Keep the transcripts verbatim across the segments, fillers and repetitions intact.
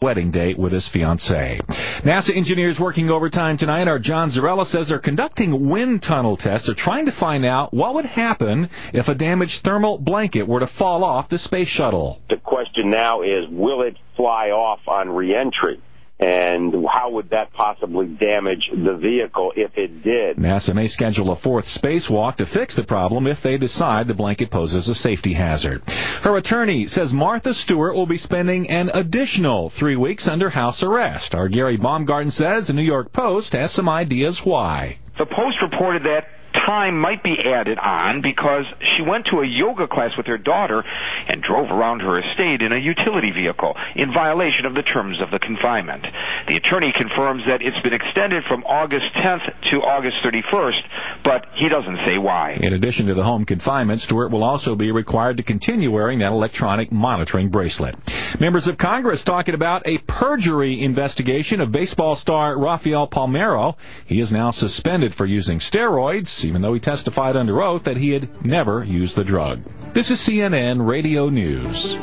wedding date with his fiancée. NASA engineers working overtime tonight. Our John Zarella says they're conducting wind tunnel tests. They're trying to find out what would happen if a damaged thermal blanket were to fall off the space shuttle. The question now is, will it fly off on re-entry? And how would that possibly damage the vehicle if it did? NASA may schedule a fourth spacewalk to fix the problem if they decide the blanket poses a safety hazard. Her attorney says Martha Stewart will be spending an additional three weeks under house arrest. Our Gary Baumgarten says the New York Post has some ideas why. The Post reported that time might be added on because she went to a yoga class with her daughter and drove around her estate in a utility vehicle in violation of the terms of the confinement. The attorney confirms that it's been extended from August tenth to August thirty-first, but he doesn't say why. In addition to the home confinement, Stewart will also be required to continue wearing that electronic monitoring bracelet. Members of Congress talking about a perjury investigation of baseball star Rafael Palmeiro. He is now suspended for using steroids, even though he testified under oath that he had never used the drug. This is C N N Radio News.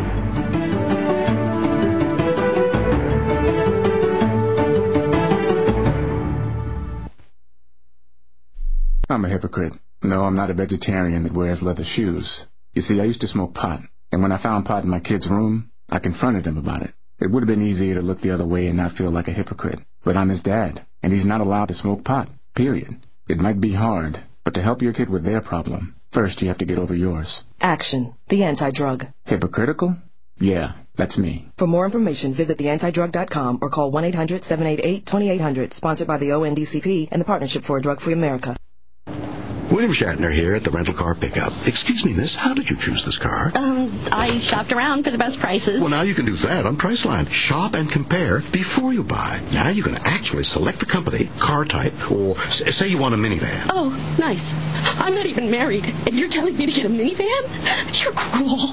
I'm a hypocrite. No, I'm not a vegetarian that wears leather shoes. You see, I used to smoke pot, and when I found pot in my kid's room, I confronted him about it. It would have been easier to look the other way and not feel like a hypocrite. But I'm his dad, and he's not allowed to smoke pot, period. It might be hard, but to help your kid with their problem, first you have to get over yours. Action, the anti-drug. Hypocritical? Yeah, that's me. For more information, visit the anti drug dot com or call one eight hundred seven eight eight two eight zero zero, sponsored by the O N D C P and the Partnership for a Drug-Free America. William Shatner here at the rental car pickup. Excuse me, miss, how did you choose this car? Um, I shopped around for the best prices. Well, now you can do that on Priceline. Shop and compare before you buy. Now you can actually select the company, car type, or say you want a minivan. Oh, nice. I'm not even married, and you're telling me to get a minivan? You're cruel.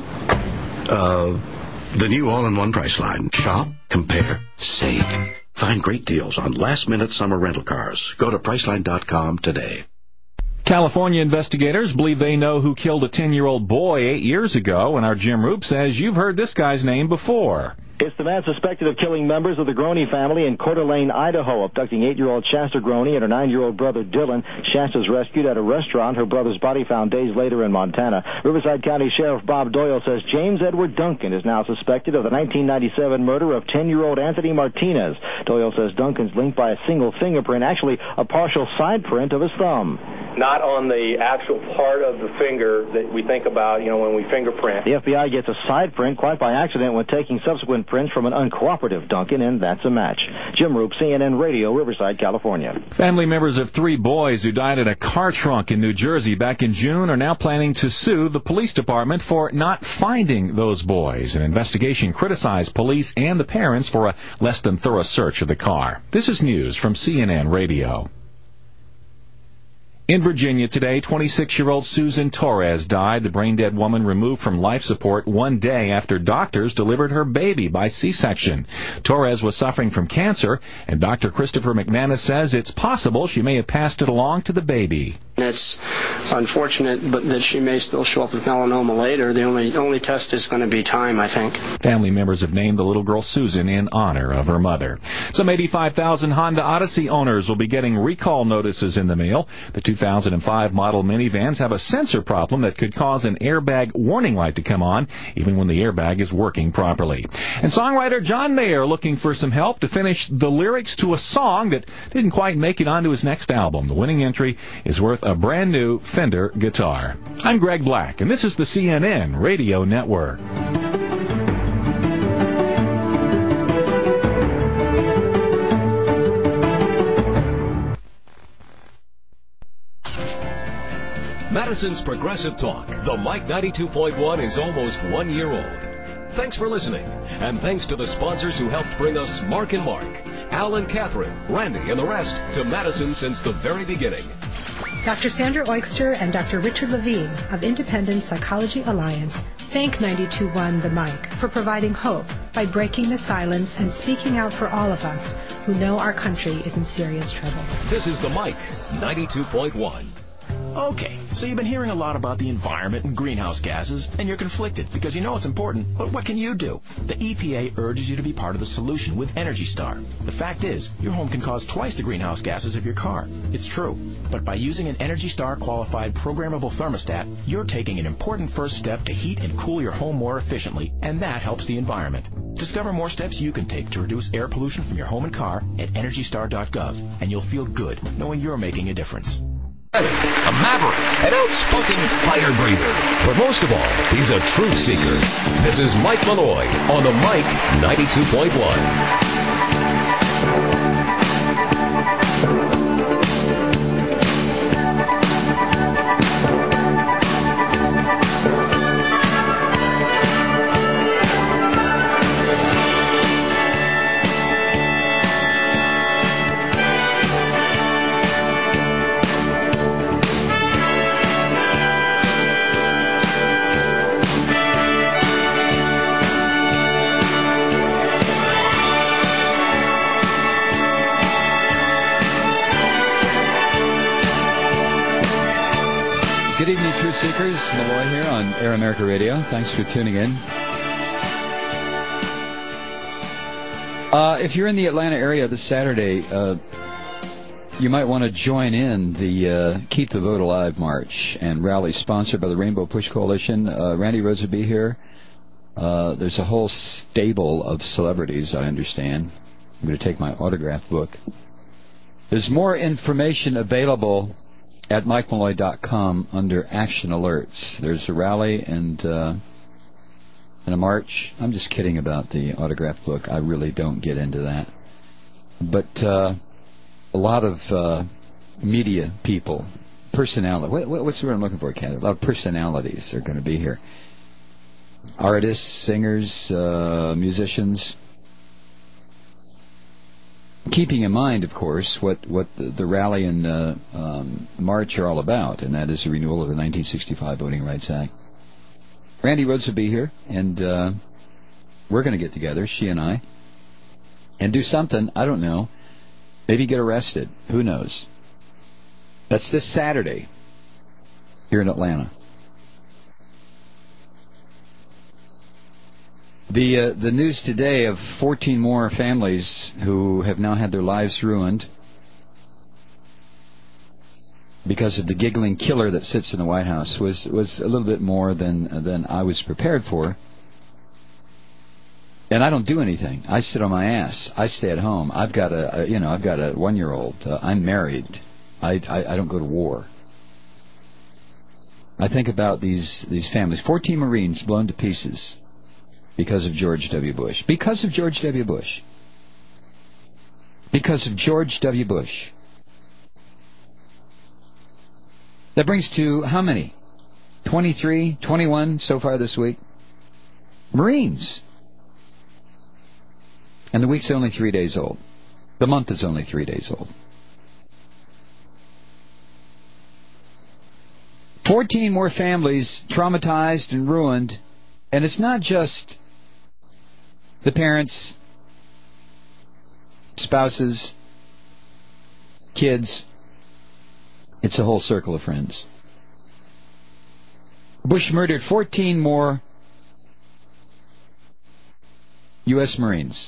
Uh, the new all-in-one Priceline. Shop, compare, save. Find great deals on last-minute summer rental cars. Go to Priceline dot com today. California investigators believe they know who killed a ten-year-old boy eight years ago, and our Jim Roop says you've heard this guy's name before. It's the man suspected of killing members of the Groney family in Coeur d'Alene, Idaho, abducting eight-year-old Shasta Groney and her nine-year-old brother Dylan. Shasta's rescued at a restaurant. Her brother's body found days later in Montana. Riverside County Sheriff Bob Doyle says James Edward Duncan is now suspected of the nineteen ninety-seven murder of ten-year-old Anthony Martinez. Doyle says Duncan's linked by a single fingerprint, actually a partial side print of his thumb. Not on the actual part of the finger that we think about, you know, when we fingerprint. The F B I gets a side print quite by accident when taking subsequent prints from an uncooperative Duncan, and that's a match. Jim Roop, C N N Radio, Riverside, California. Family members of three boys who died in a car trunk in New Jersey back in June are now planning to sue the police department for not finding those boys. An investigation criticized police and the parents for a less than thorough search of the car. This is news from C N N Radio. In Virginia today, twenty-six-year-old Susan Torres died. The brain-dead woman removed from life support one day after doctors delivered her baby by C-section. Torres was suffering from cancer, and Doctor Christopher McManus says it's possible she may have passed it along to the baby. It's unfortunate, but that she may still show up with melanoma later. The only only test is going to be time, I think. Family members have named the little girl Susan in honor of her mother. Some eighty-five thousand Honda Odyssey owners will be getting recall notices in the mail. The two thousand five model minivans have a sensor problem that could cause an airbag warning light to come on, even when the airbag is working properly. And songwriter John Mayer looking for some help to finish the lyrics to a song that didn't quite make it onto his next album. The winning entry is worth a brand new Fender guitar. I'm Greg Black, and this is the C N N Radio Network. Madison's Progressive Talk, the Mike ninety-two point one, is almost one year old. Thanks for listening, and thanks to the sponsors who helped bring us Mark and Mark, Al and Catherine, Randy, and the rest to Madison since the very beginning. Doctor Sandra Oikster and Doctor Richard Levine of Independent Psychology Alliance thank ninety-two point one The Mike for providing hope by breaking the silence and speaking out for all of us who know our country is in serious trouble. This is the Mike ninety-two point one. Okay, so you've been hearing a lot about the environment and greenhouse gases, and you're conflicted because you know it's important, but what can you do? The E P A urges you to be part of the solution with Energy Star. The fact is, your home can cause twice the greenhouse gases of your car. It's true. But by using an Energy Star qualified programmable thermostat, you're taking an important first step to heat and cool your home more efficiently, and that helps the environment. Discover more steps you can take to reduce air pollution from your home and car at energy star dot gov, and you'll feel good knowing you're making a difference. A maverick, an outspoken fire breather. But most of all, he's a truth seeker. This is Mike Malloy on the Mike ninety-two point one. Good evening, Truth Seekers. Malloy here on Air America Radio. Thanks for tuning in. Uh, if you're in the Atlanta area this Saturday, uh, you might want to join in the uh, Keep the Vote Alive March and rally sponsored by the Rainbow Push Coalition. Uh, Randy Rhoads will be here. Uh, there's a whole stable of celebrities, I understand. I'm going to take my autograph book. There's more information available at mike malloy dot com under Action Alerts. There's a rally and uh, and a march. I'm just kidding about the autograph book. I really don't get into that. But uh, a lot of uh, media people, personality. What, what's the word I'm looking for, Ken? A lot of personalities are going to be here. Artists, singers, uh, musicians. Keeping in mind, of course, what, what the, the rally and uh, um, march are all about, and that is the renewal of the nineteen sixty-five Voting Rights Act. Randy Rhoads will be here, and uh, we're going to get together, she and I, and do something, I don't know, maybe get arrested. Who knows? That's this Saturday here in Atlanta. The uh, the news today of fourteen more families who have now had their lives ruined because of the giggling killer that sits in the White House was was a little bit more than than I was prepared for. And I don't do anything. I sit on my ass. I stay at home. I've got a, a you know I've got a one-year-old. Uh, I'm married. I, I I don't go to war. I think about these these families. fourteen Marines blown to pieces. Because of George W. Bush. Because of George W. Bush. Because of George W. Bush. That brings to how many? twenty-three, twenty-one so far this week. Marines. And the week's only three days old. The month is only three days old. fourteen more families traumatized and ruined. And it's not just the parents, spouses, kids. It's a whole circle of friends. Bush murdered fourteen more U S Marines.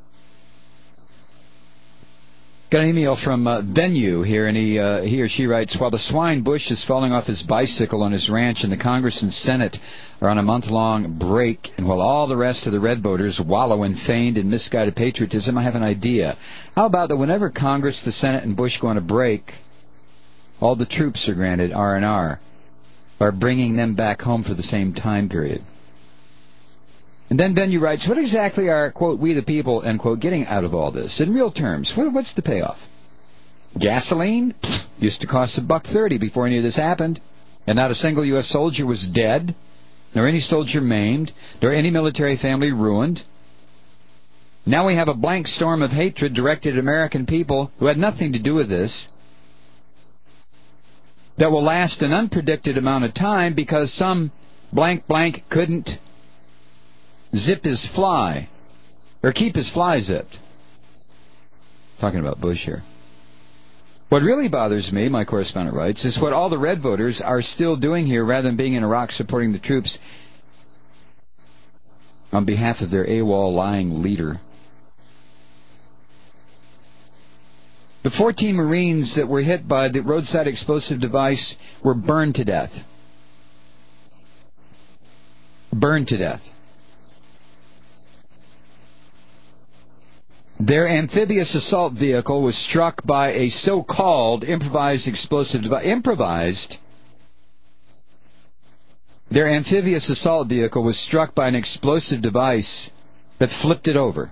Got an email from uh, Venue here, and he, uh, he or she writes, while the swine Bush is falling off his bicycle on his ranch and the Congress and Senate are on a month-long break, and while all the rest of the red voters wallow in feigned and misguided patriotism, I have an idea. How about that whenever Congress, the Senate, and Bush go on a break, all the troops are granted R and R, are bringing them back home for the same time period? And then Venue writes, what exactly are, quote, we the people, end quote, getting out of all this? In real terms, what, what's the payoff? Gasoline? Pfft, used to cost a buck thirty before any of this happened. And not a single U S soldier was dead, nor any soldier maimed, nor any military family ruined. Now we have a blank storm of hatred directed at American people who had nothing to do with this, that will last an unpredicted amount of time because some blank blank couldn't zip his fly, or keep his fly zipped. Talking about Bush here. What really bothers me, my correspondent writes, is what all the red voters are still doing here rather than being in Iraq supporting the troops on behalf of their AWOL lying leader. The fourteen Marines that were hit by the roadside explosive device were burned to death. Burned to death. Their amphibious assault vehicle was struck by a so-called improvised explosive device. Improvised? Their amphibious assault vehicle was struck by an explosive device that flipped it over.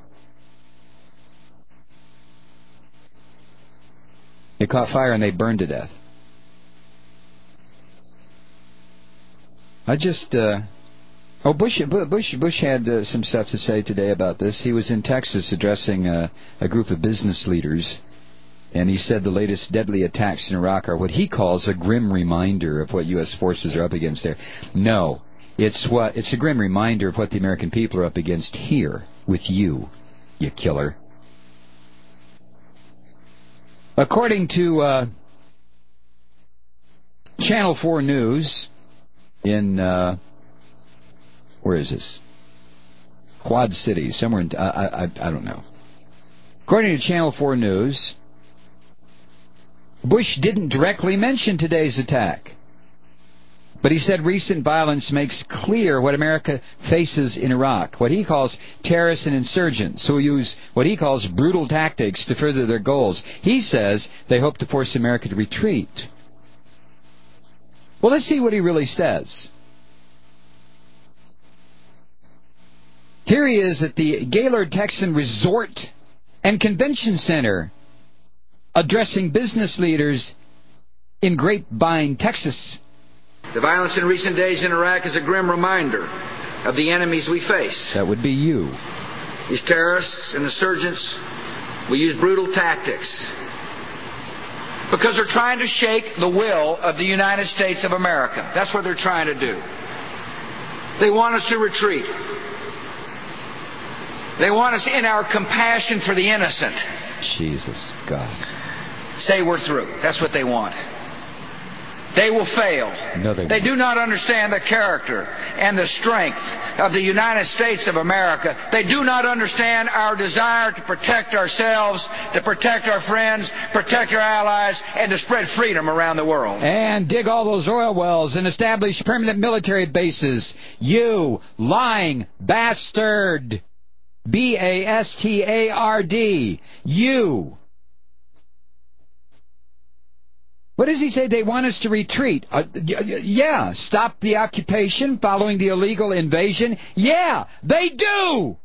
It caught fire and they burned to death. I just... Uh, oh, Bush, Bush, Bush had uh, some stuff to say today about this. He was in Texas addressing uh, a group of business leaders, and he said the latest deadly attacks in Iraq are what he calls a grim reminder of what U S forces are up against there. No, it's what it's a grim reminder of what the American people are up against here with you, you killer. According to uh, Channel four News in, uh, where is this? Quad City, somewhere in, I, I, I don't know. According to Channel four News, Bush didn't directly mention today's attack, but he said recent violence makes clear what America faces in Iraq, what he calls terrorists and insurgents who use what he calls brutal tactics to further their goals. He says they hope to force America to retreat. Well, let's see what he really says. Here he is at the Gaylord Texan Resort and Convention Center addressing business leaders in Grapevine, Texas. The violence in recent days in Iraq is a grim reminder of the enemies we face. That would be you. These terrorists and insurgents will use brutal tactics because they're trying to shake the will of the United States of America. That's what they're trying to do. They want us to retreat. They want us, in our compassion for the innocent, Jesus, God, say we're through. That's what they want. They will fail. No, they, they do not understand the character and the strength of the United States of America. They do not understand our desire to protect ourselves, to protect our friends, protect our allies, and to spread freedom around the world. And dig all those oil wells and establish permanent military bases. You lying bastard. B A S T A R D. You. What does he say? They want us to retreat. Uh, yeah. Stop the occupation following the illegal invasion. Yeah, they do.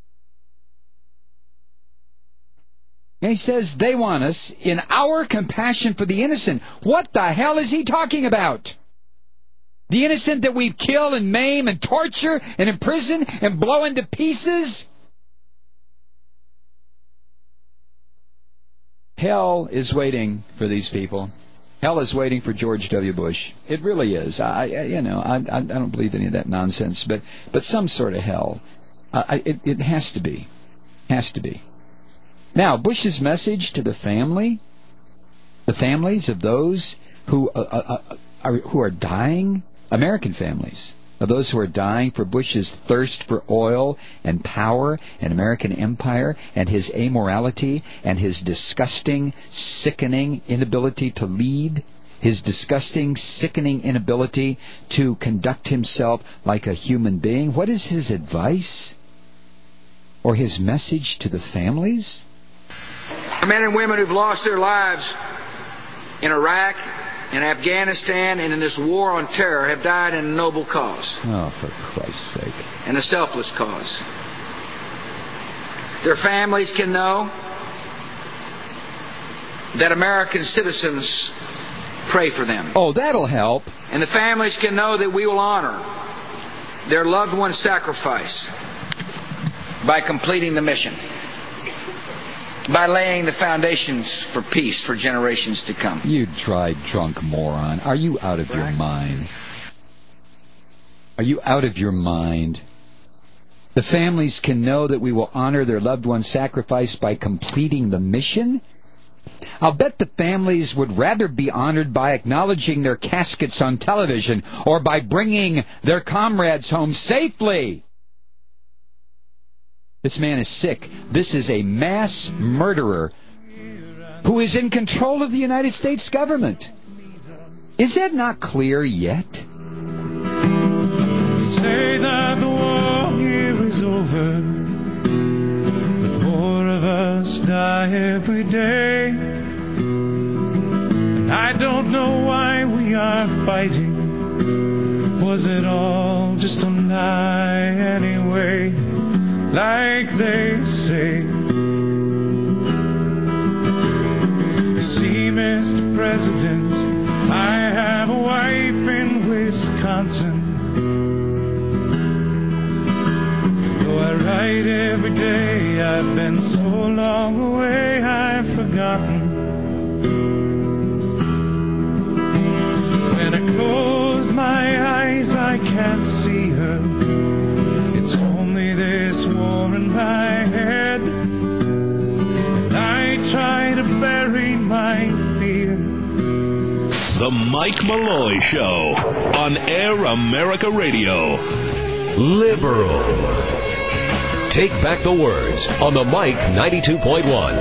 And he says they want us in our compassion for the innocent. What the hell is he talking about? The innocent that we kill and maim and torture and imprison and blow into pieces? Hell is waiting for these people. Hell is waiting for George W. Bush. It really is. I, I you know, I, I don't believe any of that nonsense, but but some sort of hell. Uh, it, it has to be, has to be. Now, Bush's message to the family, the families of those who uh, uh, are who are dying, American families, of those who are dying for Bush's thirst for oil and power and American empire and his amorality and his disgusting, sickening inability to lead, his disgusting, sickening inability to conduct himself like a human being. What is his advice or his message to the families? The men and women who've lost their lives in Iraq, in Afghanistan, and in this war on terror have died in a noble cause. Oh, for Christ's sake. And a selfless cause. Their families can know that American citizens pray for them. Oh, that'll help. And the families can know that we will honor their loved one's sacrifice by completing the mission, by laying the foundations for peace for generations to come. You dry, drunk moron. Are you out of your mind? Are you out of your mind? The families can know that we will honor their loved one's sacrifice by completing the mission? I'll bet the families would rather be honored by acknowledging their caskets on television or by bringing their comrades home safely. This man is sick. This is a mass murderer who is in control of the United States government. Is that not clear yet? Say that the war here is over, but more of us die every day. And I don't know why we are fighting. Was it all just a lie anyway, like they say? You see, Mister President, I have a wife in Wisconsin. Though I write every day, I've been so long away, I've forgotten. When I close my eyes, I can't see her. It's only this war in my head, and I try to bury my fear. The Mike Malloy Show on Air America Radio. Liberal. Take back the words on the Mike ninety-two point one.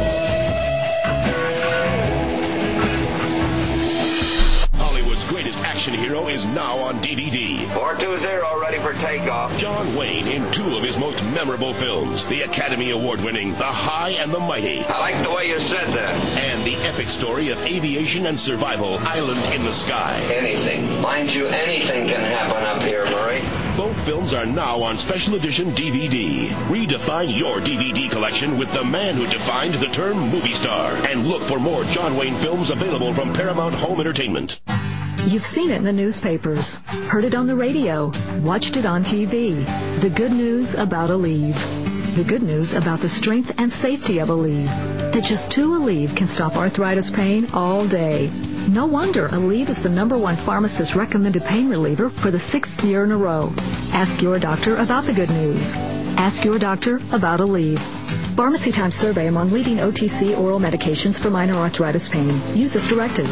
Hollywood's greatest action hero is now on D V D. four two zero, ready for takeoff. John Wayne in two of his most memorable films, the Academy Award-winning The High and the Mighty. I like the way you said that. And the epic story of aviation and survival, Island in the Sky. Anything. Mind you, anything can happen up here, Murray. Both films are now on special edition D V D. Redefine your D V D collection with the man who defined the term movie star. And look for more John Wayne films available from Paramount Home Entertainment. You've seen it in the newspapers, heard it on the radio, watched it on T V. The good news about Aleve. The good news about the strength and safety of Aleve. That just two Aleve can stop arthritis pain all day. No wonder Aleve is the number one pharmacist recommended pain reliever for the sixth year in a row. Ask your doctor about the good news. Ask your doctor about Aleve. Pharmacy Times survey among leading O T C oral medications for minor arthritis pain. Use as directed.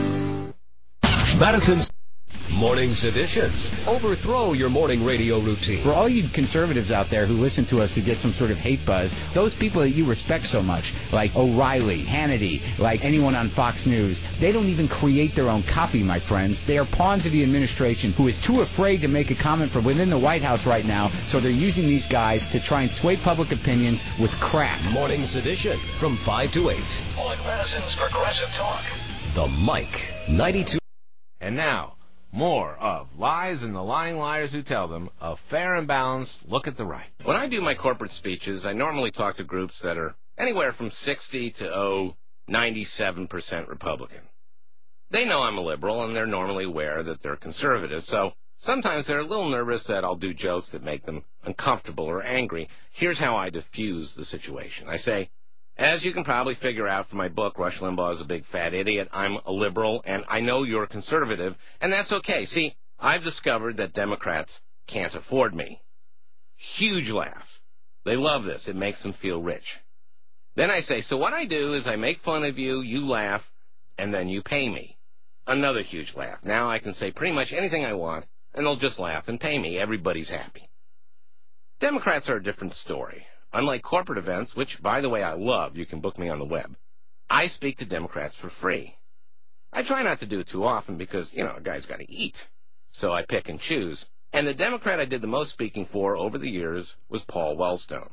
Madison's Morning Sedition. Overthrow your morning radio routine. For all you conservatives out there who listen to us to get some sort of hate buzz, those people that you respect so much, like O'Reilly, Hannity, like anyone on Fox News, they don't even create their own copy, my friends. They are pawns of the administration who is too afraid to make a comment from within the White House right now, so they're using these guys to try and sway public opinions with crap. Morning Sedition from five to eight. On Madison's Progressive Talk. The Mike ninety-two. And now, more of Lies and the Lying Liars Who Tell Them, a fair and balanced look at the right. When I do my corporate speeches, I normally talk to groups that are anywhere from sixty to, oh, ninety-seven percent Republican. They know I'm a liberal, and they're normally aware that they're conservative, so sometimes they're a little nervous that I'll do jokes that make them uncomfortable or angry. Here's how I diffuse the situation. I say, as you can probably figure out from my book, Rush Limbaugh is a Big Fat Idiot, I'm a liberal, and I know you're a conservative, and that's okay. See, I've discovered that Democrats can't afford me. Huge laugh. They love this. It makes them feel rich. Then I say, so what I do is I make fun of you, you laugh, and then you pay me. Another huge laugh. Now I can say pretty much anything I want, and they'll just laugh and pay me. Everybody's happy. Democrats are a different story. Unlike corporate events, which, by the way, I love, you can book me on the web, I speak to Democrats for free. I try not to do it too often because, you know, a guy's got to eat. So I pick and choose. And the Democrat I did the most speaking for over the years was Paul Wellstone.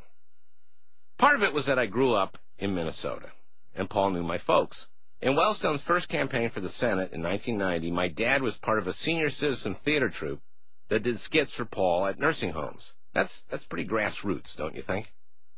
Part of it was that I grew up in Minnesota, and Paul knew my folks. In Wellstone's first campaign for the Senate in nineteen ninety, my dad was part of a senior citizen theater troupe that did skits for Paul at nursing homes. That's, that's pretty grassroots, don't you think?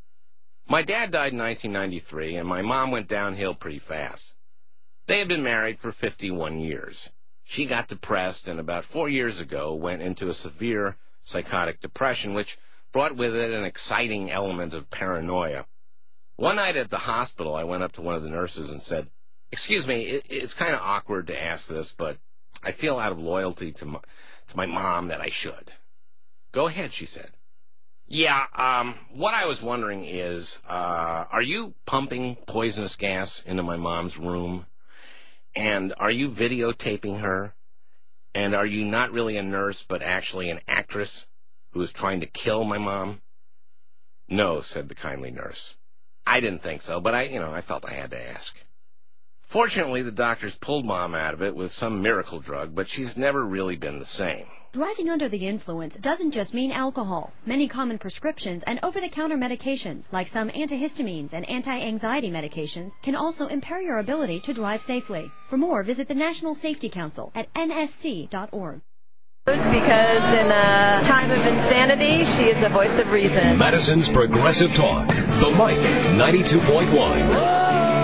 My dad died in nineteen ninety-three, and my mom went downhill pretty fast. They had been married for fifty-one years. She got depressed, and about four years ago went into a severe psychotic depression, which brought with it an exciting element of paranoia. One night at the hospital, I went up to one of the nurses and said, excuse me, it, it's kind of awkward to ask this, but I feel out of loyalty to my, to my mom that I should. Go ahead, she said. Yeah, um, what I was wondering is, uh, are you pumping poisonous gas into my mom's room? And are you videotaping her? And are you not really a nurse, but actually an actress who is trying to kill my mom? No, said the kindly nurse. I didn't think so, but I, you know, I felt I had to ask. Fortunately, the doctors pulled Mom out of it with some miracle drug, but she's never really been the same. Driving under the influence doesn't just mean alcohol. Many common prescriptions and over-the-counter medications, like some antihistamines and anti-anxiety medications, can also impair your ability to drive safely. For more, visit the National Safety Council at N S C dot org. Because in a time of insanity, she is the voice of reason. Madison's Progressive Talk. The Mic ninety-two point one.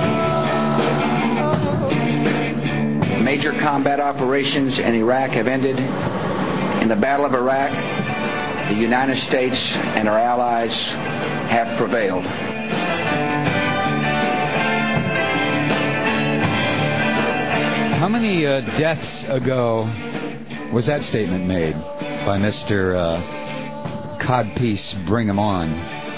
Major combat operations in Iraq have ended. In the Battle of Iraq, the United States and our allies have prevailed. How many uh, deaths ago was that statement made by Mister Uh, Codpiece Bring 'em On?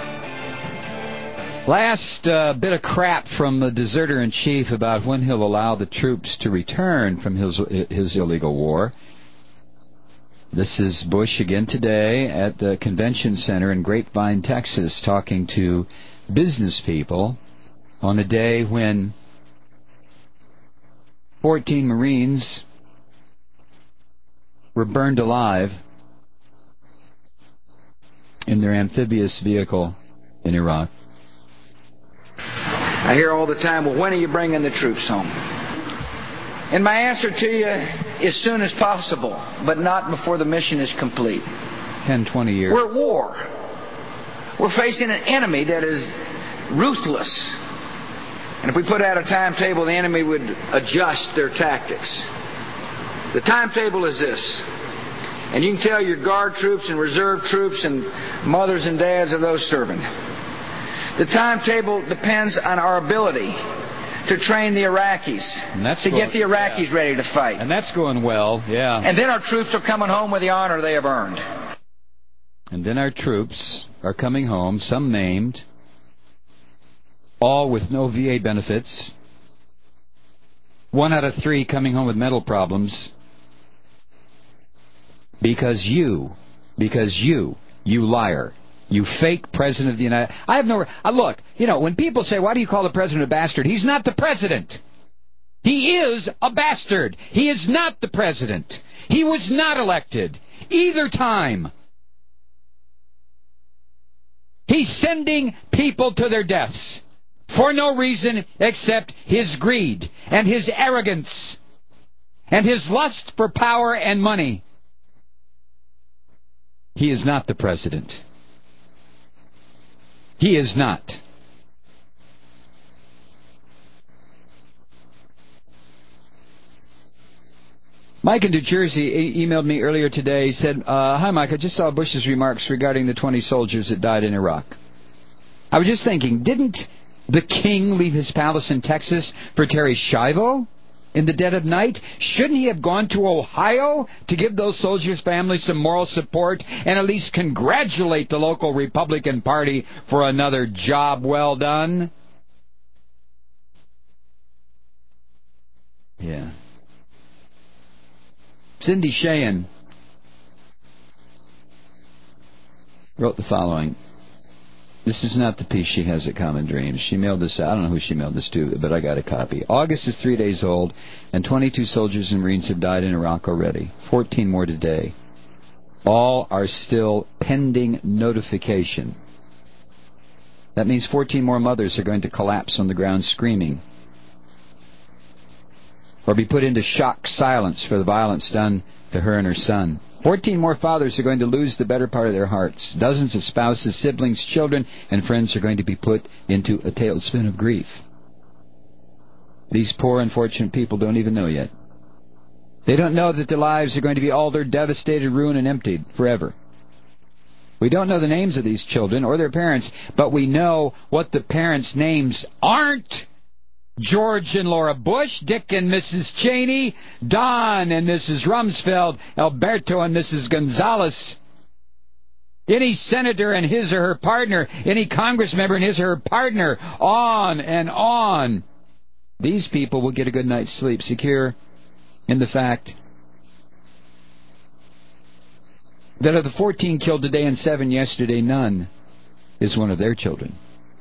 Last uh, bit of crap from the deserter-in-chief about when he'll allow the troops to return from his, his illegal war. This is Bush again today at the convention center in Grapevine, Texas, talking to business people on a day when fourteen Marines were burned alive in their amphibious vehicle in Iraq. I hear all the time, well, when are you bringing the troops home? And my answer to you, as soon as possible, but not before the mission is complete. Ten, twenty years. We're at war. We're facing an enemy that is ruthless. And if we put out a timetable, the enemy would adjust their tactics. The timetable is this. And you can tell your guard troops and reserve troops and mothers and dads of those serving. The timetable depends on our ability to train the Iraqis, to going, get the Iraqis yeah. ready to fight. And that's going well, yeah. And then our troops are coming home with the honor they have earned. And then our troops are coming home, some maimed, all with no V A benefits. One out of three coming home with mental problems. Because you, because you, you liar. You fake president of the United... I have no... Uh, look, you know, when people say, why do you call the president a bastard? He's not the president. He is a bastard. He is not the president. He was not elected either time. He's sending people to their deaths for no reason except his greed and his arrogance and his lust for power and money. He is not the president. He is not. Mike in New Jersey e- emailed me earlier today. He said, uh, hi, Mike, I just saw Bush's remarks regarding the twenty soldiers that died in Iraq. I was just thinking, didn't the king leave his palace in Texas for Terry Schiavo in the dead of night? Shouldn't he have gone to Ohio to give those soldiers' families some moral support and at least congratulate the local Republican Party for another job well done? Yeah. Cindy Sheehan wrote the following. This is not the piece she has at Common Dreams. She mailed this out. I don't know who she mailed this to, but I got a copy. August is three days old, and twenty-two soldiers and Marines have died in Iraq already. fourteen more today. All are still pending notification. That means fourteen more mothers are going to collapse on the ground screaming, or be put into shock silence for the violence done to her and her son. Fourteen more fathers are going to lose the better part of their hearts. Dozens of spouses, siblings, children, and friends are going to be put into a tailspin of grief. These poor, unfortunate people don't even know yet. They don't know that their lives are going to be altered, devastated, ruined, and emptied forever. We don't know the names of these children or their parents, but we know what the parents' names aren't. George and Laura Bush, Dick and Missus Cheney, Don and Missus Rumsfeld, Alberto and Missus Gonzalez. any senator and his or her partner, any Congress member and his or her partner, on and on. These people will get a good night's sleep, secure in the fact that of the fourteen killed today and seven yesterday, none is one of their children.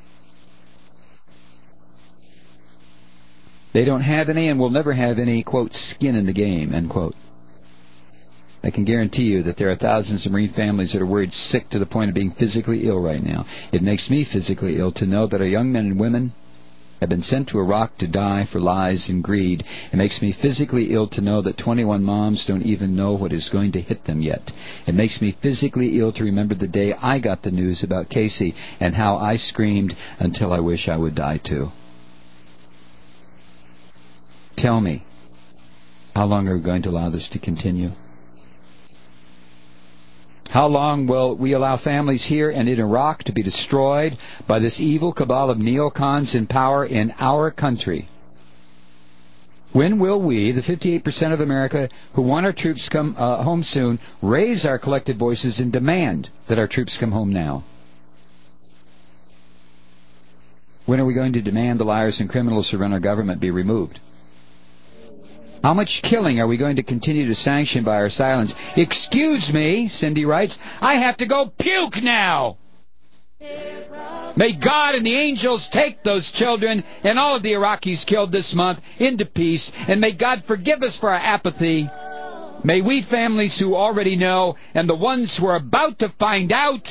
They don't have any and will never have any, quote, skin in the game, end quote. I can guarantee you that there are thousands of Marine families that are worried sick to the point of being physically ill right now. It makes me physically ill to know that our young men and women have been sent to Iraq to die for lies and greed. It makes me physically ill to know that twenty-one moms don't even know what is going to hit them yet. It makes me physically ill to remember the day I got the news about Casey and how I screamed until I wish I would die too. Tell me, how long are we going to allow this to continue? How long will we allow families here and in Iraq to be destroyed by this evil cabal of neocons in power in our country? When will we, the fifty-eight percent of America who want our troops come uh, home soon, raise our collective voices and demand that our troops come home now? When are we going to demand the liars and criminals who run our government be removed? How much killing are we going to continue to sanction by our silence? Excuse me, Cindy writes, I have to go puke now. May God and the angels take those children and all of the Iraqis killed this month into peace, and may God forgive us for our apathy. May we families who already know and the ones who are about to find out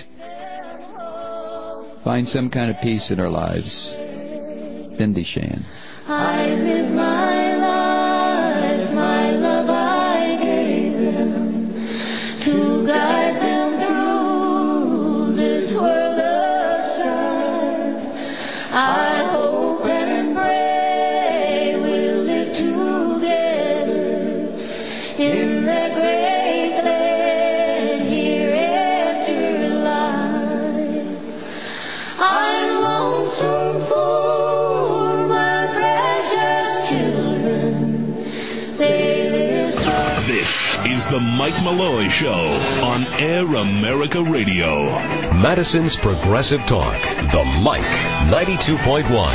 find some kind of peace in our lives. Cindy Shan. I live my life, my love I gave them to guide them through this world of strife. I hope and pray we'll live together in that great land hereafter life. I'm lonesome for my precious children. They live so. This is the Mike Malloy Show on Air America Radio. Madison's Progressive Talk, the Mike ninety-two point one.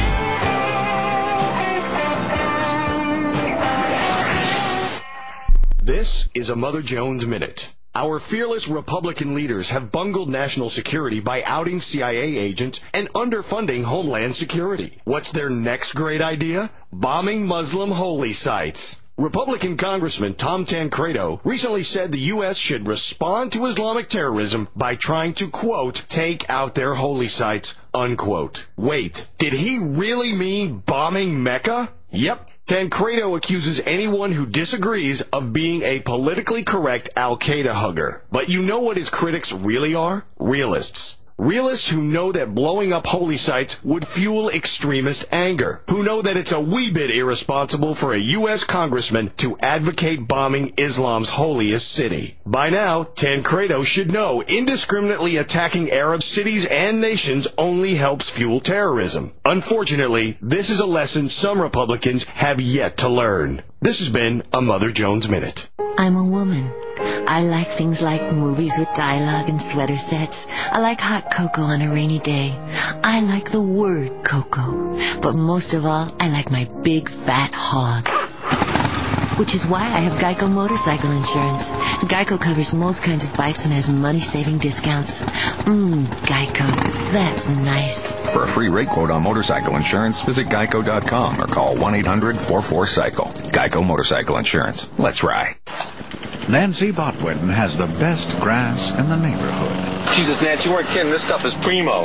This is a Mother Jones Minute. Our fearless Republican leaders have bungled national security by outing C I A agents and underfunding Homeland Security. What's their next great idea? Bombing Muslim holy sites. Republican Congressman Tom Tancredo recently said the U S should respond to Islamic terrorism by trying to, quote, take out their holy sites, unquote. Wait, did he really mean bombing Mecca? Yep. Tancredo accuses anyone who disagrees of being a politically correct Al-Qaeda hugger. But you know what his critics really are? Realists. Realists who know that blowing up holy sites would fuel extremist anger, who know that it's a wee bit irresponsible for a U S congressman to advocate bombing Islam's holiest city. By now, Tancredo should know indiscriminately attacking Arab cities and nations only helps fuel terrorism. Unfortunately, this is a lesson some Republicans have yet to learn. This has been a Mother Jones Minute. I'm a woman. I like things like movies with dialogue and sweater sets. I like hot cocoa on a rainy day. I like the word cocoa. But most of all, I like my big fat hog. Which is why I have Geico motorcycle insurance. Geico covers most kinds of bikes and has money-saving discounts. Mmm, Geico. That's nice. For a free rate quote on motorcycle insurance, visit geico dot com or call one eight hundred four four cycle. Geico Motorcycle Insurance. Let's ride. Nancy Botwin has the best grass in the neighborhood. Jesus, Nancy, you weren't kidding. This stuff is primo.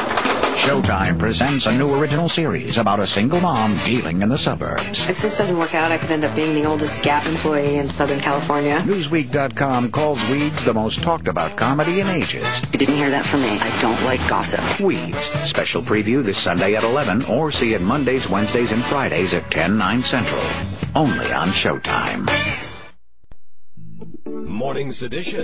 Showtime presents a new original series about a single mom dealing in the suburbs. If this doesn't work out, I could end up being the oldest Gap employee in Southern California. Newsweek dot com calls Weeds the most talked about comedy in ages. You didn't hear that from me. I don't like gossip. Weeds. Special preview this Sunday at eleven, or see it Mondays, Wednesdays, and Fridays at ten, nine Central. Only on Showtime. Morning Sedition.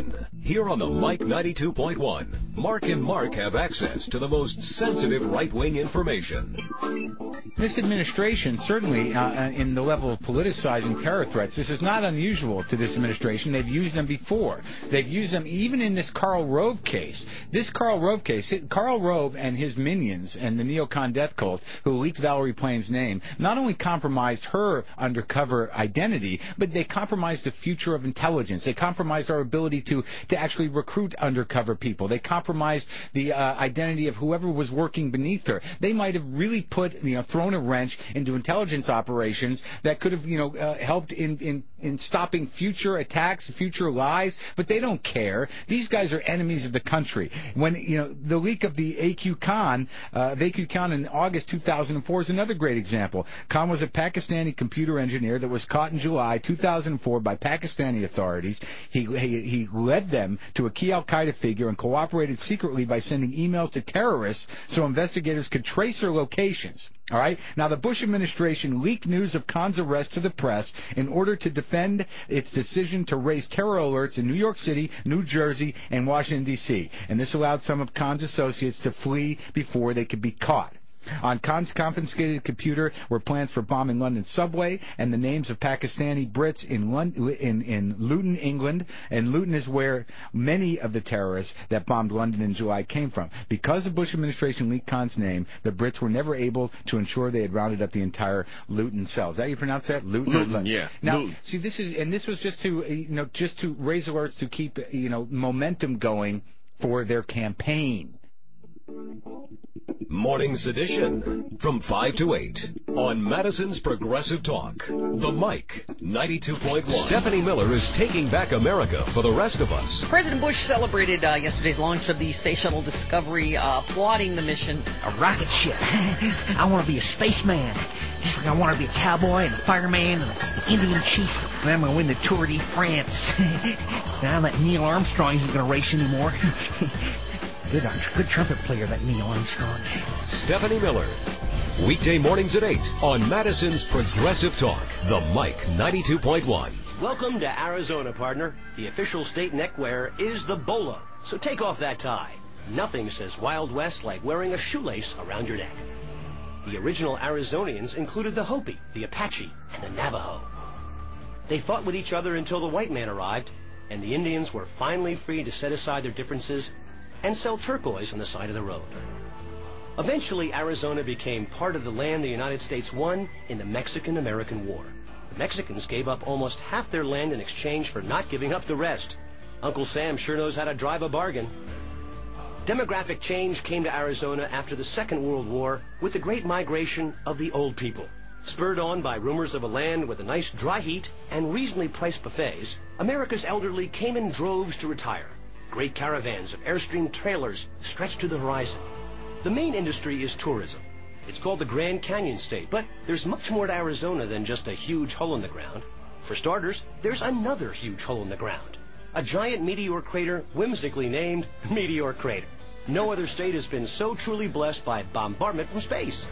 Here on the Mike ninety-two point one, Mark and Mark have access to the most sensitive right-wing information. This administration, certainly uh, in the level of politicizing terror threats, this is not unusual to this administration. They've used them before. They've used them even in this Karl Rove case. This Karl Rove case, Karl Rove and his minions and the neocon death cult who leaked Valerie Plame's name not only compromised her undercover identity, but they compromised the future of intelligence. They compromised our ability to, to actually recruit undercover people. They compromised the uh, identity of whoever was working beneath her. They might have really put, you know, thrown a wrench into intelligence operations that could have, you know, uh, helped in, in, in stopping future attacks, future lies, but they don't care. These guys are enemies of the country. When, you know, the leak of the A Q Khan, uh, A Q Khan in August two thousand four is another great example. Khan was a Pakistani computer engineer that was caught in July two thousand four by Pakistani authorities. He, he, he led them to a key al-Qaeda figure and cooperated secretly by sending emails to terrorists so investigators could trace their locations. All right. Now, the Bush administration leaked news of Khan's arrest to the press in order to defend its decision to raise terror alerts in New York City, New Jersey, and Washington, D C And this allowed some of Khan's associates to flee before they could be caught. On Khan's confiscated computer were plans for bombing London subway and the names of Pakistani Brits in, London, in, in Luton, England. And Luton is where many of the terrorists that bombed London in July came from. Because the Bush administration leaked Khan's name, the Brits were never able to ensure they had rounded up the entire Luton cell. Is that how you pronounce that? Luton. Luton, Luton. yeah. Now, Luton. see, this is, and this was just to, you know, just to raise alerts to keep, you know, momentum going for their campaign. Morning's edition from five to eight on Madison's Progressive Talk, the Mike ninety-two point one. Stephanie Miller is taking back America for the rest of us. President Bush celebrated uh, yesterday's launch of the Space Shuttle Discovery, uh, applauding the mission. A rocket ship. I want to be a spaceman. Just like I want to be a cowboy and a fireman and an Indian chief. And I'm going to win the Tour de France. Now that Neil Armstrong isn't going to race anymore. Good, good trumpet player, that Neil Armstrong. Stephanie Miller. Weekday mornings at eight on Madison's Progressive Talk, the Mike ninety-two point one. Welcome to Arizona, partner. The official state neckwear is the bolo. So take off that tie. Nothing says Wild West like wearing a shoelace around your neck. The original Arizonians included the Hopi, the Apache, and the Navajo. They fought with each other until the white man arrived, and the Indians were finally free to set aside their differences and sell turquoise on the side of the road. Eventually, Arizona became part of the land the United States won in the Mexican-American War. The Mexicans gave up almost half their land in exchange for not giving up the rest. Uncle Sam sure knows how to drive a bargain. Demographic change came to Arizona after the Second World War with the Great Migration of the old people. Spurred on by rumors of a land with a nice dry heat and reasonably priced buffets, America's elderly came in droves to retire. Great caravans of Airstream trailers stretch to the horizon. The main industry is tourism. It's called the Grand Canyon State, but there's much more to Arizona than just a huge hole in the ground. For starters, there's another huge hole in the ground. A giant meteor crater whimsically named Meteor Crater. No other state has been so truly blessed by bombardment from space.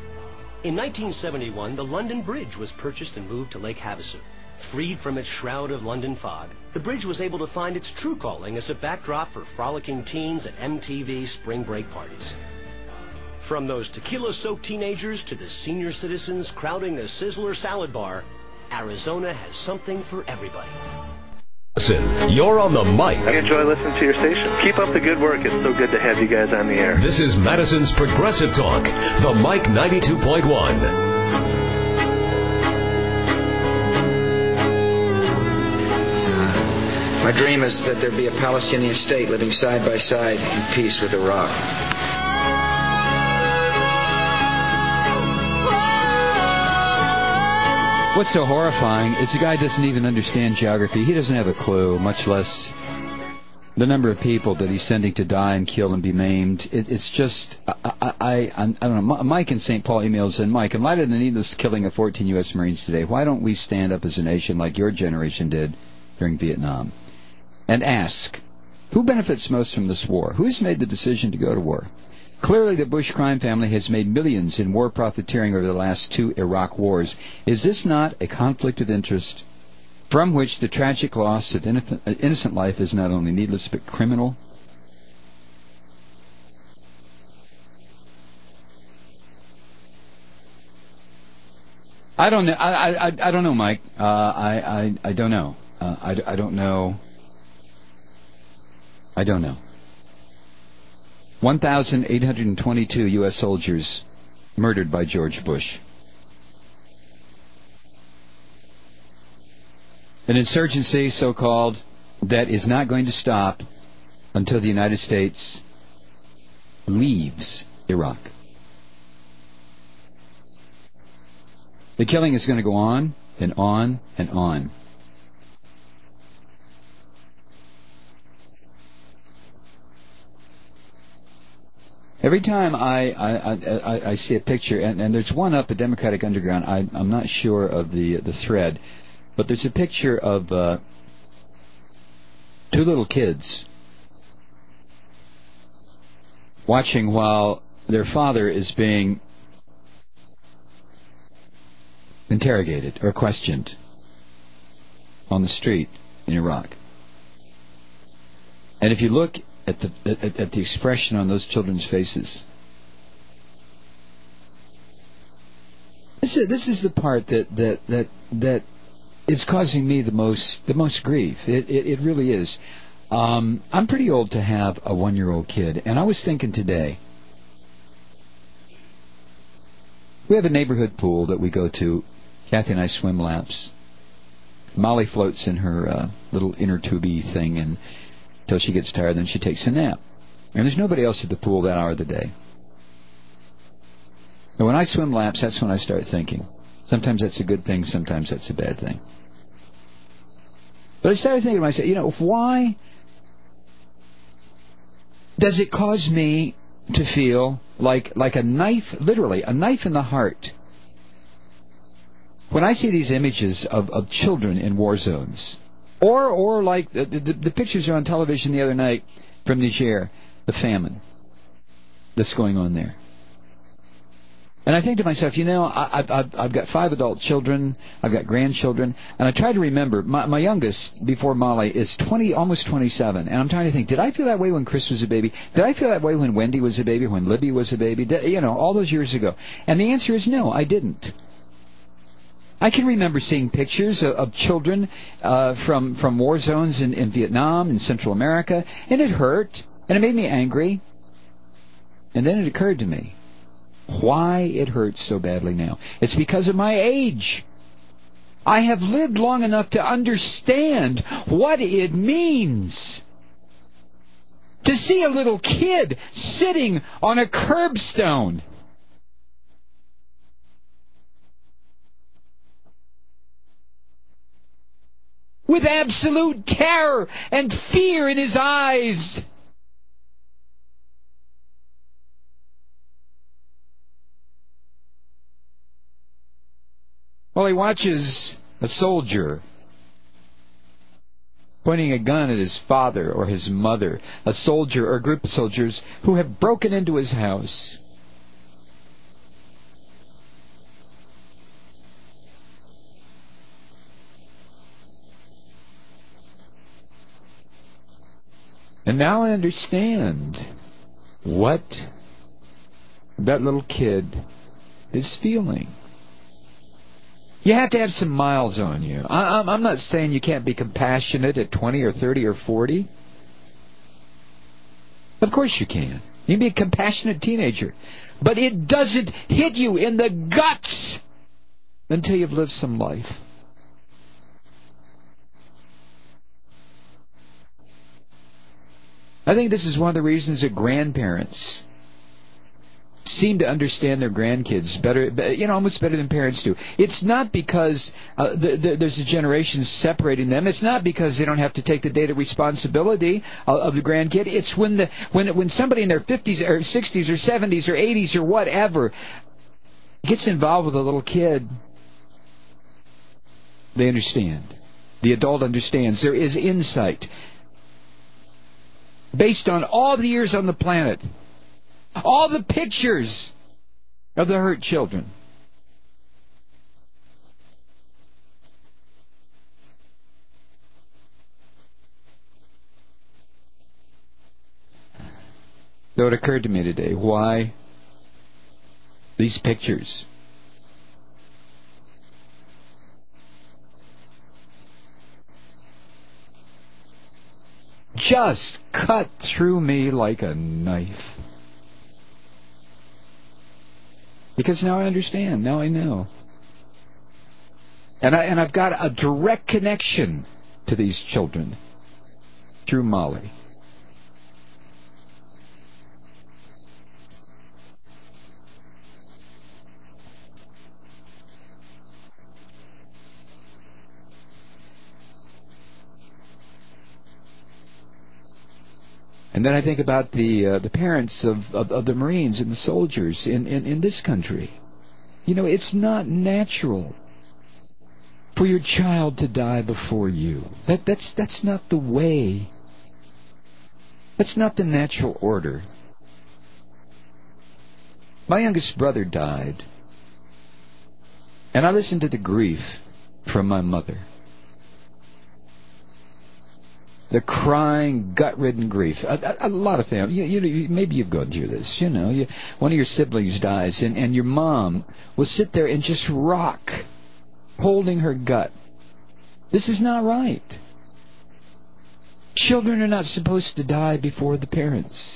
In nineteen seventy-one, the London Bridge was purchased and moved to Lake Havasu. Freed from its shroud of London fog, the bridge was able to find its true calling as a backdrop for frolicking teens at M T V spring break parties. From those tequila-soaked teenagers to the senior citizens crowding the Sizzler salad bar, Arizona has something for everybody. Listen, you're on the mic. I enjoy listening to your station. Keep up the good work. It's so good to have you guys on the air. This is Madison's Progressive Talk, the Mike ninety-two point one. My dream is that there be a Palestinian state living side by side in peace with Iraq. What's so horrifying is the guy doesn't even understand geography. He doesn't have a clue, much less the number of people that he's sending to die and kill and be maimed. It, it's just, I, I, I, I don't know. Mike in Saint Paul emails in, Mike, in light of the needless killing of fourteen U S Marines today, why don't we stand up as a nation like your generation did during Vietnam and ask, who benefits most from this war? Who's made the decision to go to war? Clearly, the Bush crime family has made millions in war profiteering over the last two Iraq wars. Is this not a conflict of interest? from which the tragic loss of innocent life is not only needless but criminal. I don't know. I, I, I don't know, Mike. Uh, I, I, I don't know. Uh, I, I don't know. I don't know. one thousand eight hundred twenty-two U S soldiers murdered by George Bush. An insurgency, so-called, that is not going to stop until the United States leaves Iraq. The killing is going to go on and on and on. Every time I I, I, I see a picture, and, and there's one up at Democratic Underground, I, I'm not sure of the the thread, but there's a picture of uh, two little kids watching while their father is being interrogated or questioned on the street in Iraq. And if you look at the at, at the expression on those children's faces, this is this is the part that that that that is causing me the most the most grief. It it, it really is. Um, I'm pretty old to have a one-year-old kid, and I was thinking today. We have a neighborhood pool that we go to. Kathy and I swim laps. Molly floats in her uh, little inner tubey thing and until she gets tired, then she takes a nap. And there's nobody else at the pool that hour of the day. And when I swim laps, that's when I start thinking. Sometimes that's a good thing, sometimes that's a bad thing. But I started thinking to myself, you know, why does it cause me to feel like like a knife, literally, a knife in the heart, when I see these images of, of children in war zones? Or or like the, the, the pictures are on television the other night from Niger, the famine that's going on there. And I think to myself, you know, I, I've, I've got five adult children, I've got grandchildren, and I try to remember, my, my youngest, before Molly, is twenty, almost twenty-seven, and I'm trying to think, did I feel that way when Chris was a baby? Did I feel that way when Wendy was a baby, when Libby was a baby? Did, you know, all those years ago. And the answer is no, I didn't. I can remember seeing pictures of, of children uh, from, from war zones in, in Vietnam and Central America, and it hurt, and it made me angry. And then it occurred to me why it hurts so badly now. It's because of my age. I have lived long enough to understand what it means to see a little kid sitting on a curbstone with absolute terror and fear in his eyes. While he watches a soldier pointing a gun at his father or his mother, a soldier or a group of soldiers who have broken into his house. And now I understand what that little kid is feeling. You have to have some miles on you. I, I'm not saying you can't be compassionate at twenty or thirty or forty. Of course you can. You can be a compassionate teenager. But it doesn't hit you in the guts until you've lived some life. I think this is one of the reasons that grandparents seem to understand their grandkids better, you know, almost better than parents do. It's not because uh, the, the, there's a generation separating them. It's not because they don't have to take the data responsibility of, of the grandkid. It's when the when when somebody in their fifties or sixties or seventies or eighties or whatever gets involved with a little kid, they understand. The adult understands. There is insight based on all the years on the planet. All the pictures of the hurt children. it occurred to me today, why these pictures? Just cut through me like a knife. Because now I understand. Now I know. And, I, and I've got a direct connection to these children through Molly. And then I think about the uh, the parents of, of, of the Marines and the soldiers in, in, in this country. You know, it's not natural for your child to die before you. That that's that's not the way. That's not the natural order. My youngest brother died, and I listened to the grief from my mother. The crying, gut-ridden grief. A, a, a lot of families. You, you, maybe you've gone through this. You know, you, one of your siblings dies, and, and your mom will sit there and just rock, holding her gut. This is not right. Children are not supposed to die before the parents.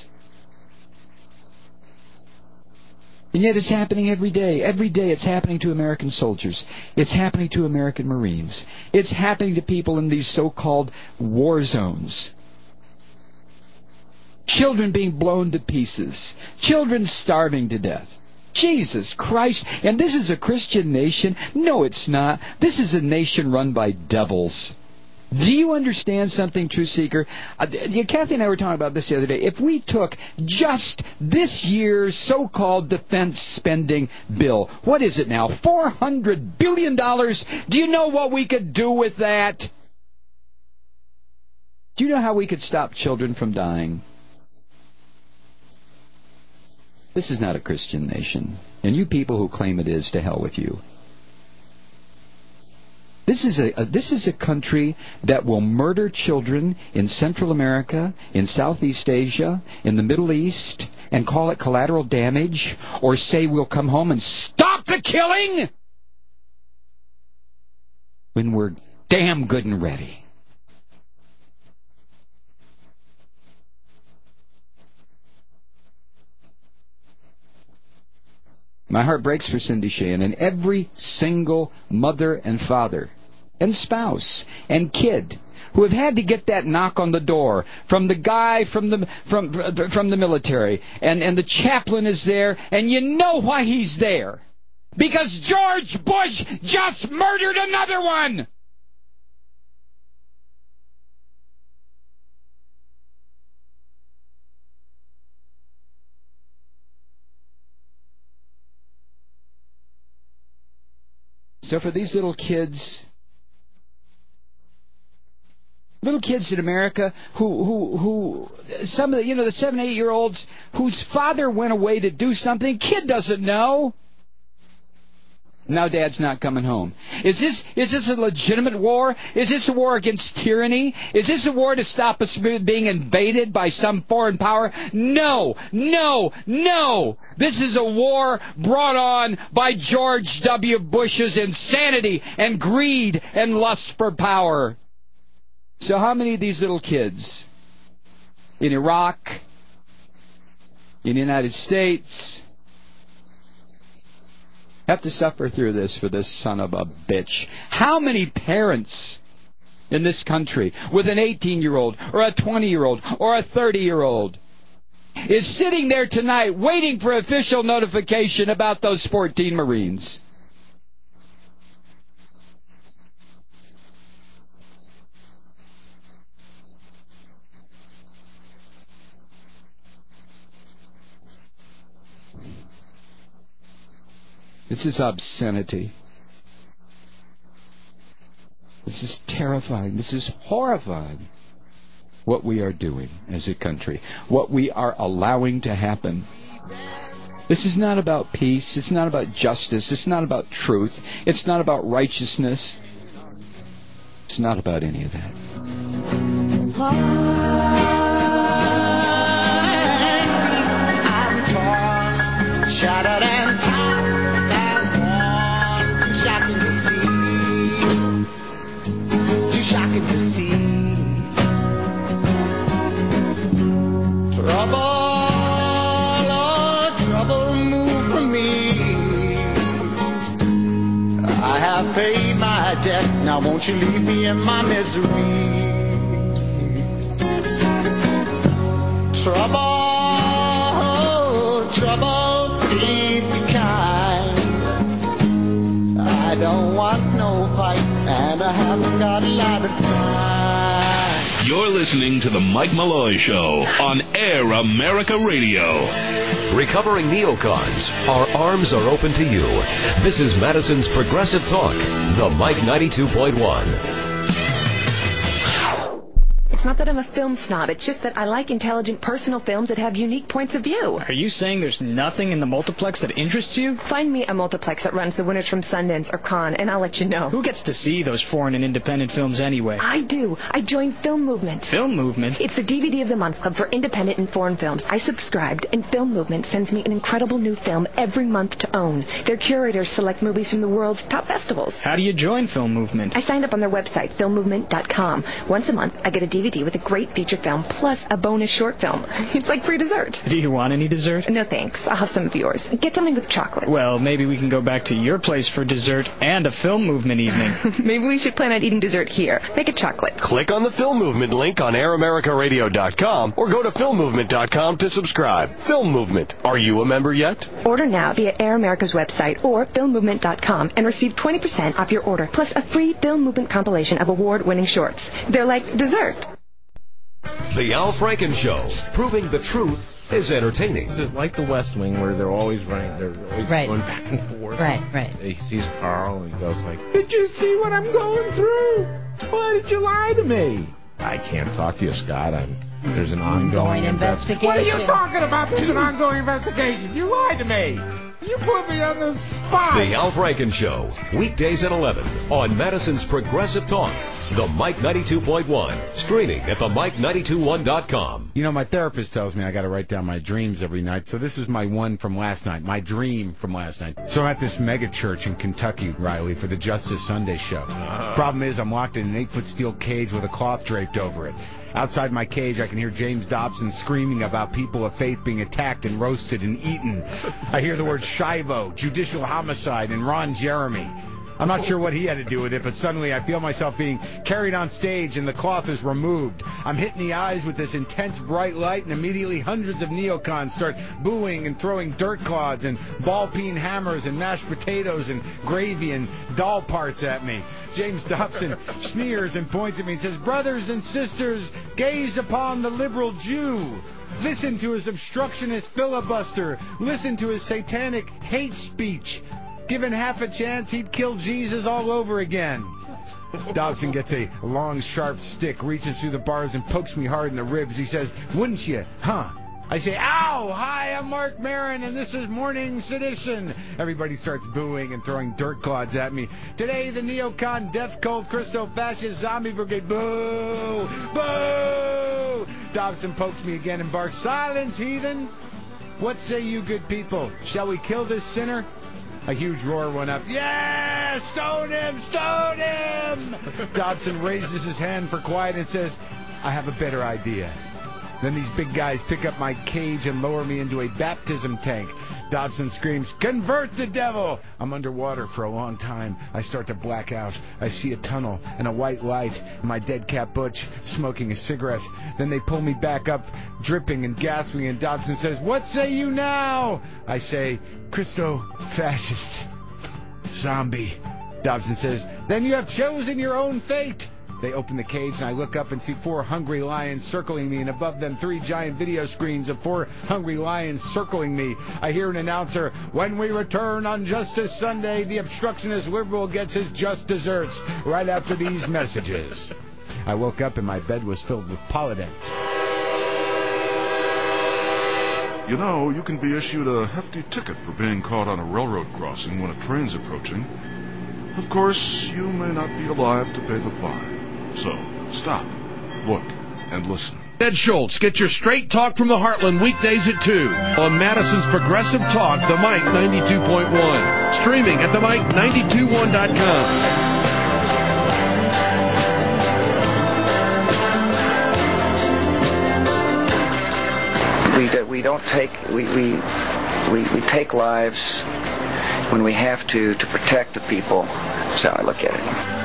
And yet it's happening every day. Every day it's happening to American soldiers. It's happening to American Marines. It's happening to people in these so-called war zones. Children being blown to pieces. Children starving to death. Jesus Christ. And this is a Christian nation? No, it's not. This is a nation run by devils. Do you understand something, Truth Seeker? Uh, Kathy and I were talking about this the other day. If we took just this year's so-called defense spending bill, what is it now, four hundred billion dollars? Do you know what we could do with that? Do you know how we could stop children from dying? This is not a Christian nation. And you people who claim it is, to hell with you. This is a, a this is a country that will murder children in Central America, in Southeast Asia, in the Middle East, and call it collateral damage, or say we'll come home and stop the killing when we're damn good and ready. My heart breaks for Cindy Sheehan and every single mother and father and spouse and kid who have had to get that knock on the door from the guy from the from from the military, and and the chaplain is there, and you know why he's there, because George Bush just murdered another one. So for these little kids, little kids in America who, who, who, some of the, you know, the seven, eight-year-olds whose father went away to do something, kid doesn't know. Now Dad's not coming home. Is this, is this a legitimate war? Is this a war against tyranny? Is this a war to stop us being invaded by some foreign power? No, no, no. This is a war brought on by George W. Bush's insanity and greed and lust for power. So how many of these little kids in Iraq, in the United States, have to suffer through this for this son of a bitch? How many parents in this country with an eighteen-year-old or a twenty-year-old or a thirty-year-old is sitting there tonight waiting for official notification about those fourteen Marines? This is obscenity. This is terrifying. This is horrifying. What we are doing as a country. What we are allowing to happen. This is not about peace. It's not about justice. It's not about truth. It's not about righteousness. It's not about any of that. shattered and tossed and worn. Too shocking to see. Too shocking to see. Trouble, oh, trouble, move from me. I have paid my debt, now won't you leave me in my misery? Trouble, oh, trouble, please be kind. I don't want no fight, and I haven't got a lot of time. You're listening to The Mike Malloy Show on Air America Radio. Recovering neocons, our arms are open to you. This is Madison's Progressive Talk, the Mike ninety-two point one. It's not that I'm a film snob, it's just that I like intelligent personal films that have unique points of view. Are you saying there's nothing in the multiplex that interests you? Find me a multiplex that runs the winners from Sundance or Cannes, and I'll let you know. Who gets to see those foreign and independent films anyway? I do. I joined Film Movement. Film Movement? It's the D V D of the Month Club for independent and foreign films. I subscribed, and Film Movement sends me an incredible new film every month to own. Their curators select movies from the world's top festivals. How do you join Film Movement? I signed up on their website, film movement dot com. Once a month, I get a D V D with a great feature film plus a bonus short film. It's like free dessert. Do you want any dessert? No thanks. I'll have some of yours. Get something with chocolate. Well, maybe we can go back to your place for dessert and a Film Movement evening. Maybe we should plan on eating dessert here. Make it chocolate. Click on the Film Movement link on air america radio dot com or go to film movement dot com to subscribe. Film Movement. Are you a member yet? Order now via Air America's website or film movement dot com and receive twenty percent off your order plus a free Film Movement compilation of award-winning shorts. They're like dessert. The Al Franken Show, proving the truth is entertaining. Is it like the West Wing where they're always running, they're always right. going back and forth? Right, right. He sees Carl and he goes like, "Did you see what I'm going through? Why did you lie to me?" I can't talk to you, Scott. I'm, there's an ongoing investigation. What are you talking about? There's an ongoing investigation. You lied to me. You put me on the spot. The Al Franken Show, weekdays at eleven on Madison's Progressive Talk, the Mike ninety-two point one, streaming at the mike ninety-two one dot com. You know, my therapist tells me I got to write down my dreams every night, so this is my one from last night, my dream from last night. So I'm at this mega church in Kentucky, Riley, for the Justice Sunday show. Uh, Problem is, I'm locked in an eight-foot steel cage with a cloth draped over it. Outside my cage, I can hear James Dobson screaming about people of faith being attacked and roasted and eaten. I hear the word Shivo, judicial homicide, and Ron Jeremy. I'm not sure what he had to do with it, but suddenly I feel myself being carried on stage and the cloth is removed. I'm hit in the eyes with this intense bright light, and immediately hundreds of neocons start booing and throwing dirt clods and ball-peen hammers and mashed potatoes and gravy and doll parts at me. James Dobson sneers and points at me and says, "Brothers and sisters, gaze upon the liberal Jew. Listen to his obstructionist filibuster. Listen to his satanic hate speech. Given half a chance, he'd kill Jesus all over again." Dobson gets a long, sharp stick, reaches through the bars, and pokes me hard in the ribs. He says, "Wouldn't you? Huh?" I say, "Ow! Hi, I'm Mark Maron, and this is Morning Sedition." Everybody starts booing and throwing dirt clods at me. Today, the neocon, death cult, Christo-fascist zombie brigade. Boo! Boo! Dobson pokes me again and barks, "Silence, heathen! What say you, good people? Shall we kill this sinner?" A huge roar went up. "Yeah! Stone him! Stone him!" Dobson raises his hand for quiet and says, "I have a better idea." Then these big guys pick up my cage and lower me into a baptism tank. Dobson screams, "Convert the devil!" I'm underwater for a long time. I start to black out. I see a tunnel and a white light and my dead cat Butch smoking a cigarette. Then they pull me back up, dripping and gasping, and Dobson says, "What say you now?" I say, "Christo-fascist zombie." Dobson says, "Then you have chosen your own fate." They open the cage, and I look up and see four hungry lions circling me, and above them three giant video screens of four hungry lions circling me. I hear an announcer, "When we return on Justice Sunday, the obstructionist liberal gets his just desserts," right after these messages. I woke up and my bed was filled with Polydent. You know, you can be issued a hefty ticket for being caught on a railroad crossing when a train's approaching. Of course, you may not be alive to pay the fine. So, stop, look, and listen. Ed Schultz, get your straight talk from the Heartland weekdays at two on Madison's Progressive Talk, The Mike ninety-two point one. Streaming at the mike nine two one dot com. We, do, we don't take, we, we, we, we take lives when we have to to protect the people. That's how I look at it.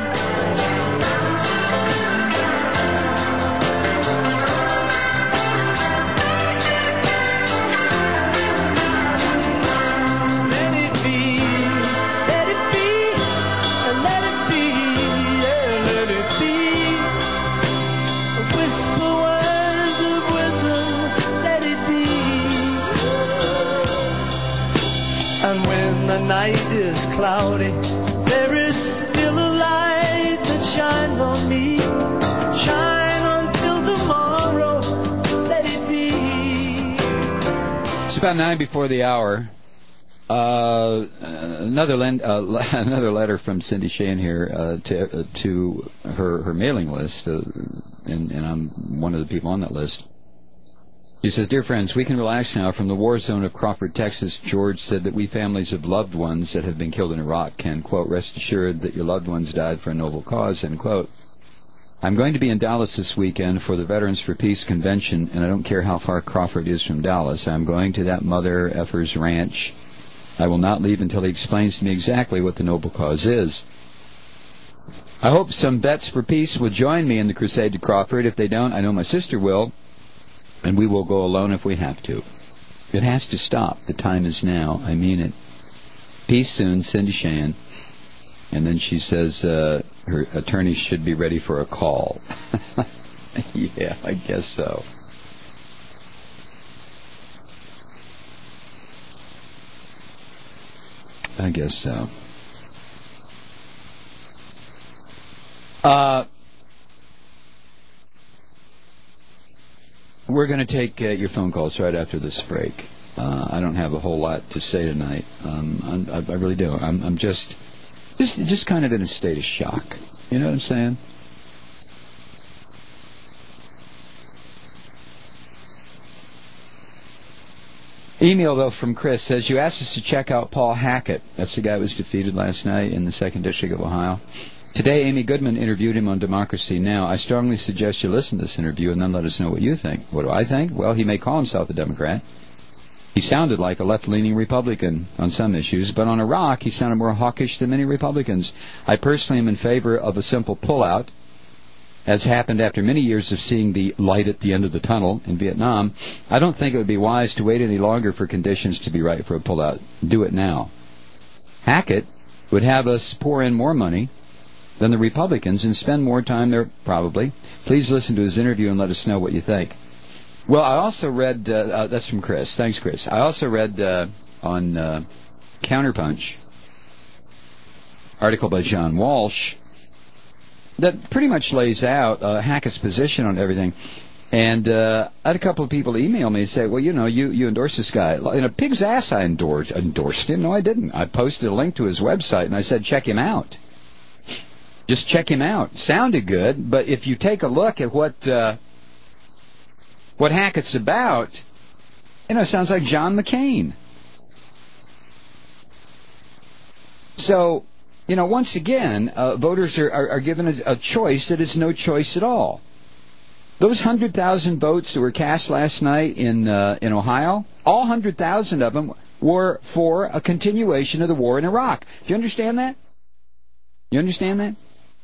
Night is cloudy, there is still a light that shines on me. Shine until tomorrow, let it be. It's about nine before the hour. Uh, another len- uh, another letter from Cindy Sheehan here uh, to uh, to her her mailing list, uh, and, and I'm one of the people on that list. He says, "Dear friends, we can relax now from the war zone of Crawford, Texas. George said that we families of loved ones that have been killed in Iraq can, quote, rest assured that your loved ones died for a noble cause, end quote. I'm going to be in Dallas this weekend for the Veterans for Peace convention, and I don't care how far Crawford is from Dallas. I'm going to that mother effer's ranch. I will not leave until he explains to me exactly what the noble cause is. I hope some vets for peace will join me in the crusade to Crawford. If they don't, I know my sister will. And we will go alone if we have to. It has to stop. The time is now. I mean it. Peace soon, Cindy Sheehan." And then she says uh, her attorney should be ready for a call. Yeah, I guess so. I guess so. Uh... We're going to take uh, your phone calls right after this break. Uh, I don't have a whole lot to say tonight. Um, I, I really do. I'm, I'm just, just, just kind of in a state of shock. You know what I'm saying? Email, though, from Chris says, "You asked us to check out Paul Hackett." That's the guy who was defeated last night in the second District of Ohio. "Today, Amy Goodman interviewed him on Democracy Now! I strongly suggest you listen to this interview and then let us know what you think." What do I think? Well, he may call himself a Democrat. He sounded like a left-leaning Republican on some issues, but on Iraq, he sounded more hawkish than many Republicans. "I personally am in favor of a simple pullout, as happened after many years of seeing the light at the end of the tunnel in Vietnam. I don't think it would be wise to wait any longer for conditions to be right for a pullout. Do it now." Hackett would have us pour in more money than the Republicans and spend more time there, probably. Please listen to his interview and let us know what you think. Well, I also read, uh, uh, that's from Chris. Thanks, Chris. I also read uh, on uh, Counterpunch, article by John Walsh, that pretty much lays out uh, Hackett's position on everything. And uh, I had a couple of people email me and say, well, you know, you, you endorse this guy. In a pig's ass I endorsed, endorsed him. No, I didn't. I posted a link to his website, and I said, check him out. Just check him out. Sounded good, but if you take a look at what uh, what Hackett's about, you know, it sounds like John McCain. So, you know, once again, uh, voters are, are, are given a, a choice that is no choice at all. Those one hundred thousand votes that were cast last night in uh, in Ohio, all one hundred thousand of them were for a continuation of the war in Iraq. Do you understand that? You understand that?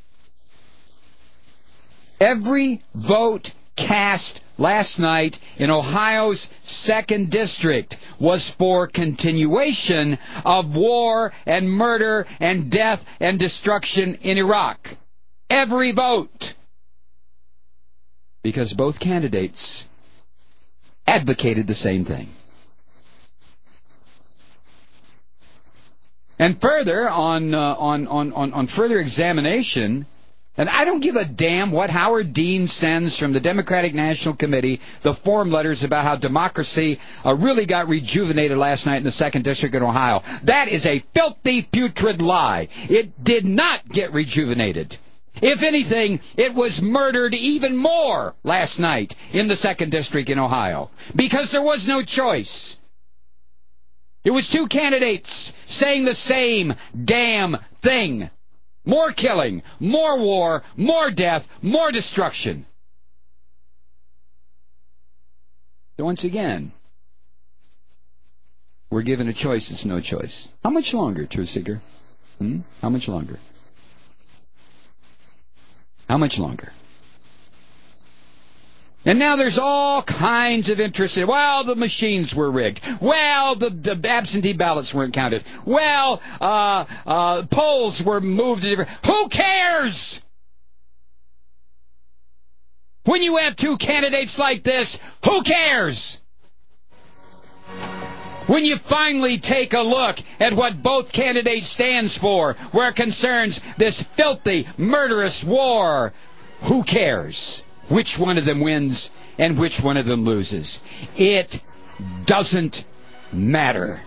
Every vote cast last night in Ohio's second district was for continuation of war and murder and death and destruction in Iraq. Every vote. Because both candidates advocated the same thing. And further, on, uh, on, on, on, on further examination, and I don't give a damn what Howard Dean sends from the Democratic National Committee, the form letters about how democracy uh, really got rejuvenated last night in the second District in Ohio. That is a filthy, putrid lie. It did not get rejuvenated. If anything, it was murdered even more last night in the second District in Ohio, because there was no choice. It was two candidates saying the same damn thing. More killing, more war, more death, more destruction. So once again, we're given a choice. It's no choice. How much longer, Truth Seeker? Hmm? How much longer? How much longer? And now there's all kinds of interest in, well, the machines were rigged. Well, the, the absentee ballots weren't counted. Well, uh, uh, polls were moved to different... Who cares? When you have two candidates like this, who cares? When you finally take a look at what both candidates stands for, where it concerns this filthy, murderous war, who cares which one of them wins and which one of them loses? It doesn't matter.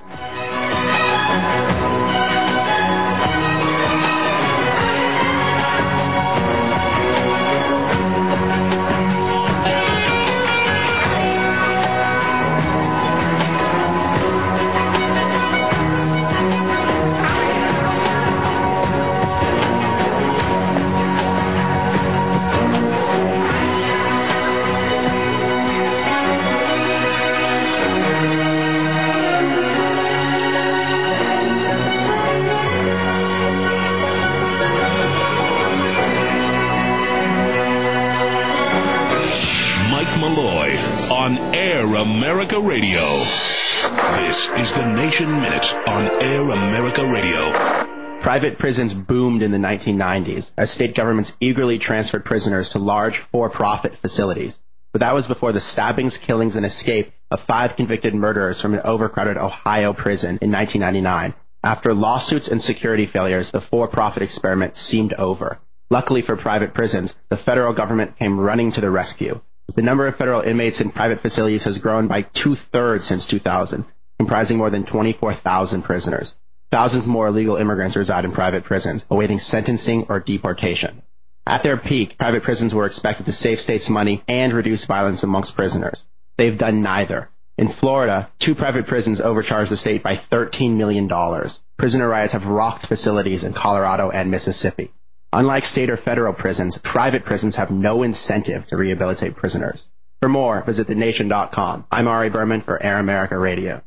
America Radio. This is the Nation Minute on Air America Radio. Private prisons boomed in the nineteen nineties as state governments eagerly transferred prisoners to large for-profit facilities. But that was before the stabbings, killings, and escape of five convicted murderers from an overcrowded Ohio prison in nineteen ninety-nine. After lawsuits and security failures, the for-profit experiment seemed over. Luckily for private prisons, the federal government came running to the rescue. The number of federal inmates in private facilities has grown by two-thirds since two thousand, comprising more than twenty-four thousand prisoners. Thousands more illegal immigrants reside in private prisons, awaiting sentencing or deportation. At their peak, private prisons were expected to save states money and reduce violence amongst prisoners. They've done neither. In Florida, two private prisons overcharged the state by thirteen million dollars. Prisoner riots have rocked facilities in Colorado and Mississippi. Unlike state or federal prisons, private prisons have no incentive to rehabilitate prisoners. For more, visit the nation dot com. I'm Ari Berman for Air America Radio.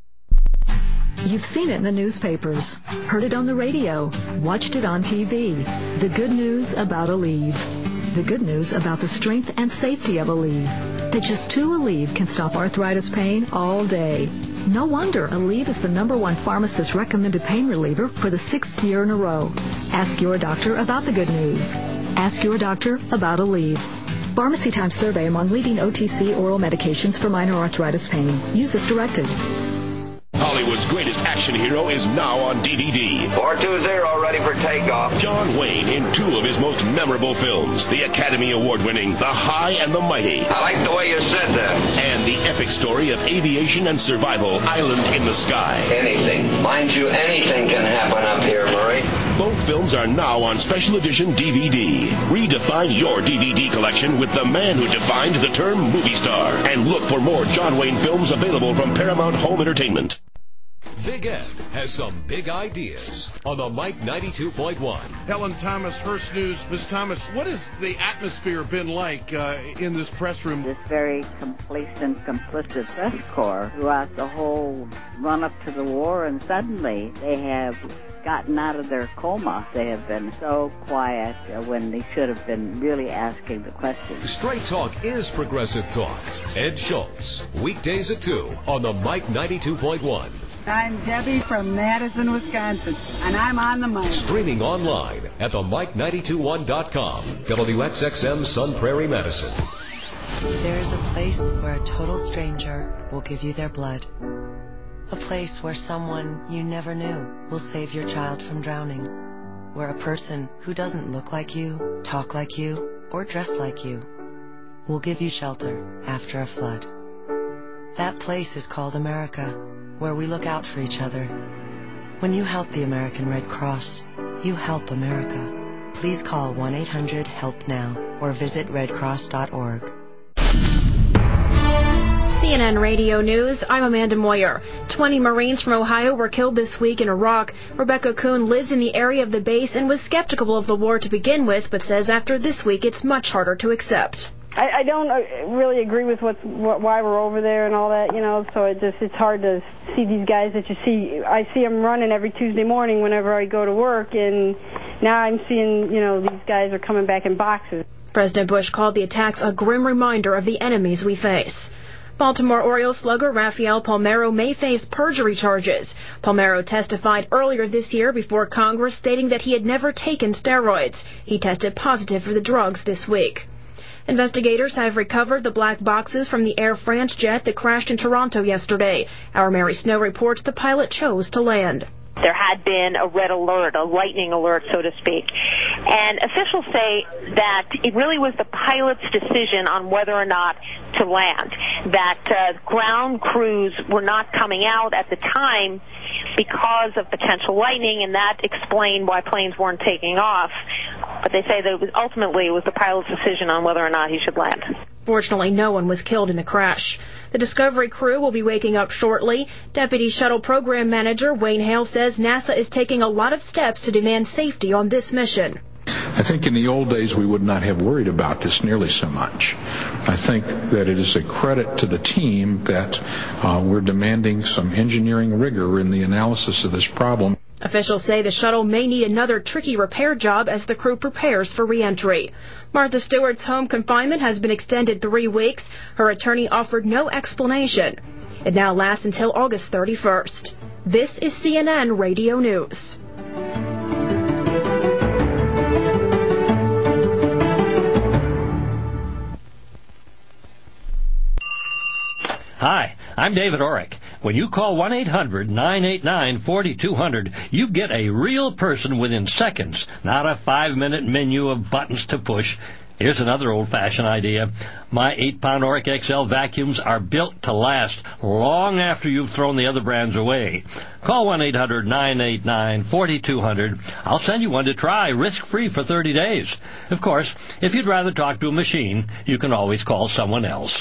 You've seen it in the newspapers, heard it on the radio, watched it on T V. The good news about Aleve. The good news about the strength and safety of Aleve. That just two Aleve can stop arthritis pain all day. No wonder Aleve is the number one pharmacist recommended pain reliever for the sixth year in a row. Ask your doctor about the good news. Ask your doctor about Aleve. Pharmacy Times survey among leading O T C oral medications for minor arthritis pain. Use as directed. Hollywood's greatest action hero is now on D V D. four two zero, ready for takeoff. John Wayne in two of his most memorable films, the Academy Award-winning The High and the Mighty. I like the way you said that. And the epic story of aviation and survival, Island in the Sky. Anything. Mind you, anything can happen up here, Murray. Both films are now on special edition D V D. Redefine your D V D collection with the man who defined the term movie star. And look for more John Wayne films available from Paramount Home Entertainment. Big Ed has some big ideas on the Mike ninety-two point one. Helen Thomas, Hearst News. Miz Thomas, what has the atmosphere been like uh, in this press room? This very complacent, complicit press corps throughout the whole run-up to the war, and suddenly they have gotten out of their coma. They have been so quiet uh, when they should have been really asking the questions. Straight Talk is progressive talk. Ed Schultz, weekdays at two on the Mike ninety-two point one. I'm Debbie from Madison, Wisconsin, and I'm on the mic. Streaming online at the mike nine two one dot com. W X X M Sun Prairie, Madison. There is a place where a total stranger will give you their blood. A place where someone you never knew will save your child from drowning. Where a person who doesn't look like you, talk like you, or dress like you will give you shelter after a flood. That place is called America, where we look out for each other. When you help the American Red Cross, you help America. please call one eight hundred help now or visit red cross dot org. C N N Radio News, I'm Amanda Moyer. twenty Marines from Ohio were killed this week in Iraq. Rebecca Kuhn lives in the area of the base and was skeptical of the war to begin with, but says after this week it's much harder to accept. I, I don't really agree with what's, what, why we're over there and all that, you know, so it just it's hard to see these guys that you see. I see them running every Tuesday morning whenever I go to work, and now I'm seeing, you know, these guys are coming back in boxes. President Bush called the attacks a grim reminder of the enemies we face. Baltimore Orioles slugger Rafael Palmeiro may face perjury charges. Palmeiro testified earlier this year before Congress stating that he had never taken steroids. He tested positive for the drugs this week. Investigators have recovered the black boxes from the Air France jet that crashed in Toronto yesterday. Our Mary Snow reports the pilot chose to land. There had been a red alert, a lightning alert, so to speak. And officials say that it really was the pilot's decision on whether or not to land, that uh, ground crews were not coming out at the time because of potential lightning, and that explained why planes weren't taking off. But they say that it was ultimately it was the pilot's decision on whether or not he should land. Fortunately, no one was killed in the crash. The Discovery crew will be waking up shortly. Deputy Shuttle Program Manager Wayne Hale says NASA is taking a lot of steps to demand safety on this mission. I think in the old days we would not have worried about this nearly so much. I think that it is a credit to the team that uh, we're demanding some engineering rigor in the analysis of this problem. Officials say the shuttle may need another tricky repair job as the crew prepares for re-entry. Martha Stewart's home confinement has been extended three weeks. Her attorney offered no explanation. It now lasts until August thirty-first. This is C N N Radio News. Hi, I'm David Orrick. When you call one eight hundred nine eight nine four two zero zero, you get a real person within seconds, not a five-minute menu of buttons to push. Here's another old-fashioned idea. My eight-pound Orrick X L vacuums are built to last long after you've thrown the other brands away. Call one eight hundred nine eight nine four two zero zero. I'll send you one to try, risk-free for thirty days. Of course, if you'd rather talk to a machine, you can always call someone else.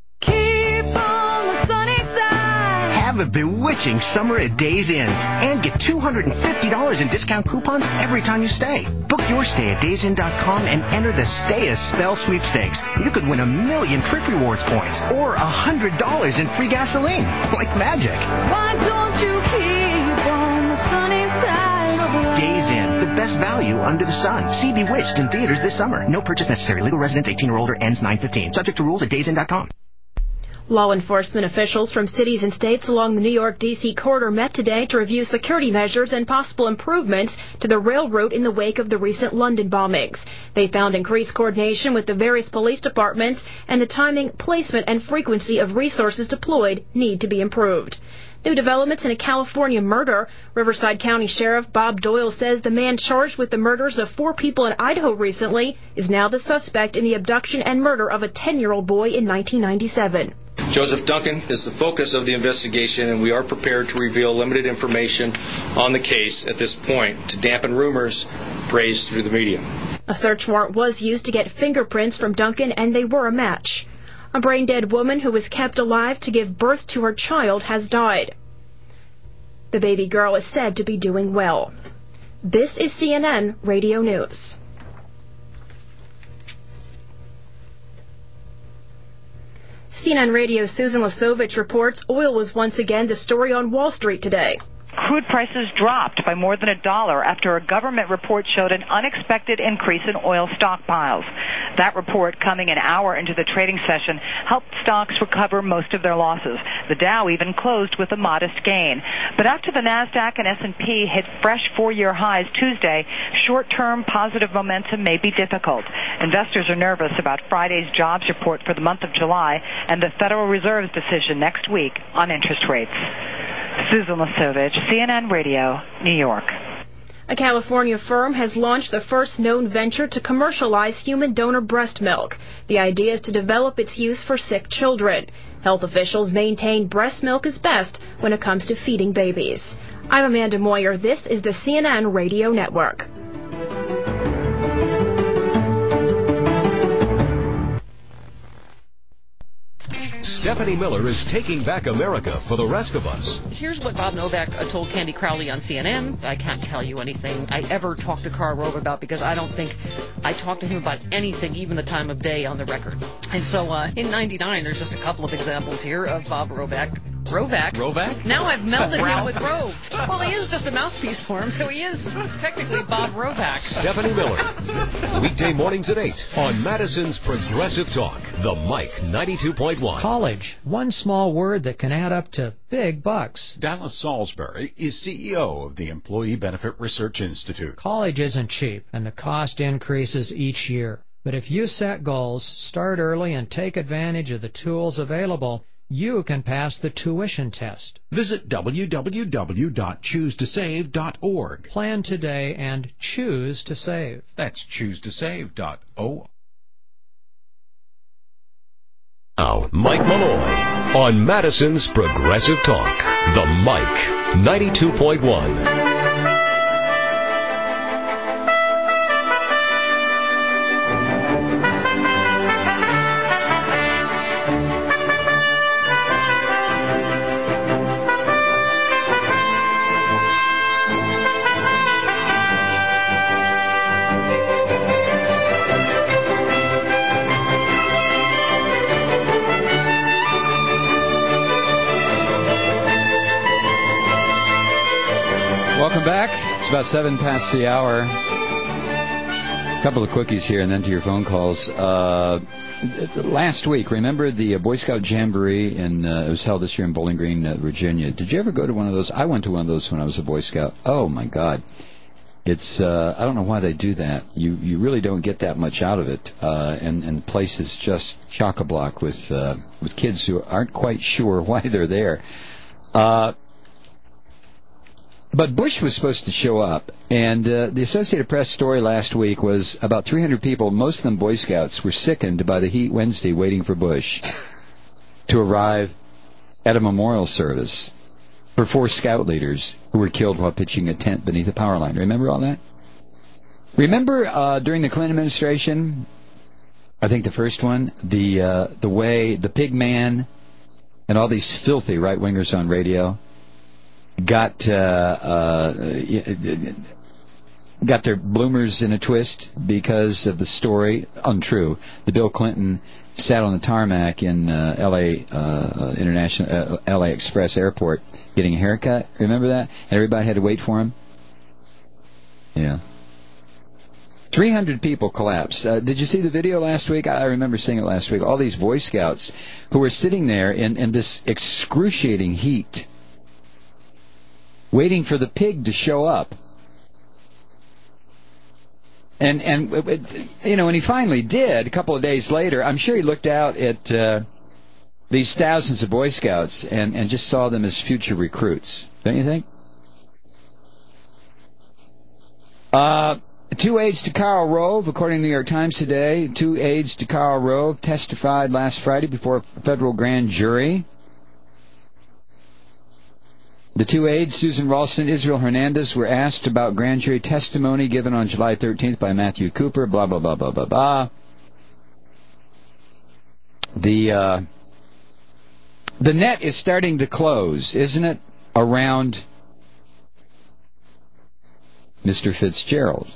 Have a bewitching summer at Days Inn and get two hundred fifty dollars in discount coupons every time you stay. Book your stay at days inn dot com and enter the Stay a Spell sweepstakes. You could win a million Trip Rewards points or one hundred dollars in free gasoline. Like magic. Why don't you keep on the sunny side of life? Days Inn, the best value under the sun. See Bewitched in theaters this summer. No purchase necessary. Legal residents eighteen or older, ends nine fifteen. Subject to rules at days inn dot com. Law enforcement officials from cities and states along the New York D C corridor met today to review security measures and possible improvements to the railroad in the wake of the recent London bombings. They found increased coordination with the various police departments, and the timing, placement, and frequency of resources deployed need to be improved. New developments in a California murder. Riverside County Sheriff Bob Doyle says the man charged with the murders of four people in Idaho recently is now the suspect in the abduction and murder of a ten-year-old boy in nineteen ninety-seven. Joseph Duncan is the focus of the investigation, and we are prepared to reveal limited information on the case at this point to dampen rumors raised through the media. A search warrant was used to get fingerprints from Duncan, and they were a match. A brain-dead woman who was kept alive to give birth to her child has died. The baby girl is said to be doing well. This is C N N Radio News. C N N Radio's Susan Lasovich reports oil was once again the story on Wall Street today. Crude prices dropped by more than a dollar after a government report showed an unexpected increase in oil stockpiles. That report, coming an hour into the trading session, helped stocks recover most of their losses. The Dow even closed with a modest gain. But after the NASDAQ and S and P hit fresh four-year highs Tuesday, short-term positive momentum may be difficult. Investors are nervous about Friday's jobs report for the month of July and the Federal Reserve's decision next week on interest rates. Susan Lasovich, C N N Radio, New York. A California firm has launched the first known venture to commercialize human donor breast milk. The idea is to develop its use for sick children. Health officials maintain breast milk is best when it comes to feeding babies. I'm Amanda Moyer. This is the C N N Radio Network. Stephanie Miller is taking back America for the rest of us. Here's what Bob Novak uh, told Candy Crowley on C N N. I can't tell you anything I ever talked to Karl Rove about because I don't think I talked to him about anything, even the time of day on the record. And so uh, in ninety-nine, there's just a couple of examples here of Bob Rovac. Rovac? Rovac? Now I've melded him with Rove. Well, he is just a mouthpiece for him, so he is technically Bob Rovac. Stephanie Miller. Weekday mornings at eight on Madison's Progressive Talk. The Mike ninety-two point one. College. One small word that can add up to big bucks. Dallas Salisbury is C E O of the Employee Benefit Research Institute. College isn't cheap, and the cost increases each year. But if you set goals, start early, and take advantage of the tools available, you can pass the tuition test. Visit w w w dot choose to save dot org. Plan today and choose to save. That's choose to save dot org. Now, Mike Malloy on Madison's Progressive Talk. The Mike ninety-two point one. Welcome back. It's about seven past the hour. A couple of quickies here and then to your phone calls. Uh, last week, remember the uh, Boy Scout Jamboree? In, uh, it was held this year in Bowling Green, uh, Virginia. Did you ever go to one of those? I went to one of those when I was a Boy Scout. Oh, my God. It's, uh, I don't know why they do that. You you really don't get that much out of it. Uh, and, and the place is just chock-a-block with, uh, with kids who aren't quite sure why they're there. Uh, But Bush was supposed to show up, and uh, the Associated Press story last week was about three hundred people, most of them Boy Scouts, were sickened by the heat Wednesday waiting for Bush to arrive at a memorial service for four Scout leaders who were killed while pitching a tent beneath a power line. Remember all that? Remember uh, during the Clinton administration, I think the first one, the uh, the way the pig man and all these filthy right-wingers on radio got uh, uh, got their bloomers in a twist because of the story. Untrue. The Bill Clinton sat on the tarmac in uh, L A uh, International uh, L A Express Airport getting a haircut. Remember that? And everybody had to wait for him. Yeah. three hundred people collapsed. Uh, did you see the video last week? I remember seeing it last week. All these Boy Scouts who were sitting there in, in this excruciating heat, waiting for the pig to show up. And, and you know, when he finally did, a couple of days later, I'm sure he looked out at uh, these thousands of Boy Scouts and, and just saw them as future recruits. Don't you think? Uh, two aides to Karl Rove, according to the New York Times today, two aides to Karl Rove testified last Friday before a federal grand jury. The two aides, Susan Ralston and Israel Hernandez, were asked about grand jury testimony given on July thirteenth by Matthew Cooper, blah, blah, blah, blah, blah, blah. The, uh, the net is starting to close, isn't it, around Mister Fitzgerald?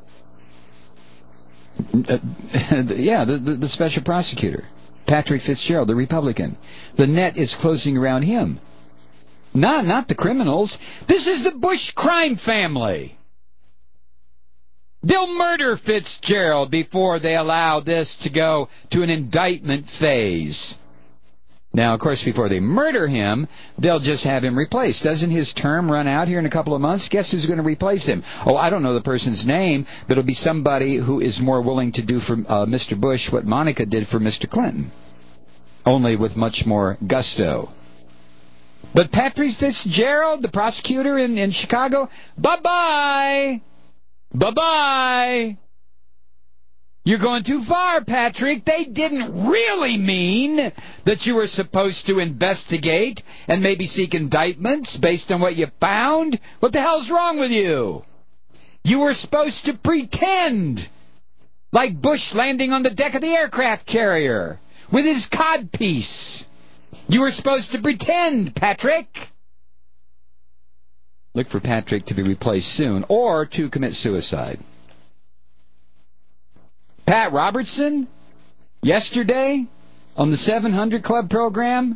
Uh, yeah, the, the, the special prosecutor, Patrick Fitzgerald, the Republican. The net is closing around him. Not, not the criminals. This is the Bush crime family. They'll murder Fitzgerald before they allow this to go to an indictment phase. Now, of course, before they murder him, they'll just have him replaced. Doesn't his term run out here in a couple of months? Guess who's going to replace him? Oh, I don't know the person's name, but it'll be somebody who is more willing to do for uh, Mister Bush what Monica did for Mister Clinton, only with much more gusto. But Patrick Fitzgerald, the prosecutor in, in Chicago, bye-bye. Bye-bye. You're going too far, Patrick. They didn't really mean that you were supposed to investigate and maybe seek indictments based on what you found. What the hell's wrong with you? You were supposed to pretend, like Bush landing on the deck of the aircraft carrier with his codpiece You were supposed to pretend, Patrick. Look for Patrick to be replaced soon, or to commit suicide. Pat Robertson, yesterday, on the seven hundred Club program,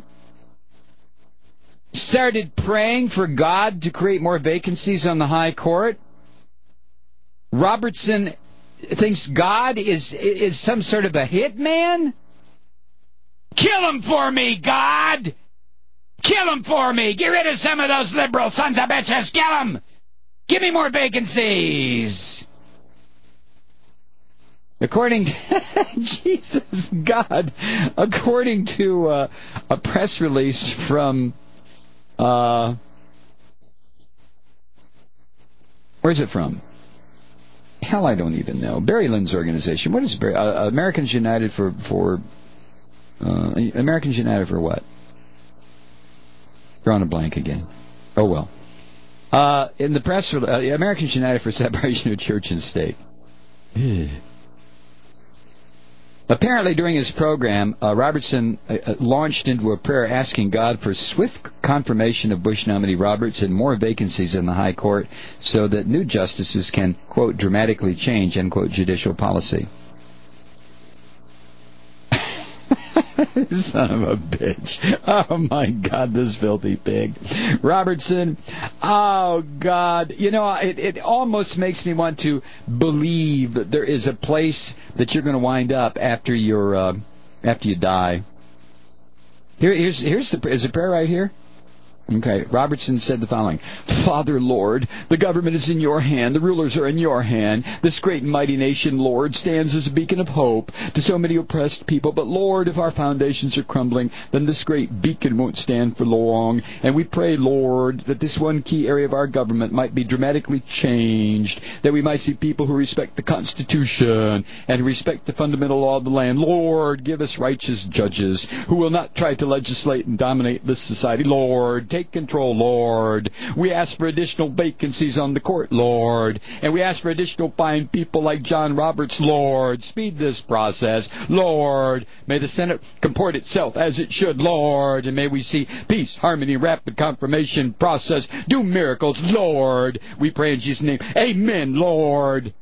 started praying for God to create more vacancies on the high court. Robertson thinks God is is some sort of a hitman. Kill him for me, God! Kill him for me! Get rid of some of those liberal sons of bitches! Kill them! Give me more vacancies! According to... Jesus, God. According to uh, a press release from... Uh, where's it from? Hell, I don't even know. Barry Lynd's organization. What is Barry? Uh, Americans United for... for uh, Americans United for what? Drawing a blank again. Oh, well. Uh, in the press, uh, Americans United for Separation of Church and State. Apparently, during his program, uh, Robertson uh, launched into a prayer asking God for swift confirmation of Bush nominee Roberts and more vacancies in the high court so that new justices can, quote, dramatically change, end quote, judicial policy. Son of a bitch. Oh, my God, this filthy pig. Robertson, oh, God. You know, it, it almost makes me want to believe that there is a place that you're going to wind up after you're, uh, after you die. Here, here's, here's the, is the prayer right here? Okay, Robertson said the following. Father, Lord, the government is in your hand. The rulers are in your hand. This great and mighty nation, Lord, stands as a beacon of hope to so many oppressed people. But, Lord, if our foundations are crumbling, then this great beacon won't stand for long. And we pray, Lord, that this one key area of our government might be dramatically changed, that we might see people who respect the Constitution and respect the fundamental law of the land. Lord, give us righteous judges who will not try to legislate and dominate this society. Lord, take control, Lord. We ask for additional vacancies on the court, Lord. And we ask for additional fine people like John Roberts, Lord. Speed this process, Lord. May the Senate comport itself as it should, Lord. And may we see peace, harmony, rapid confirmation process. Do miracles, Lord. We pray in Jesus' name. Amen, Lord.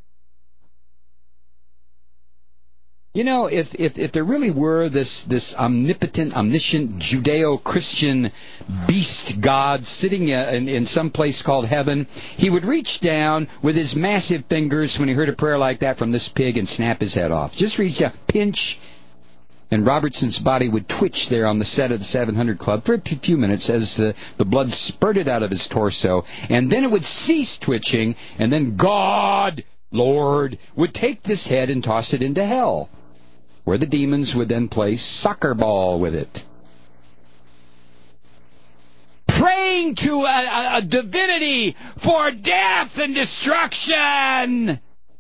You know, if, if if there really were this this omnipotent, omniscient, Judeo-Christian beast God sitting in, in some place called heaven, he would reach down with his massive fingers when he heard a prayer like that from this pig and snap his head off. Just reach down, pinch, and Robertson's body would twitch there on the set of the seven hundred Club for a few minutes as the, the blood spurted out of his torso, and then it would cease twitching, and then God, Lord, would take this head and toss it into hell, where the demons would then play soccer ball with it. Praying to a, a, a divinity for death and destruction.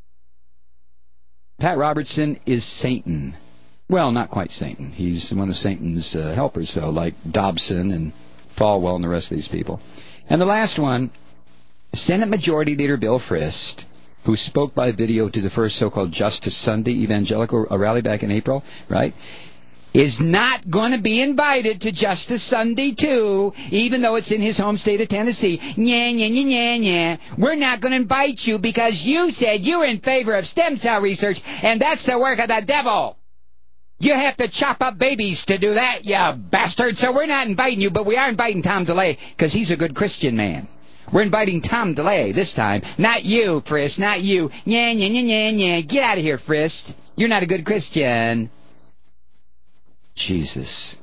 Pat Robertson is Satan. Well, not quite Satan. He's one of Satan's uh, helpers, though, like Dobson and Falwell and the rest of these people. And the last one, Senate Majority Leader Bill Frist, who spoke by video to the first so-called Justice Sunday evangelical rally back in April, right, is not going to be invited to Justice Sunday two, even though it's in his home state of Tennessee. Nya, nya, nya, nya, nya. We're not going to invite you because you said you were in favor of stem cell research, and that's the work of the devil. You have to chop up babies to do that, you bastard. So we're not inviting you, but we are inviting Tom DeLay because he's a good Christian man. We're inviting Tom DeLay this time. Not you, Frist, not you. Nya, nya, nya, nya, nya. Get out of here, Frist. You're not a good Christian. Jesus.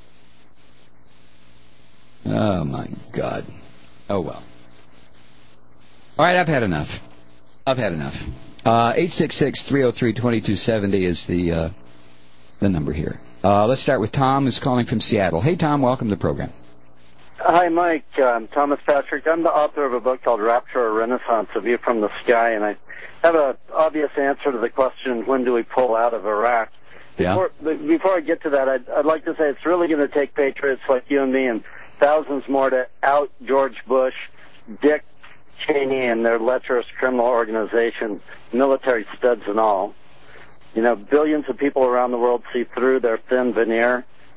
Oh, my God. Oh, well. All right, I've had enough. I've had enough. Uh, eight six six, three oh three, two two seven oh is the, uh, the number here. Uh, let's start with Tom, who's calling from Seattle. Hey, Tom, welcome to the program. Hi, Mike. I'm Thomas Patrick. I'm the author of a book called Rapture or Renaissance, A View from the Sky, and I have an obvious answer to the question, when do we pull out of Iraq? Yeah. Before, before I get to that, I'd, I'd like to say it's really going to take patriots like you and me and thousands more to out George Bush, Dick Cheney, and their lecherous criminal organization, military studs and all. You know, billions of people around the world see through their thin veneer,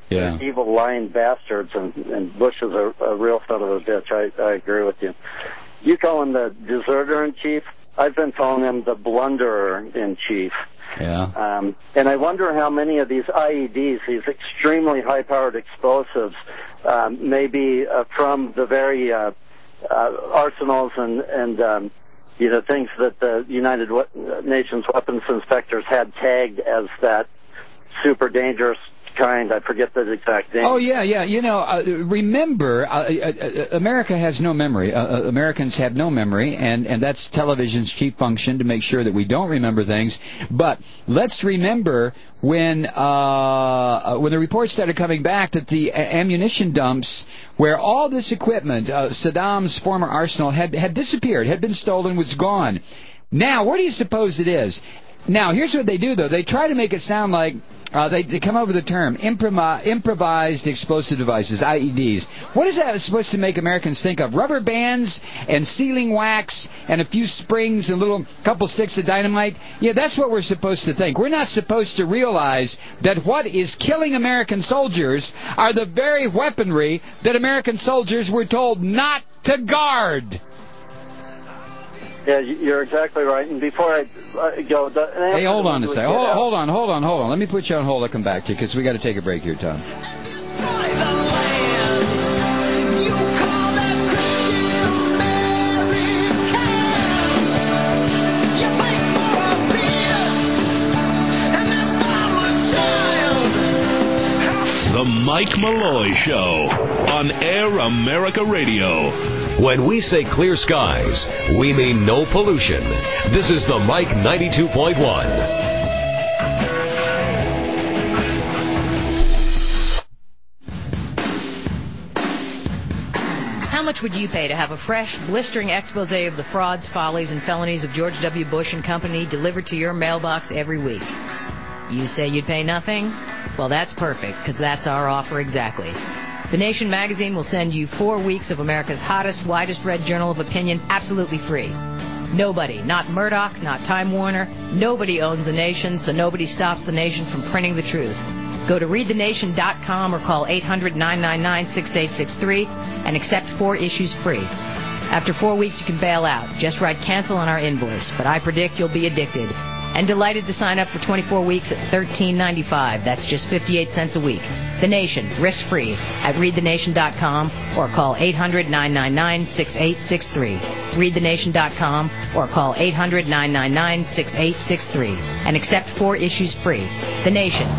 They're evil, lying bastards, and, and Bush is a, a real son of a bitch. I, I agree with you. You call him the deserter-in-chief. I've been calling him the blunderer-in-chief. Yeah. Um, and I wonder how many of these I E Ds, these extremely high-powered explosives, um, may be uh, from the very uh, uh, arsenals and, and um, you know, things that the United Nations weapons inspectors had tagged as that super dangerous kind. I forget the exact name. Oh, yeah, yeah. You know, uh, remember, uh, uh, America has no memory. Uh, uh, Americans have no memory, and, and that's television's chief function, to make sure that we don't remember things. But let's remember when uh, when the reports started coming back that the ammunition dumps where all this equipment, uh, Saddam's former arsenal, had, had disappeared, had been stolen, was gone. Now, where do you suppose it is? Now, here's what they do, though. They try to make it sound like Uh, they, they come up with the term improv- improvised explosive devices, I E Ds. What is that supposed to make Americans think of? Rubber bands and sealing wax and a few springs and a little couple sticks of dynamite? Yeah, that's what we're supposed to think. We're not supposed to realize that what is killing American soldiers are the very weaponry that American soldiers were told not to guard. Yeah, you're exactly right. And before I uh, go... The, hey, hold on a second. Hold, hold on, hold on, hold on. Let me put you on hold. I'll come back to you because we got to take a break here, Tom. The Mike Malloy Show on Air America Radio. When we say clear skies, we mean no pollution. This is the Mike ninety-two point one. How much would you pay to have a fresh, blistering expose of the frauds, follies, and felonies of George W. Bush and Company delivered to your mailbox every week? You say you'd pay nothing? Well, that's perfect, because that's our offer exactly. The Nation magazine will send you four weeks of America's hottest, widest read journal of opinion absolutely free. Nobody, not Murdoch, not Time Warner, nobody owns the Nation, so nobody stops the Nation from printing the truth. Go to read the nation dot com or call eight hundred, nine nine nine, six eight six three and accept four issues free. After four weeks, you can bail out. Just write cancel on our invoice, but I predict you'll be addicted. And delighted to sign up for twenty-four weeks at thirteen ninety-five. That's just fifty-eight cents a week. The Nation, risk-free, at read the nation dot com or call eight hundred, nine nine nine, six eight six three. read the nation dot com or call eight hundred, nine nine nine, six eight six three and accept four issues free. The Nation.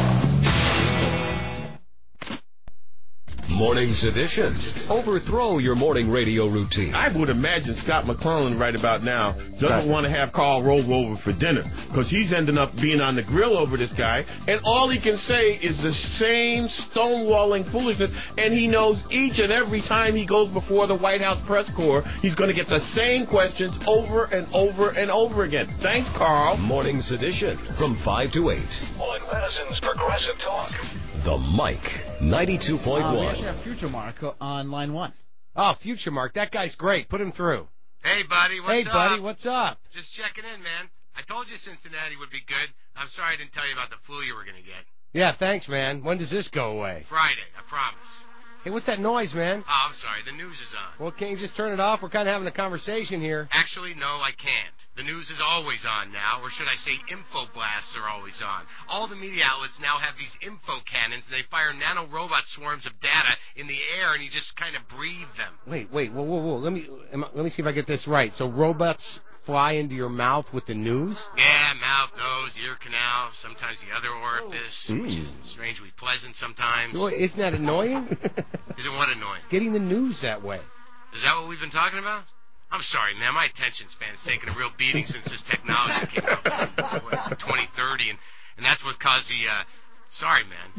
Morning Sedition. Overthrow your morning radio routine. I would imagine Scott McClellan right about now doesn't want to have Carl Rove over for dinner because he's ending up being on the grill over this guy, and all he can say is the same stonewalling foolishness, and he knows each and every time he goes before the White House press corps, he's going to get the same questions over and over and over again. Thanks, Carl. Morning Sedition from five to eight on Madison's Progressive Talk. The Mike ninety-two point one. Uh, we actually have Future Mark on line one. Oh, Future Mark. That guy's great. Put him through. Hey, buddy. What's hey, up? Hey, buddy. What's up? Just checking in, man. I told you Cincinnati would be good. I'm sorry I didn't tell you about the flu you were going to get. Yeah, thanks, man. When does this go away? Friday, I promise. Hey, what's that noise, man? Oh, I'm sorry. The news is on. Well, can't you just turn it off? We're kind of having a conversation here. Actually, no, I can't. The news is always on now, or should I say info blasts are always on. All the media outlets now have these info cannons, and they fire nano-robot swarms of data in the air, and you just kind of breathe them. Wait, wait, whoa, whoa, whoa. Let me, let me see if I get this right. So robots fly into your mouth with the news? Yeah, mouth, nose, ear canal, sometimes the other orifice, Oh. which is strangely pleasant sometimes. Well, isn't that annoying? Isn't what annoying? Getting the news that way. Is that what we've been talking about? I'm sorry, man. My attention span's taken a real beating since this technology came out in twenty thirty, and, and that's what caused the, uh... Sorry, man.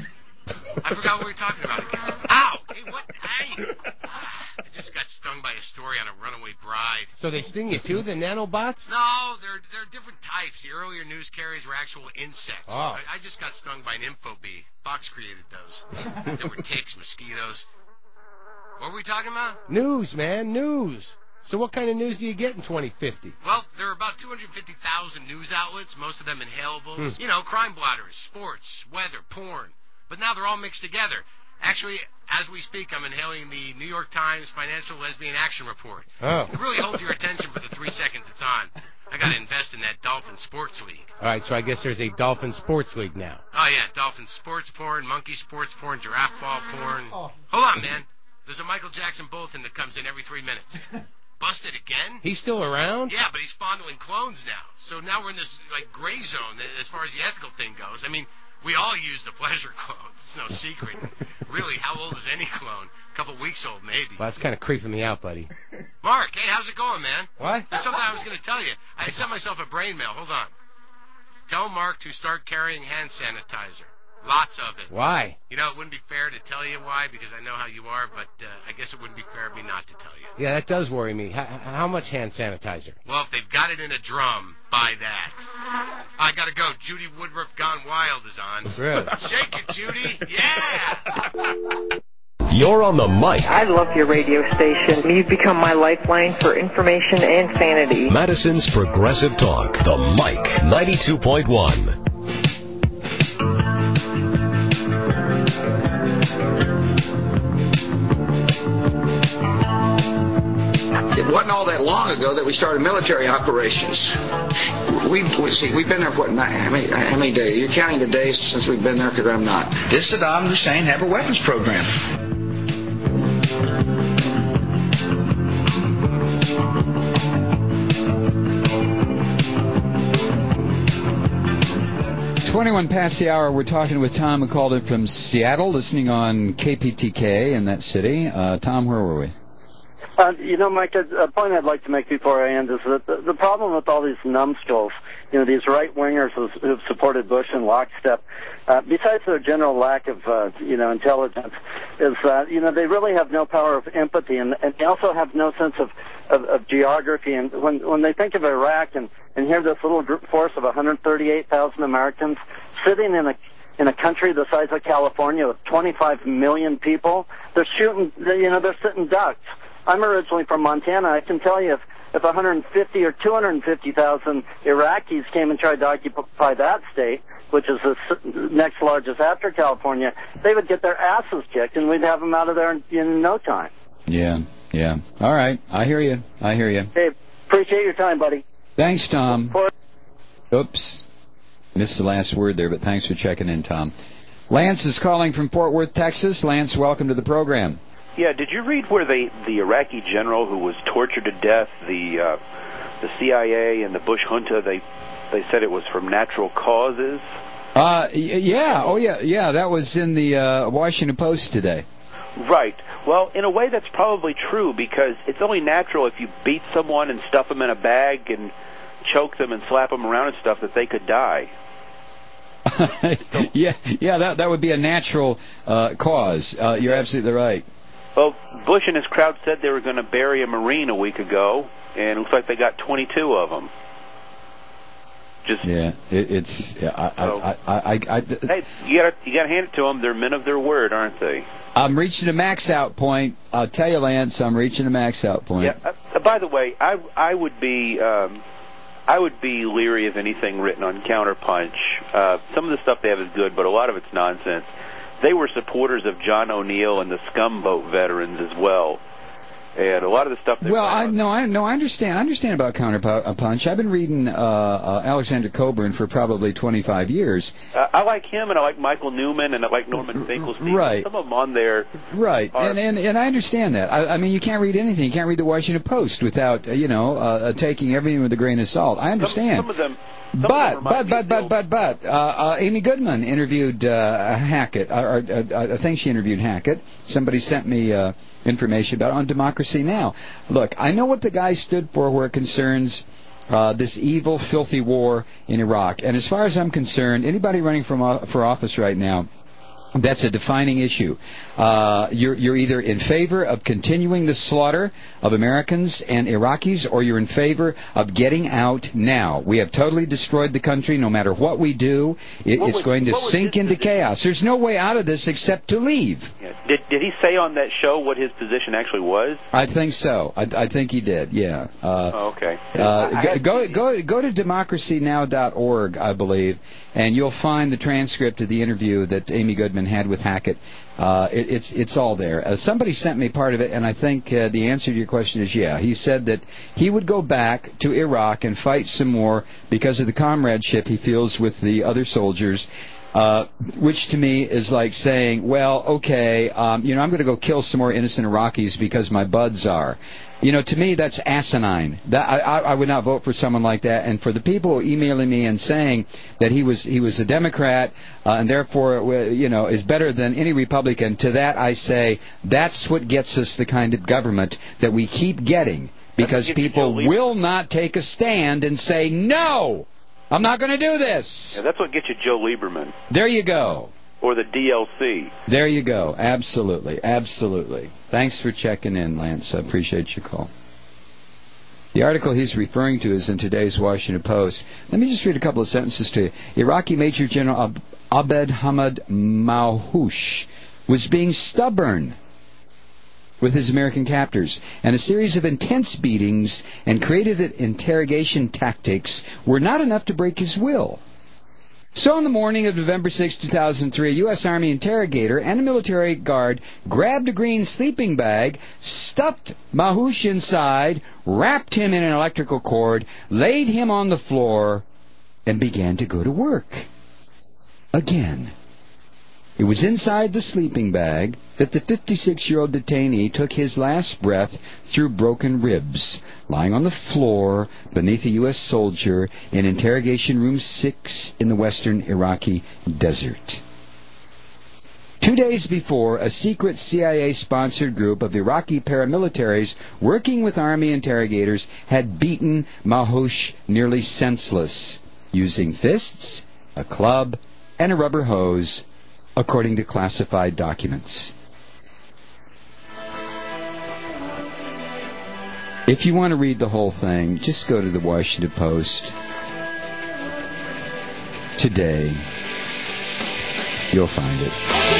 I forgot what we were talking about again. Ow! Hey, what? Hey! I just got stung by a story on a runaway bride. So they sting you too, the nanobots? No, they're they're different types. The earlier news carriers were actual insects. Oh. I, I just got stung by an info bee. Fox created those. There were ticks, mosquitoes. What were we talking about? News, man, news. So what kind of news do you get in twenty fifty? Well, there are about two hundred fifty thousand news outlets, most of them inhalables. Hmm. You know, crime blotters, sports, weather, porn. but now they're all mixed together. Actually, as we speak, I'm inhaling the New York Times Financial Lesbian Action Report. Oh. It really holds your attention for the three seconds it's on. I got to invest in that Dolphin Sports League. All right, so I guess there's a Dolphin Sports League now. Oh, yeah, Dolphin Sports Porn, Monkey Sports Porn, Giraffe Ball Porn. Oh. Hold on, man. There's a Michael Jackson Bolton that comes in every three minutes. Busted again? He's still around? Yeah, but he's fondling clones now. So now we're in this, like, gray zone as far as the ethical thing goes. I mean, we all use the pleasure clones. It's no secret. Really, how old is any clone? A couple weeks old, maybe. Well, that's kind of creeping me out, buddy. Mark, hey, how's it going, man? What? There's something I was going to tell you. I sent myself a brain mail. Hold on. Tell Mark to start carrying hand sanitizer. Lots of it. Why? You know, it wouldn't be fair to tell you why, because I know how you are, but uh, I guess it wouldn't be fair of me not to tell you. Yeah, that does worry me. How, how much hand sanitizer? Well, if they've got it in a drum, buy that. I gotta go. Judy Woodruff Gone Wild is on. Really? Shake it, Judy. Yeah! You're on the mic. I love your radio station. You've become my lifeline for information and sanity. Madison's Progressive Talk, the mic, ninety-two point one. It wasn't all that long ago that we started military operations. We've, we, see, we've been there, what, how many, how many days? You're counting the days since we've been there, because I'm not. Did Saddam Hussein have a weapons program? twenty-one past the hour. We're talking with Tom, who called in from Seattle, listening on K P T K in that city. Uh, Tom, where were we? Uh, you know, Mike, a, a point I'd like to make before I end is that the, the problem with all these numbskulls, you know, these right-wingers who've, who've supported Bush in lockstep, uh, besides their general lack of, uh, you know, intelligence, is that, you know, they really have no power of empathy, and, and they also have no sense of, of, of geography. And when, when they think of Iraq and, and hear this little group force of one hundred thirty-eight thousand Americans sitting in a in a country the size of California with twenty-five million people, they're shooting, you know, they're sitting ducks. I'm originally from Montana. I can tell you if, if one hundred fifty or two hundred fifty thousand Iraqis came and tried to occupy that state, which is the next largest after California, they would get their asses kicked, and we'd have them out of there in, in no time. Yeah, yeah. All right. I hear you. I hear you. Hey, appreciate your time, buddy. Thanks, Tom. Oops. Missed the last word there, but thanks for checking in, Tom. Lance is calling from Fort Worth, Texas. Lance, welcome to the program. Yeah, did you read where they, the Iraqi general who was tortured to death, the uh, the C I A and the Bush junta, they they said it was from natural causes? Uh, yeah, oh yeah, yeah, that was in the uh, Washington Post today. Right. Well, in a way that's probably true, because it's only natural if you beat someone and stuff them in a bag and choke them and slap them around and stuff that they could die. yeah, yeah, that that would be a natural uh, cause. Uh, you're absolutely right. Well, Bush and his crowd said they were going to bury a Marine a week ago, and it looks like they got twenty-two of them. Just yeah, it, it's yeah, I, so, I, I, I, I, hey, you got you got to hand it to them. They're men of their word, aren't they? I'm reaching a max out point. I'll tell you, Lance, I'm reaching a max out point. Yeah. Uh, by the way, I I would be um, I would be leery of anything written on Counterpunch. Uh, some of the stuff they have is good, but a lot of it's nonsense. They were supporters of John O'Neill and the Scumboat veterans as well, and a lot of the stuff. Well, I no, I no, I understand. I understand about Counterpunch. I've been reading uh, uh, Alexander Coburn for probably twenty-five years. Uh, I like him, and I like Michael Newman, and I like Norman Finkelstein. Right. Some of them on there. Right, are... and, and and I understand that. I, I mean, you can't read anything. You can't read the Washington Post without uh, you know uh, taking everything with a grain of salt. I understand. Some, some of them. Some But, but, but, but, but, but, uh, uh, Amy Goodman interviewed uh, Hackett. Or, uh, I think she interviewed Hackett. Somebody sent me uh, information about it on Democracy Now! Look, I know what the guy stood for where it concerns uh, this evil, filthy war in Iraq. And as far as I'm concerned, anybody running from, uh, for office right now, that's a defining issue. Uh, you're, you're either in favor of continuing the slaughter of Americans and Iraqis, or you're in favor of getting out now. We have totally destroyed the country. No matter what we do, it, what it's was, going to what sink into chaos. There's no way out of this except to leave. Yeah. Did did he say on that show what his position actually was? I think so. I, I think he did. Yeah. Uh, oh, okay. Uh, go go go to democracy now dot org, I believe, and you'll find the transcript of the interview that Amy Goodman had with Hackett. Uh, it, it's it's all there. Uh, somebody sent me part of it, and I think uh, the answer to your question is yeah. He said that he would go back to Iraq and fight some more because of the comradeship he feels with the other soldiers. Uh, which to me is like saying, well, okay, um, you know, I'm going to go kill some more innocent Iraqis because my buds are. You know, to me, that's asinine. That, I, I would not vote for someone like that. And for the people emailing me and saying that he was he was a Democrat uh, and therefore, you know, is better than any Republican, to that I say that's what gets us the kind of government that we keep getting because people will not take a stand and say, no, I'm not going to do this. Yeah, that's what gets you Joe Lieberman. There you go. Or the D L C. There you go. Absolutely. Absolutely. Thanks for checking in, Lance. I appreciate your call. The article he's referring to is in today's Washington Post. Let me just read a couple of sentences to you. Iraqi Major General Ab- Abed Hamid Mahoush was being stubborn with his American captors, and a series of intense beatings and creative interrogation tactics were not enough to break his will. So on the morning of November sixth, two thousand three, a U S Army interrogator and a military guard grabbed a green sleeping bag, stuffed Mahoush inside, wrapped him in an electrical cord, laid him on the floor, and began to go to work. Again. It was inside the sleeping bag that the fifty-six-year-old detainee took his last breath through broken ribs, lying on the floor beneath a U S soldier in Interrogation Room six in the western Iraqi desert. Two days before, a secret C I A-sponsored group of Iraqi paramilitaries working with Army interrogators had beaten Mahoush nearly senseless, using fists, a club, and a rubber hose, according to classified documents. If you want to read the whole thing, just go to the Washington Post today. You'll find it.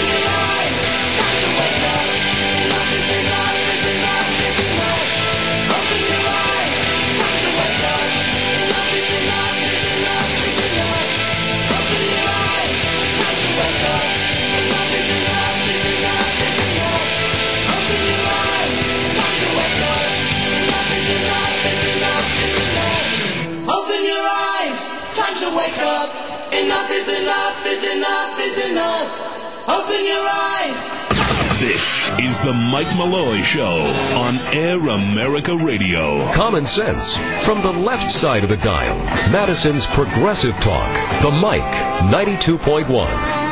Wake up! Enough is enough is enough is enough! Open your eyes! This is the Mike Malloy Show on Air America Radio. Common sense from the left side of the dial. Madison's Progressive Talk. The Mike ninety-two point one.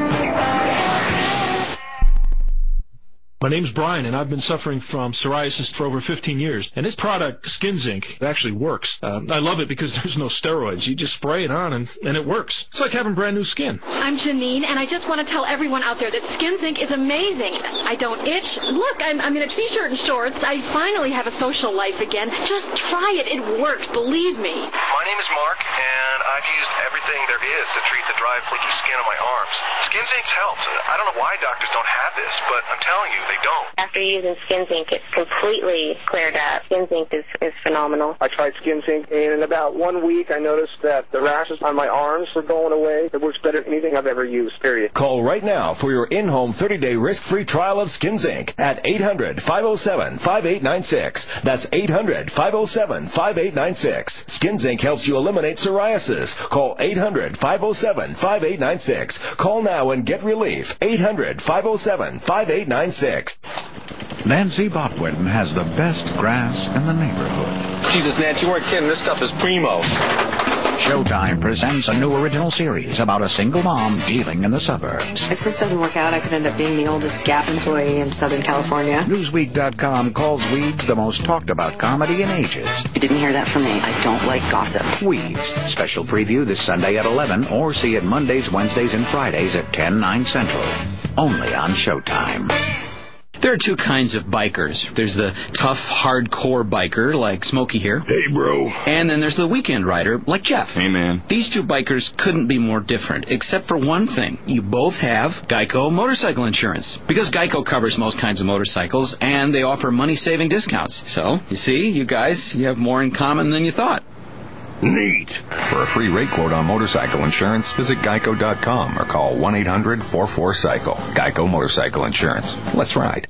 My name's Brian, and I've been suffering from psoriasis for over fifteen years. And this product, Skin Zinc, it actually works. Uh, I love it because there's no steroids. You just spray it on, and, and it works. It's like having brand new skin. I'm Janine, and I just want to tell everyone out there that Skin Zinc is amazing. I don't itch. Look, I'm, I'm in a T-shirt and shorts. I finally have a social life again. Just try it. It works. Believe me. My name is Mark, and I've used everything there is to treat the dry, flaky skin on my arms. Skin Zinc's helped. I don't know why doctors don't have this, but I'm telling you, they don't. After using Skin Zinc, it's completely cleared up. Skin Zinc is, is phenomenal. I tried Skin Zinc, and in about one week, I noticed that the rashes on my arms were going away. It works better than anything I've ever used, period. Call right now for your in-home thirty-day risk-free trial of Skin Zinc at eight hundred, five oh seven, five eight nine six. That's eight hundred, five oh seven, five eight nine six. Skin Zinc helps you eliminate psoriasis. Call eight hundred, five oh seven, five eight nine six. Call now and get relief. eight hundred, five oh seven, five eight nine six. Nancy Botwin has the best grass in the neighborhood. Jesus, Nancy, you weren't kidding. This stuff is primo. Showtime presents a new original series about a single mom dealing in the suburbs. If this doesn't work out, I could end up being the oldest Gap employee in Southern California. Newsweek dot com calls Weeds the most talked about comedy in ages. You didn't hear that from me. I don't like gossip. Weeds. Special preview this Sunday at eleven, or see it Mondays, Wednesdays, and Fridays at ten, nine Central. Only on Showtime. There are two kinds of bikers. There's the tough, hardcore biker like Smokey here. Hey, bro. And then there's the weekend rider like Jeff. Hey, man. These two bikers couldn't be more different, except for one thing. You both have Geico motorcycle insurance. Because Geico covers most kinds of motorcycles, and they offer money-saving discounts. So, you see, you guys, you have more in common than you thought. Neat. For a free rate quote on motorcycle insurance, visit geico dot com or call one eight hundred four four cycle. Geico Motorcycle Insurance. Let's ride.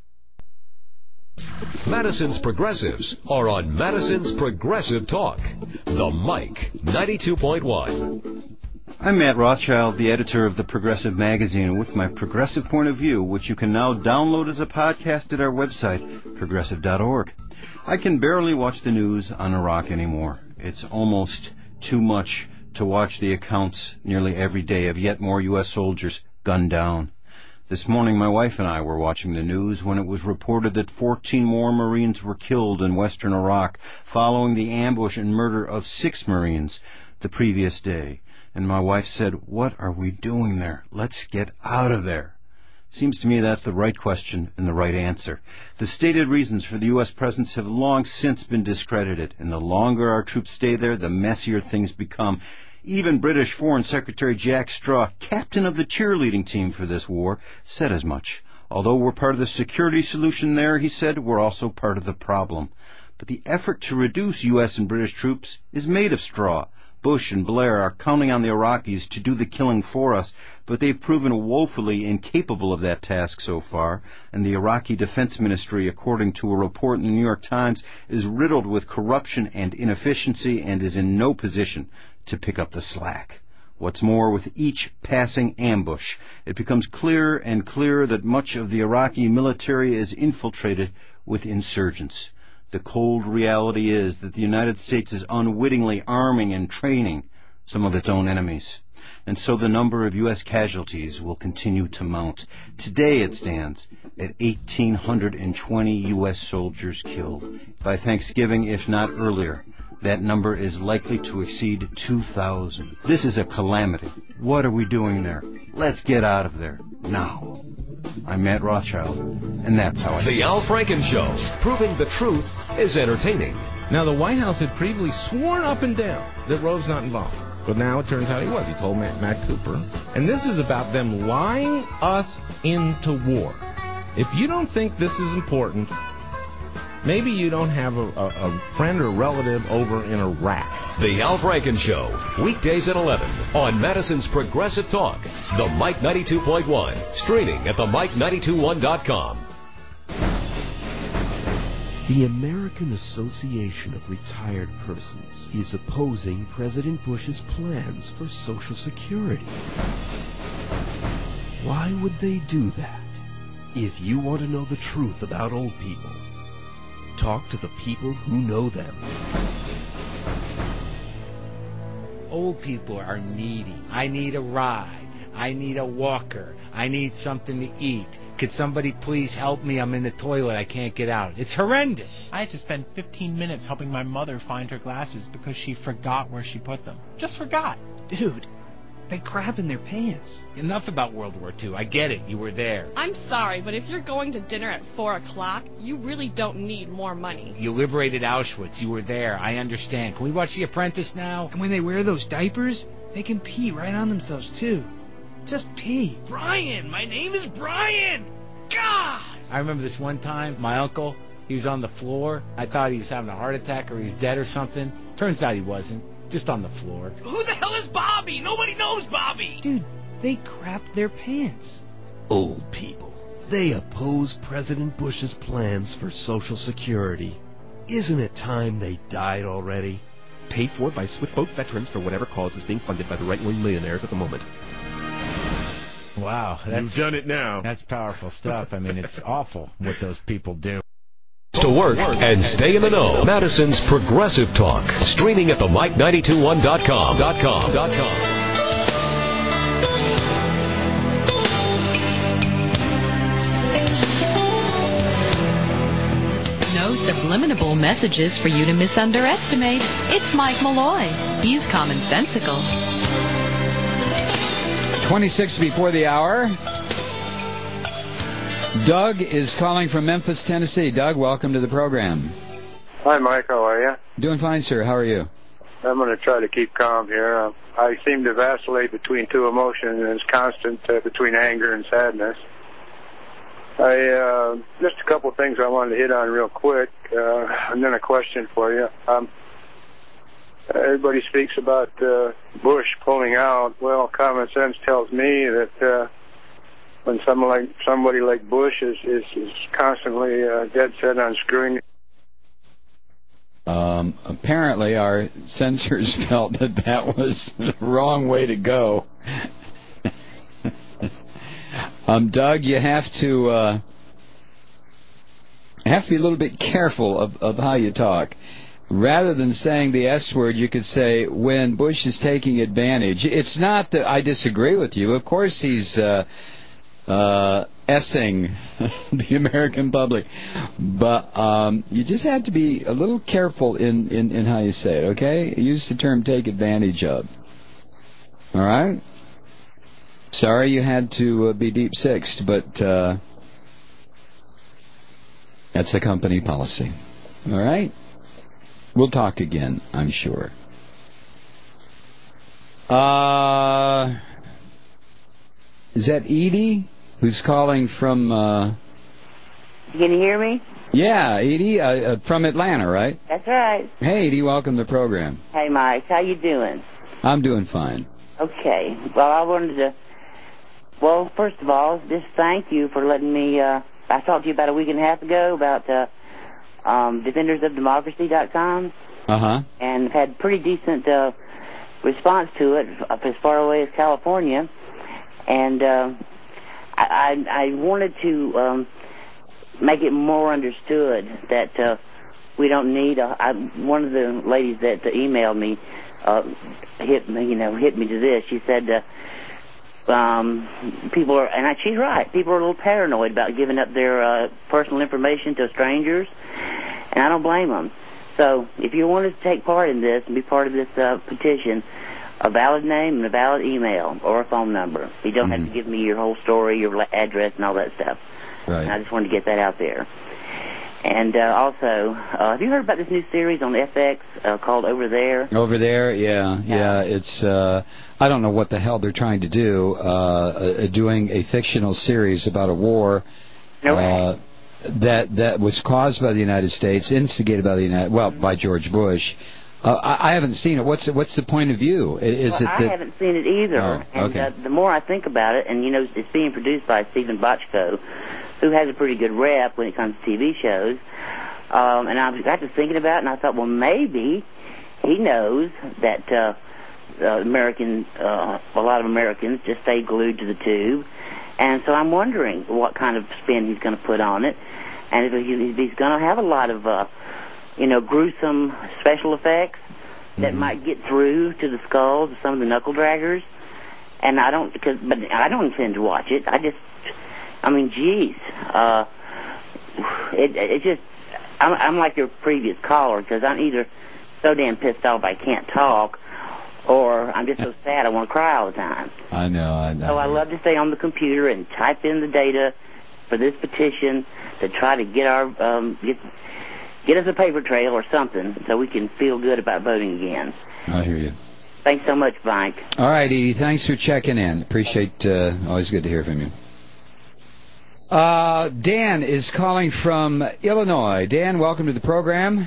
Madison's Progressives are on Madison's Progressive Talk. The Mike ninety-two point one. I'm Matt Rothschild, the editor of the Progressive Magazine, and with my progressive point of view, which you can now download as a podcast at our website, progressive dot org. I can barely watch the news on Iraq anymore. It's almost too much to watch the accounts nearly every day of yet more U S soldiers gunned down. This morning, my wife and I were watching the news when it was reported that fourteen more Marines were killed in western Iraq following the ambush and murder of six Marines the previous day. And my wife said, "What are we doing there? Let's get out of there." Seems to me that's the right question and the right answer. The stated reasons for the U S presence have long since been discredited, and the longer our troops stay there, the messier things become. Even British Foreign Secretary Jack Straw, captain of the cheerleading team for this war, said as much. Although we're part of the security solution there, he said, we're also part of the problem. But the effort to reduce U S and British troops is made of straw. Bush and Blair are counting on the Iraqis to do the killing for us, but they've proven woefully incapable of that task so far, and the Iraqi Defense Ministry, according to a report in the New York Times, is riddled with corruption and inefficiency and is in no position to pick up the slack. What's more, with each passing ambush, it becomes clearer and clearer that much of the Iraqi military is infiltrated with insurgents. The cold reality is that the United States is unwittingly arming and training some of its own enemies. And so the number of U S casualties will continue to mount. Today it stands at one thousand eight hundred twenty U S soldiers killed. By Thanksgiving, if not earlier, that number is likely to exceed two thousand. This is a calamity. What are we doing there? Let's get out of there now. I'm Matt Rothschild, and that's how I The see it. Al Franken Show, proving the truth is entertaining. Now, the White House had previously sworn up and down that Rove's not involved. But now it turns out he was. He told Matt, Matt Cooper. And this is about them lying us into war. If you don't think this is important, maybe you don't have a, a, a friend or relative over in Iraq. The Al Franken Show, weekdays at eleven on Madison's Progressive Talk. The Mike ninety-two point one, streaming at the mike nine two one dot com. The American Association of Retired Persons is opposing President Bush's plans for Social Security. Why would they do that? If you want to know the truth about old people, talk to the people who know them. Old people are needy. I need a ride. I need a walker. I need something to eat. Could somebody please help me? I'm in the toilet. I can't get out. It's horrendous. I had to spend fifteen minutes helping my mother find her glasses because she forgot where she put them. Just forgot. Dude, they crap in their pants. Enough about World War Two. I get it. You were there. I'm sorry, but if you're going to dinner at four o'clock, you really don't need more money. You liberated Auschwitz. You were there. I understand. Can we watch The Apprentice now? And when they wear those diapers, they can pee right on themselves, too. Just pee. Brian! My name is Brian! God! I remember this one time, my uncle, he was on the floor. I thought he was having a heart attack or he was dead or something. Turns out he wasn't. Just on the floor. Who the hell is Bobby? Nobody knows Bobby! Dude, they crapped their pants. Old people. They oppose President Bush's plans for Social Security. Isn't it time they died already? Paid for by Swiftboat veterans for whatever cause is being funded by the right-wing millionaires at the moment. Wow. That's, You've done it now. That's powerful stuff. I mean, it's awful what those people do. To work and stay in the know. Madison's Progressive Talk, streaming at the mike nine two one dot com. No subliminal messages for you to misunderestimate. It's Mike Malloy. He's commonsensical. twenty-six before the hour. Doug is calling from Memphis, Tennessee. Doug, welcome to the program. Hi, Mike. How are you? Doing fine, sir. How are you? I'm going to try to keep calm here. Uh, I seem to vacillate between two emotions, and it's constant uh, between anger and sadness. I uh, just a couple of things I wanted to hit on real quick, uh, and then a question for you. Um, everybody speaks about uh, Bush pulling out. Well, common sense tells me that uh, when someone like somebody like Bush is is, is constantly uh, dead set on screwing. Um, apparently, our censors felt that that was the wrong way to go. um, Doug, you have to uh, have to be a little bit careful of, of how you talk. Rather than saying the S word, you could say when Bush is taking advantage. It's not that I disagree with you. Of course, he's uh, uh, S-ing the American public. But um, you just have to be a little careful in, in, in how you say it, okay? Use the term take advantage of. All right? Sorry you had to uh, be deep-sixed, but uh, that's a company policy. All right? We'll talk again, I'm sure. Uh, is that Edie, who's calling from... Uh, Can you hear me? Yeah, Edie, uh, uh, from Atlanta, right? That's right. Hey, Edie, welcome to the program. Hey, Mike. How you doing? I'm doing fine. Okay. Well, I wanted to... Well, first of all, just thank you for letting me... Uh, I talked to you about a week and a half ago about... Uh, Um, defenders of democracy dot com, uh-huh. and had pretty decent uh, response to it up as far away as California. And uh, I, I, I wanted to um, make it more understood that uh, we don't need a... I, one of the ladies that uh, emailed me uh, hit me, you know, hit me to this. She said... Uh, Um, people are, and she's right, people are a little paranoid about giving up their uh, personal information to strangers, and I don't blame them. So if you wanted to take part in this and be part of this uh, petition, a valid name and a valid email or a phone number. You don't mm-hmm. have to give me your whole story, your address, and all that stuff. Right. And I just wanted to get that out there. And uh, also, uh, have you heard about this new series on F X uh, called Over There? Over There, yeah, yeah. It's uh, I don't know what the hell they're trying to do, uh, uh, doing a fictional series about a war no uh, that that was caused by the United States, instigated by the United, well, by George Bush. Uh, I, I haven't seen it. What's what's the point of view? Is well, it that... I haven't seen it either. Oh, and okay. uh, the more I think about it, and you know, it's being produced by Stephen Bochco, who has a pretty good rep when it comes to T V shows. Um, and I got to thinking about it, and I thought, well, maybe he knows that uh, uh, American, uh, a lot of Americans just stay glued to the tube. And so I'm wondering what kind of spin he's going to put on it. And if, he, if he's going to have a lot of, uh, you know, gruesome special effects that mm-hmm. might get through to the skulls of some of the knuckle draggers. And I don't, because, but I don't intend to watch it. I just, I mean, geez, uh, it, it just, I'm, I'm like your previous caller, because I'm either so damn pissed off I can't talk, or I'm just so sad I want to cry all the time. I know, I know. So I love to stay on the computer and type in the data for this petition to try to get our um, get get us a paper trail or something so we can feel good about voting again. I hear you. Thanks so much, Mike. All right, Edie. Thanks for checking in. Appreciate. Uh, always good to hear from you. Uh, Dan is calling from Illinois. Dan, welcome to the program.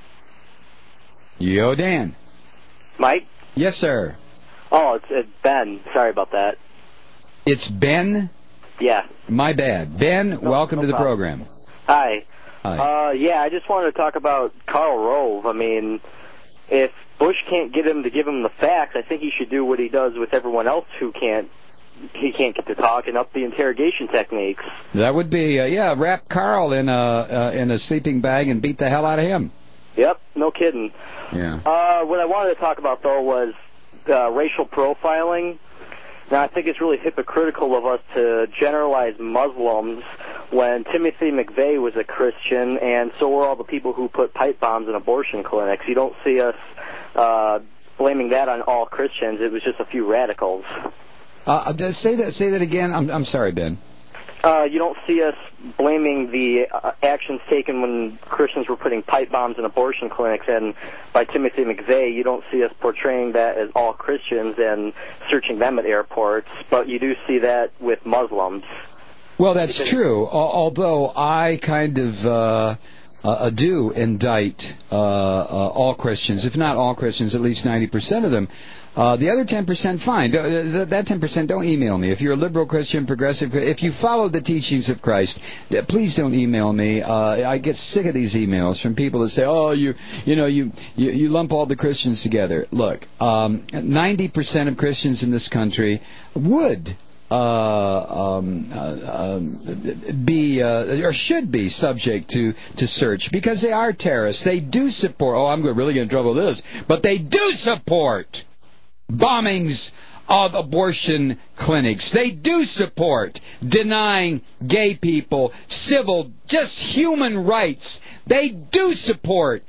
Yo, Dan. Mike? Yes, sir. Oh, it's, it's Ben. Sorry about that. It's Ben? Yeah. My bad. Ben, no, welcome no to the problem. program. Hi. Hi. Uh, yeah, I just wanted to talk about Karl Rove. I mean, if Bush can't get him to give him the facts, I think he should do what he does with everyone else who can't he can't get to talk, and up the interrogation techniques. That would be, uh, yeah, wrap Carl in a uh, in a sleeping bag and beat the hell out of him. Yep, no kidding. Yeah. Uh, what I wanted to talk about, though, was uh, racial profiling. Now, I think it's really hypocritical of us to generalize Muslims when Timothy McVeigh was a Christian, and so were all the people who put pipe bombs in abortion clinics. You don't see us uh, blaming that on all Christians. It was just a few radicals. Uh, say that. Say that again. I'm. I'm sorry, Ben. Uh, you don't see us blaming the uh, actions taken when Christians were putting pipe bombs in abortion clinics, and by Timothy McVeigh, you don't see us portraying that as all Christians and searching them at airports, but you do see that with Muslims. Well, that's because true, although I kind of uh, uh, do indict uh, uh, all Christians, if not all Christians, at least ninety percent of them. Uh, the other ten percent, fine. That ten percent, don't email me. If you're a liberal Christian, progressive, if you follow the teachings of Christ, please don't email me. Uh, I get sick of these emails from people that say, "Oh, you, you know, you, you, you lump all the Christians together." Look, um, ninety percent of Christians in this country would uh, um, uh, be uh, or should be subject to to search because they are terrorists. They do support. Oh, I'm really getting in trouble with this, but they do support bombings of abortion clinics. They do support denying gay people civil, just human rights. They do support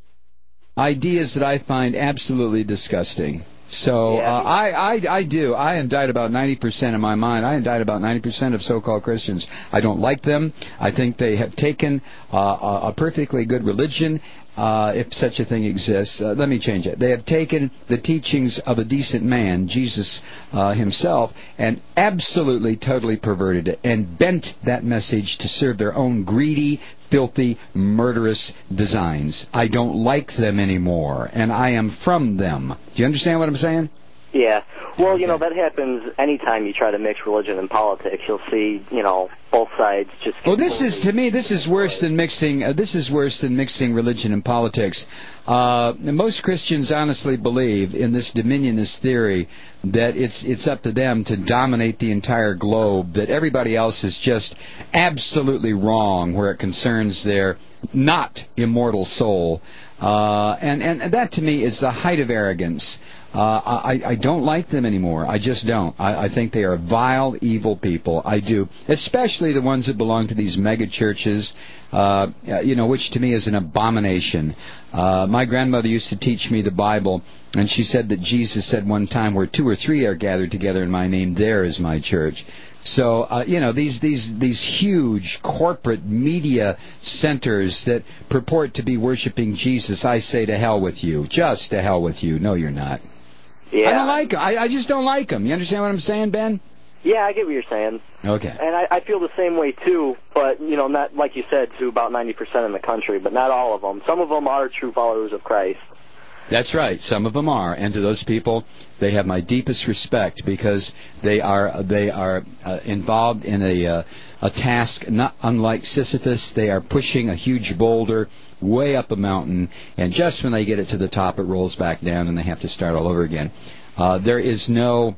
ideas that I find absolutely disgusting. So uh, I, I, I do. I indict about ninety percent in my mind. I indict about ninety percent of so-called Christians. I don't like them. I think they have taken uh, a, a perfectly good religion, Uh, if such a thing exists. Uh, let me change it. They have taken the teachings of a decent man, Jesus uh, himself, and absolutely, totally perverted it and bent that message to serve their own greedy, filthy, murderous designs. I don't like them anymore, and I am from them. Do you understand what I'm saying? Yeah. Well, you know, that happens anytime you try to mix religion and politics. You'll see, you know, both sides just... Well, this is, to me, this is worse than mixing, uh, this is worse than mixing religion and politics. Uh, most Christians honestly believe in this dominionist theory that it's, it's up to them to dominate the entire globe, that everybody else is just absolutely wrong where it concerns their not immortal soul. Uh, and, and that, to me, is the height of arrogance. Uh, I, I don't like them anymore. I just don't. I, I think they are vile, evil people. I do. Especially the ones that belong to these mega churches, uh, you know, which to me is an abomination. Uh, my grandmother used to teach me the Bible, and she said that Jesus said one time, where two or three are gathered together in my name, there is my church. So, uh, you know, these, these, these huge corporate media centers that purport to be worshiping Jesus, I say to hell with you. Just to hell with you. No, you're not. Yeah. I don't like them. I, I just don't like them. You understand what I'm saying, Ben? Yeah, I get what you're saying. Okay. And I, I feel the same way, too, but, you know, not like you said, to about ninety percent in the country, but not all of them. Some of them are true followers of Christ. That's right. Some of them are, and to those people, they have my deepest respect because they are they are uh, involved in a uh, a task not unlike Sisyphus. They are pushing a huge boulder way up a mountain, and just when they get it to the top, it rolls back down, and they have to start all over again. Uh, there is no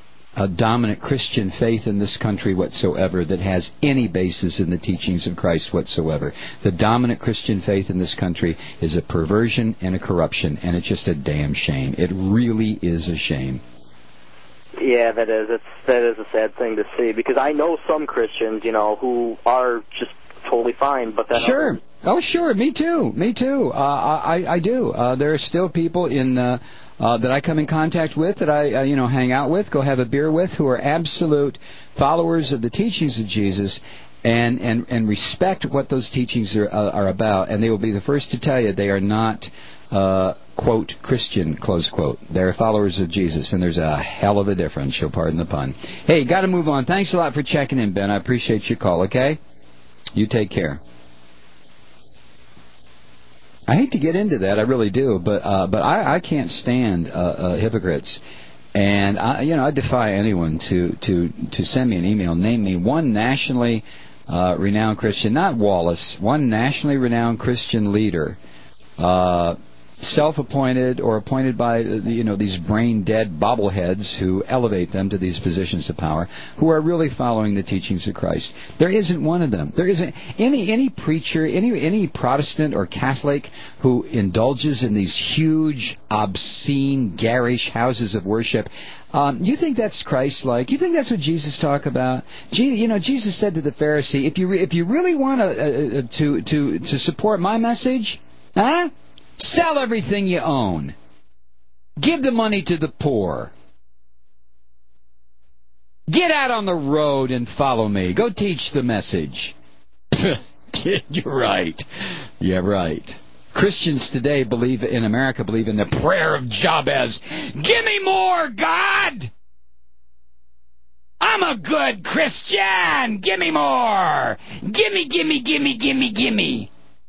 a dominant Christian faith in this country whatsoever that has any basis in the teachings of Christ whatsoever. The dominant Christian faith in this country is a perversion and a corruption, and it's just a damn shame. It really is a shame. Yeah, that is. It's, that is a sad thing to see, because I know some Christians, you know, who are just totally fine, but then... Sure. Others... Oh, sure. Me too. Me too. Uh, I, I do. Uh, there are still people in... Uh, Uh, that I come in contact with, that I, uh, you know, hang out with, go have a beer with, who are absolute followers of the teachings of Jesus and, and, and respect what those teachings are, uh, are about. And they will be the first to tell you they are not, uh, quote, Christian, close quote. They're followers of Jesus, and there's a hell of a difference, you'll pardon the pun. Hey, got to move on. Thanks a lot for checking in, Ben. I appreciate your call, okay? You take care. I hate to get into that, I really do, but uh, but I, I can't stand uh, uh, hypocrites, and I, you know I defy anyone to, to, to send me an email. Name me one nationally uh, renowned Christian, not Wallace, one nationally renowned Christian leader, uh, self-appointed or appointed by the, you know these brain-dead bobbleheads who elevate them to these positions of power, who are really following the teachings of Christ. There isn't one of them. There isn't any any preacher, any any Protestant or Catholic who indulges in these huge, obscene, garish houses of worship. Um, you think that's Christ-like? You think that's what Jesus talked about? Je- you know, Jesus said to the Pharisee, "If you re- if you really want to uh, to to to support my message, huh? Sell everything you own. Give the money to the poor. Get out on the road and follow me. Go teach the message. You're right. Yeah, right. Christians today believe in America believe in the prayer of Jabez. Give me more, God! I'm a good Christian! Give me more! Gimme, gimme, gimme, gimme, gimme!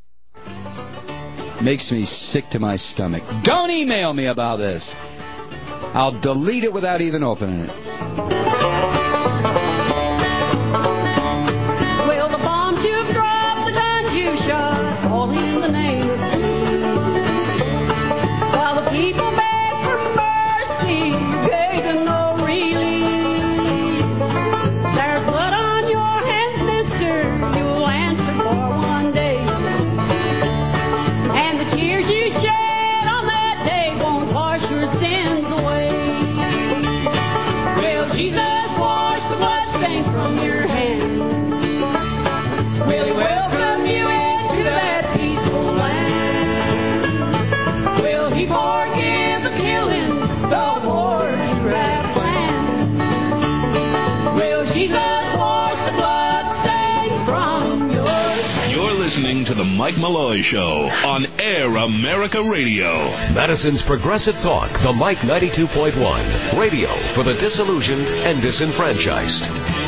Makes me sick to my stomach. Don't email me about this. I'll delete it without even opening it. Well, the bombs you've dropped, the guns you shot, all in the name of peace. While the people beg for mercy, you gave them no relief. There's blood on your hands, mister, you'll answer for one day. And the tears you shed on that day won't wash your sins away. Will Jesus wash the bloodstains from your hands? Will He welcome you into that peaceful land? Will He forgive the killing, the wars you have planned? Will Jesus wash the bloodstains from your hands? You're listening to The Mike Malloy Show on Air America Radio. Madison's Progressive Talk, the Mike ninety-two point one. Radio for the disillusioned and disenfranchised.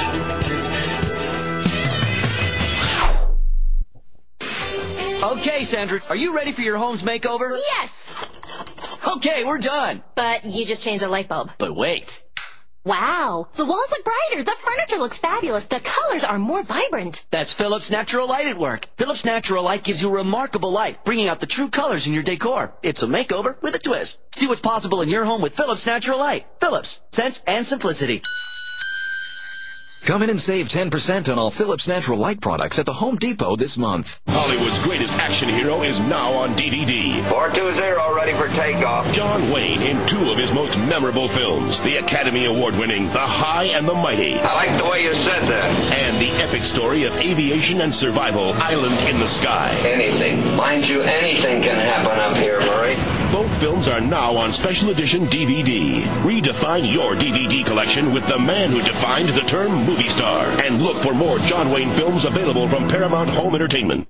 Okay, Sandra, are you ready for your home's makeover? Yes! Okay, we're done. But you just changed a light bulb. But wait. Wow, the walls look brighter. The furniture looks fabulous. The colors are more vibrant. That's Philips Natural Light at work. Philips Natural Light gives you remarkable light, bringing out the true colors in your decor. It's a makeover with a twist. See what's possible in your home with Philips Natural Light. Philips, sense and simplicity. Come in and save ten percent on all Philips Natural Light products at the Home Depot this month. Hollywood's greatest action hero is now on D V D. four two zero, ready for takeoff. John Wayne in two of his most memorable films, the Academy Award-winning The High and the Mighty. I like the way you said that. And the epic story of aviation and survival, Island in the Sky. Anything. Mind you, anything can happen up here, Murray. Both films are now on special edition D V D. Redefine your D V D collection with the man who defined the term movie star. And look for more John Wayne films available from Paramount Home Entertainment.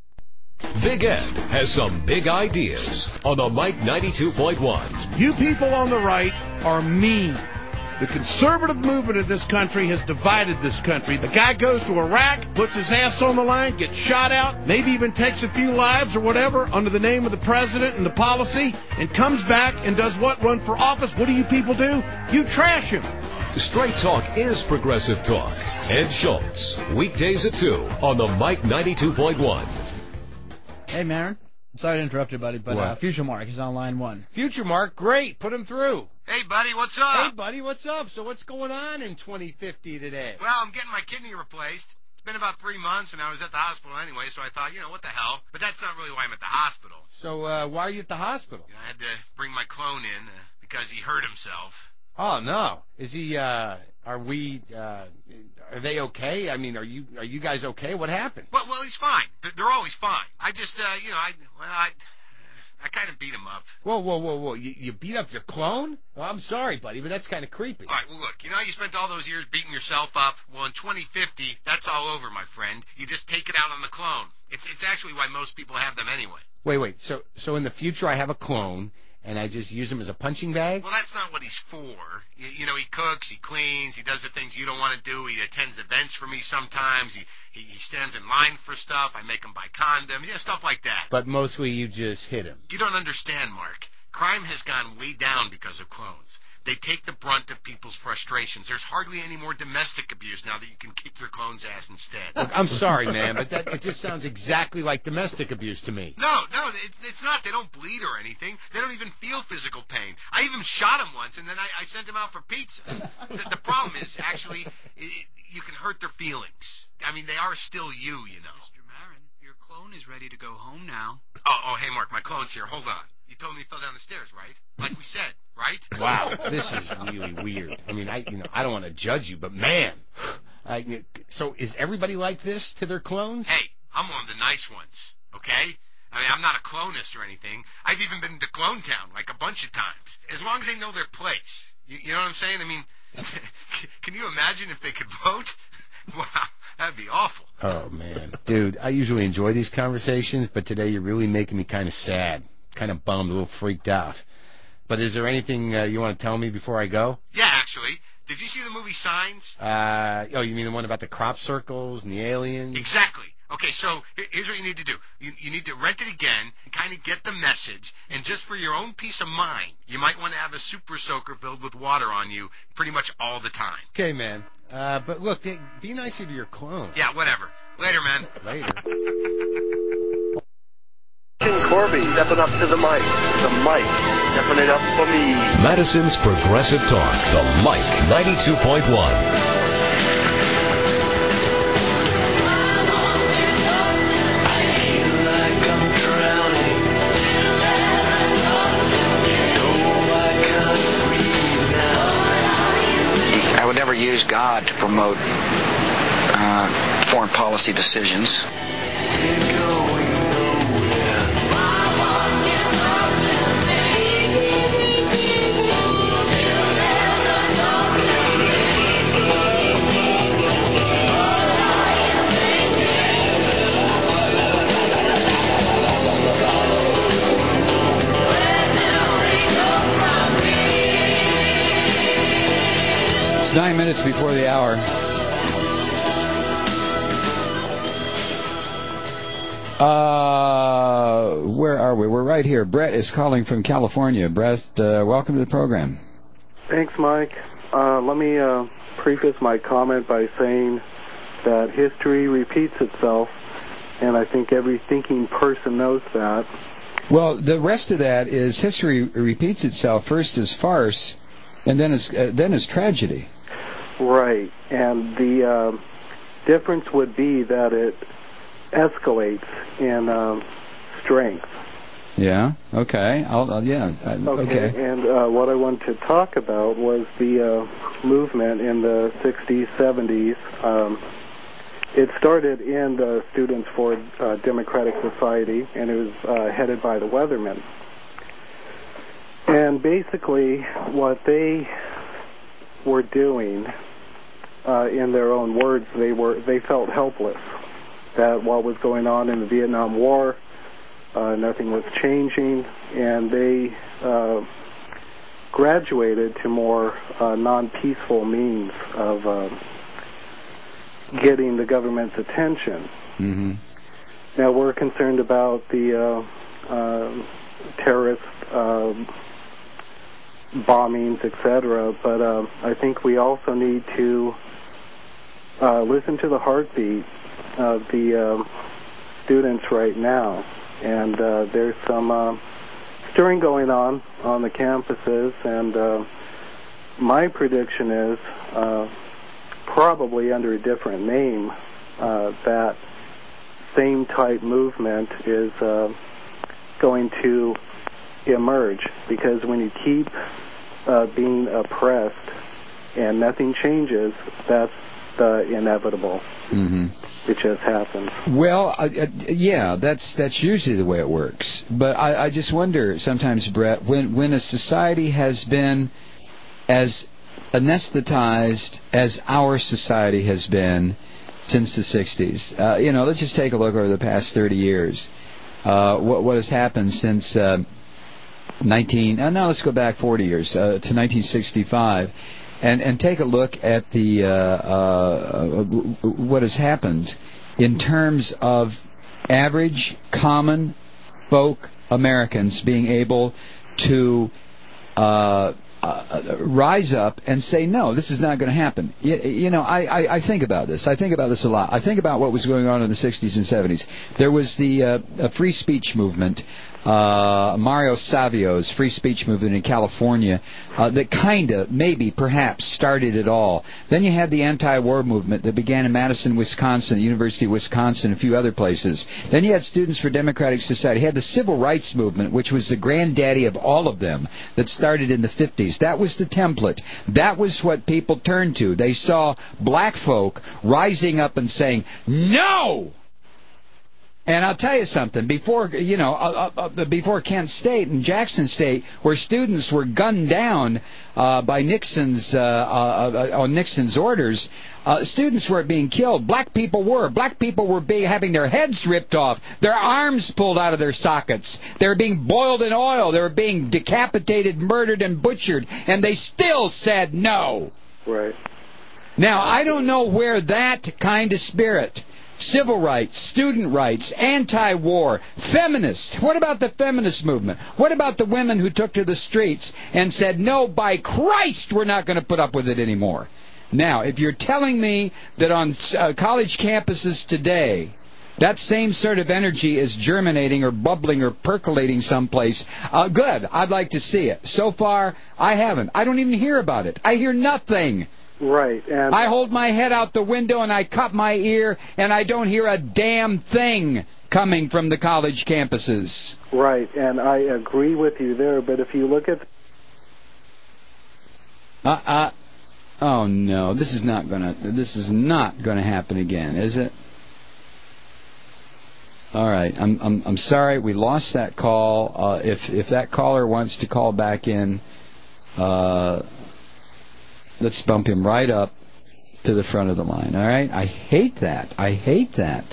Big Ed has some big ideas on the Mike ninety-two point one. You people on the right are mean. The conservative movement of this country has divided this country. The guy goes to Iraq, puts his ass on the line, gets shot out, maybe even takes a few lives or whatever under the name of the president and the policy, and comes back and does what? Run for office? What do you people do? You trash him. Straight Talk is progressive talk. Ed Schultz, weekdays at two on the Mike ninety-two point one. Hey, Marin. Sorry to interrupt you, buddy, but uh, Future Mark is on line one. Future Mark, great. Put him through. Hey, buddy, what's up? Hey, buddy, what's up? So what's going on in twenty fifty today? Well, I'm getting my kidney replaced. It's been about three months, and I was at the hospital anyway, so I thought, you know, what the hell? But that's not really why I'm at the hospital. So uh, why are you at the hospital? You know, I had to bring my clone in uh, because he hurt himself. Oh, no. Is he, uh, are we, uh, are they okay? I mean, are you, are you guys okay? What happened? Well, well, he's fine. They're, they're always fine. I just, uh, you know, I, well, I, I kind of beat him up. Whoa, whoa, whoa, whoa. You, you beat up your clone? Well, I'm sorry, buddy, but that's kind of creepy. All right, well, look, you know how you spent all those years beating yourself up? Well, in twenty fifty, that's all over, my friend. You just take it out on the clone. It's, it's actually why most people have them anyway. Wait, wait, so, so in the future I have a clone, and I just use him as a punching bag? Well, that's not what he's for. You, you know, he cooks, he cleans, he does the things you don't want to do. He attends events for me sometimes. He, he he stands in line for stuff. I make him buy condoms, yeah, stuff like that. But mostly you just hit him. You don't understand, Mark. Crime has gone way down because of clones. They take the brunt of people's frustrations. There's hardly any more domestic abuse now that you can kick your clone's ass instead. Look, I'm sorry, man, but that it just sounds exactly like domestic abuse to me. No, no, it's, it's not. They don't bleed or anything. They don't even feel physical pain. I even shot him once, and then I, I sent him out for pizza. the, the problem is, actually, it, you can hurt their feelings. I mean, they are still you, you know. Mister Marin, your clone is ready to go home now. Oh, oh, hey, Mark, my clone's here. Hold on. You told me he fell down the stairs, right? Like we said, right? Wow, this is really weird. I mean, I you know I don't want to judge you, but man, I, so is everybody like this to their clones? Hey, I'm one of the nice ones, okay? I mean, I'm not a clonist or anything. I've even been to Clone Town like a bunch of times. As long as they know their place, you, you know what I'm saying? I mean, Can you imagine if they could vote? Wow, that'd be awful. Oh, man. Dude, I usually enjoy these conversations, but today you're really making me kind of sad, kind of bummed, a little freaked out. But is there anything uh, you want to tell me before I go? Yeah, actually. Did you see the movie Signs? Uh, oh, you mean the one about the crop circles and the aliens? Exactly. Okay, so here's what you need to do. You, you need to rent it again, kind of get the message, and just for your own peace of mind, you might want to have a super soaker filled with water on you pretty much all the time. Okay, man. Uh, but look, be nicer to your clone. Yeah, whatever. Later, man. Later. Corby stepping up to the mic. The mic stepping it up for me. Madison's Progressive Talk, the Mike ninety-two point one. I would never use God to promote uh, foreign policy decisions. It's nine minutes before the hour. Uh, where are we? We're right here. Brett is calling from California. Brett, uh, welcome to the program. Thanks, Mike. Uh, let me uh, preface my comment by saying that history repeats itself, and I think every thinking person knows that. Well, the rest of that is history repeats itself first as farce, and then as uh, then as tragedy. Right, and the uh, difference would be that it escalates in um, strength. Yeah. Okay. I'll. I'll yeah. I, okay. okay. And uh, what I wanted to talk about was the uh, movement in the sixties, seventies. Um, it started in the Students for uh, Democratic Society, and it was uh, headed by the Weathermen. And basically, what they were doing, uh, in their own words, they were they felt helpless. That what was going on in the Vietnam War, uh, nothing was changing, and they uh, graduated to more uh, non-peaceful means of uh, getting the government's attention. Mm-hmm. Now we're concerned about the uh, uh, terrorist uh, bombings, et cetera, but uh, I think we also need to uh, listen to the heartbeat of the uh, students right now. And uh, there's some uh, stirring going on on the campuses, and uh, my prediction is uh, probably under a different name, uh, that same type movement is uh, going to emerge, because when you keep uh, being oppressed and nothing changes, that's the inevitable. Mm-hmm. It just happens. Well, uh, uh, yeah, that's that's usually the way it works. But I, I just wonder sometimes, Brett, when when a society has been as anesthetized as our society has been since the sixties, uh, you know, let's just take a look over the past thirty years. Uh, what what has happened since uh, nineteen? Uh, now let's go back forty years uh, to nineteen sixty-five. And and take a look at the uh, uh, what has happened in terms of average, common folk Americans being able to uh, uh, rise up and say, no, this is not going to happen. You, you know, I, I, I think about this. I think about this a lot. I think about what was going on in the sixties and seventies. There was the uh, free speech movement. Uh, Mario Savio's free speech movement in California uh, that kind of, maybe, perhaps, started it all. Then you had the anti-war movement that began in Madison, Wisconsin, the University of Wisconsin, and a few other places. Then you had Students for Democratic Society. You had the civil rights movement, which was the granddaddy of all of them, that started in the fifties. That was the template. That was what people turned to. They saw black folk rising up and saying, no! And I'll tell you something. Before you know, uh, uh, before Kent State and Jackson State, where students were gunned down uh, by Nixon's uh, uh, uh, on Nixon's orders, uh, students weren't being killed. Black people were. Black people were being, having their heads ripped off, their arms pulled out of their sockets. They were being boiled in oil. They were being decapitated, murdered, and butchered, and they still said no. Right. Now I don't know where that kind of spirit. Civil rights, student rights, anti-war, feminists. What about the feminist movement? What about the women who took to the streets and said, no, by Christ, we're not going to put up with it anymore? Now, if you're telling me that on uh, college campuses today, that same sort of energy is germinating or bubbling or percolating someplace, uh, good. I'd like to see it. So far, I haven't. I don't even hear about it. I hear nothing. Right. And I hold my head out the window and I cut my ear and I don't hear a damn thing coming from the college campuses. Right, and I agree with you there, but if you look at... Uh, uh, oh no, this is not gonna, this is not gonna happen again, is it? All right, I'm, I'm, I'm sorry, we lost that call. Uh, if, if that caller wants to call back in, uh... let's bump him right up to the front of the line, all right? I hate that. I hate that.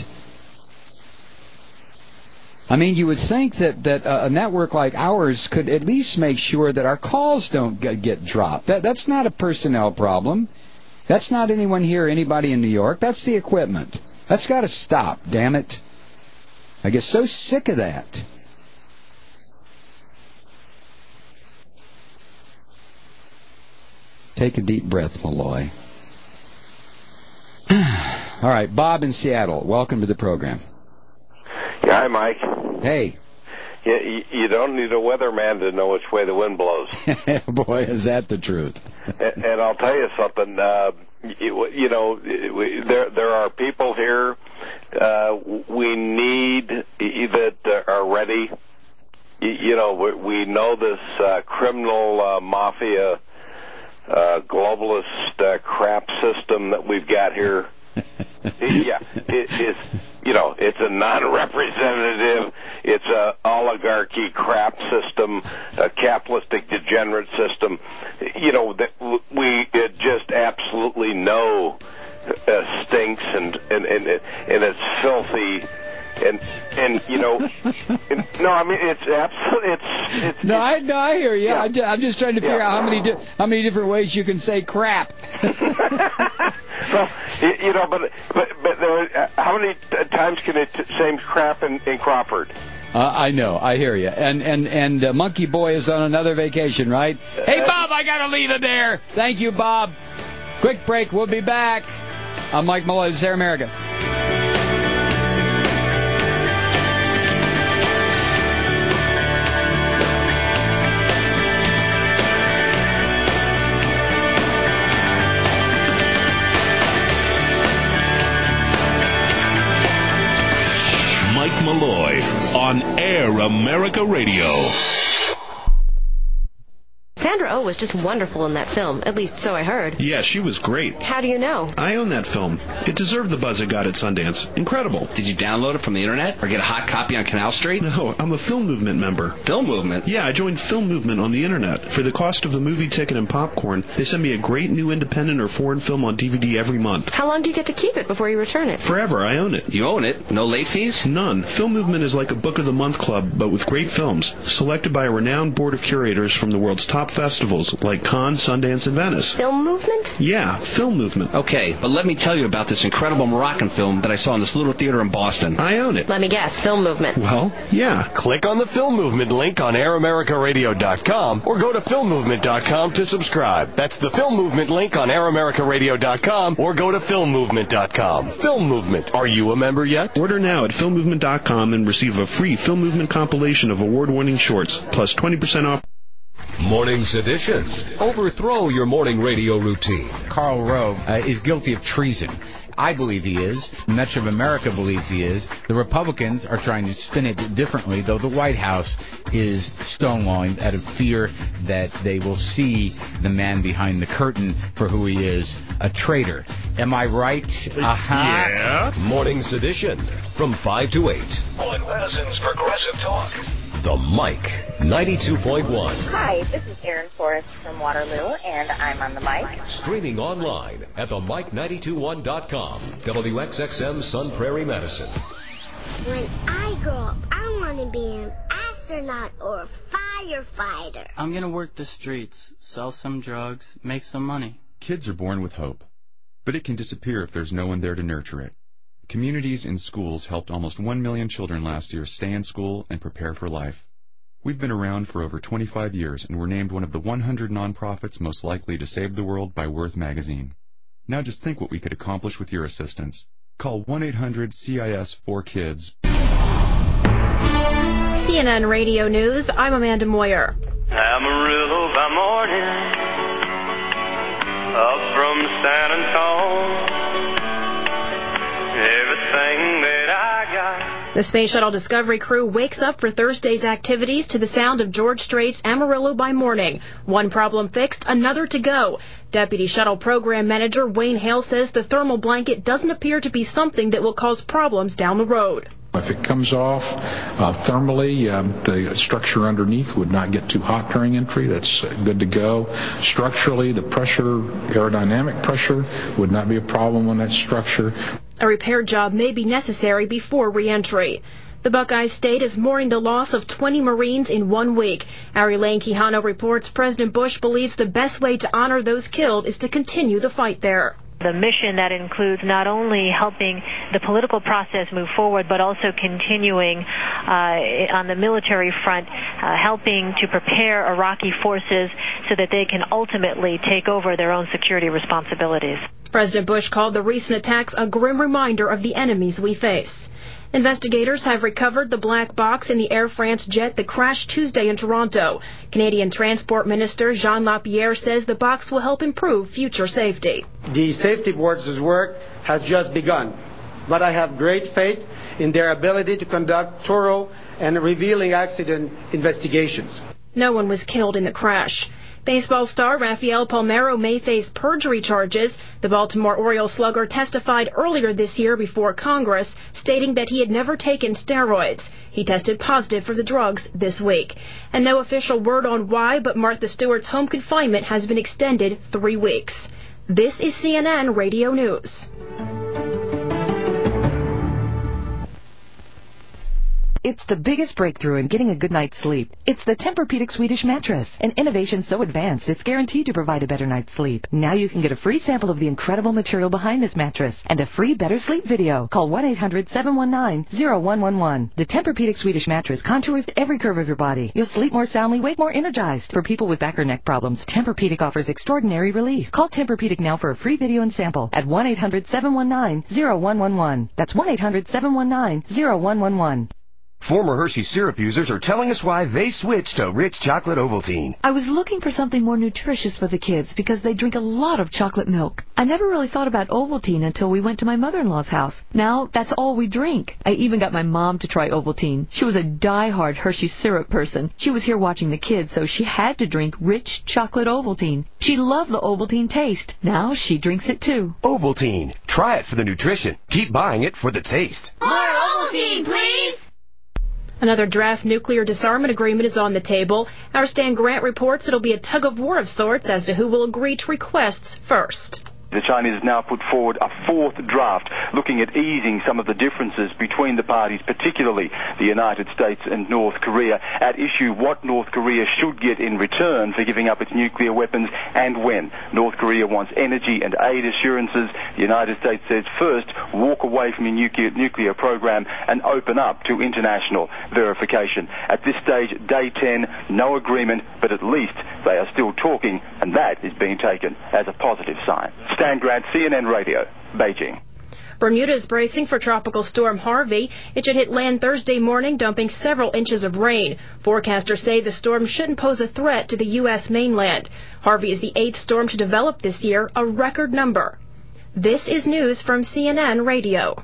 I mean, you would think that, that a network like ours could at least make sure that our calls don't get, get dropped. That, that's not a personnel problem. That's not anyone here, anybody in New York. That's the equipment. That's got to stop, damn it. I get so sick of that. Take a deep breath, Malloy. All right, Bob in Seattle. Welcome to the program. Yeah, hi, Mike. Hey. You, you don't need a weatherman to know which way the wind blows. Boy, is that the truth. and, and I'll tell you something. Uh, you, you know, we, there there are people here uh, we need that are ready. You, you know, we, we know this uh, criminal uh, mafia. Uh, globalist uh, crap system that we've got here. yeah, it, it's you know it's a non-representative, it's a oligarchy crap system, a capitalistic degenerate system. You know that we it just absolutely know uh, stinks and and and and it's filthy. And and you know, and, no, I mean it's absolutely it's, it's no, I no, I hear you. Yeah. I, I'm just trying to figure yeah. out how many di- how many different ways you can say crap. Well, you, you know, but but but there, uh, how many t- times can it t- say crap in, in Crawford? Uh, I know, I hear you. And and and uh, Monkey Boy is on another vacation, right? Uh, hey, Bob, I gotta leave it there. Thank you, Bob. Quick break. We'll be back. I'm Mike Malloy. This is Air America. Malloy on Air America Radio. Sandra Oh was just wonderful in that film, at least so I heard. Yeah, she was great. How do you know? I own that film. It deserved the buzz it got at Sundance. Incredible. Did you download it from the internet or get a hot copy on Canal Street? No, I'm a Film Movement member. Film Movement? Yeah, I joined Film Movement on the internet. For the cost of a movie ticket and popcorn, they send me a great new independent or foreign film on D V D every month. How long do you get to keep it before you return it? Forever. I own it. You own it? No late fees? None. Film Movement is like a Book of the Month club, but with great films, selected by a renowned board of curators from the world's top festivals, like Cannes, Sundance, and Venice. Film Movement? Yeah, Film Movement. Okay, but let me tell you about this incredible Moroccan film that I saw in this little theater in Boston. I own it. Let me guess, Film Movement. Well, yeah. Click on the Film Movement link on air america radio dot com or go to film movement dot com to subscribe. That's the Film Movement link on air america radio dot com or go to film movement dot com. Film Movement. Are you a member yet? Order now at film movement dot com and receive a free Film Movement compilation of award-winning shorts, plus twenty percent off. Morning Sedition. Overthrow your morning radio routine. Karl Rove uh, is guilty of treason. I believe he is. Much of America believes he is. The Republicans are trying to spin it differently, though the White House is stonewalling out of fear that they will see the man behind the curtain for who he is, a traitor. Am I right? Uh-huh. Yeah. Morning Sedition from five to eight on Madison's Progressive Talk. The Mic ninety-two point one. Hi, this is Erin Forrest from Waterloo, and I'm on the mic. Streaming online at the mic nine two one dot com. W X X M Sun Prairie, Madison. When I grow up, I want to be an astronaut or a firefighter. I'm going to work the streets, sell some drugs, make some money. Kids are born with hope, but it can disappear if there's no one there to nurture it. Communities in schools helped almost one million children last year stay in school and prepare for life. We've been around for over twenty-five years and were named one of the one hundred nonprofits most likely to save the world by Worth magazine. Now just think what we could accomplish with your assistance. Call one eight hundred C I S four kids. C N N Radio News, I'm Amanda Moyer. Amarillo by morning, up from San Antonio. Everything that I got. The Space Shuttle Discovery crew wakes up for Thursday's activities to the sound of George Strait's Amarillo by Morning. One problem fixed, another to go. Deputy Shuttle Program Manager Wayne Hale says the thermal blanket doesn't appear to be something that will cause problems down the road. If it comes off uh, thermally, uh, the structure underneath would not get too hot during entry. That's good to go. Structurally, the pressure, aerodynamic pressure, would not be a problem on that structure. A repair job may be necessary before re-entry. The Buckeye State is mourning the loss of twenty Marines in one week. Ari Lane Quijano reports President Bush believes the best way to honor those killed is to continue the fight there. The mission that includes not only helping the political process move forward, but also continuing uh, on the military front, uh, helping to prepare Iraqi forces so that they can ultimately take over their own security responsibilities. President Bush called the recent attacks a grim reminder of the enemies we face. Investigators have recovered the black box in the Air France jet that crashed Tuesday in Toronto. Canadian Transport Minister Jean Lapierre says the box will help improve future safety. The safety board's work has just begun, but I have great faith in their ability to conduct thorough and revealing accident investigations. No one was killed in the crash. Baseball star Rafael Palmeiro may face perjury charges. The Baltimore Orioles slugger testified earlier this year before Congress, stating that he had never taken steroids. He tested positive for the drugs this week. And no official word on why, but Martha Stewart's home confinement has been extended three weeks. This is C N N Radio News. It's the biggest breakthrough in getting a good night's sleep. It's the Tempur-Pedic Swedish mattress, an innovation so advanced it's guaranteed to provide a better night's sleep. Now you can get a free sample of the incredible material behind this mattress and a free Better Sleep video. Call one eight hundred seven one nine zero one one one. The Tempur-Pedic Swedish mattress contours every curve of your body. You'll sleep more soundly, wake more energized. For people with back or neck problems, Tempur-Pedic offers extraordinary relief. Call Tempur-Pedic now for a free video and sample at one eight hundred seven one nine zero one one one. That's one eight hundred seven one nine zero one one one. Former Hershey syrup users are telling us why they switched to Rich Chocolate Ovaltine. I was looking for something more nutritious for the kids because they drink a lot of chocolate milk. I never really thought about Ovaltine until we went to my mother-in-law's house. Now, that's all we drink. I even got my mom to try Ovaltine. She was a die-hard Hershey syrup person. She was here watching the kids, so she had to drink Rich Chocolate Ovaltine. She loved the Ovaltine taste. Now she drinks it too. Ovaltine. Try it for the nutrition. Keep buying it for the taste. More Ovaltine, please! Another draft nuclear disarmament agreement is on the table. Our Stan Grant reports it'll be a tug-of-war of sorts as to who will agree to requests first. The Chinese have now put forward a fourth draft looking at easing some of the differences between the parties, particularly the United States and North Korea. At issue what North Korea should get in return for giving up its nuclear weapons and when. North Korea wants energy and aid assurances. The United States says first, walk away from your nuclear, nuclear program and open up to international verification. At this stage, day ten, no agreement, but at least they are still talking, and that is being taken as a positive sign. Stan Grant, C N N Radio, Beijing. Bermuda is bracing for Tropical Storm Harvey. It should hit land Thursday morning, dumping several inches of rain. Forecasters say the storm shouldn't pose a threat to the U S mainland. Harvey is the eighth storm to develop this year, a record number. This is news from C N N Radio.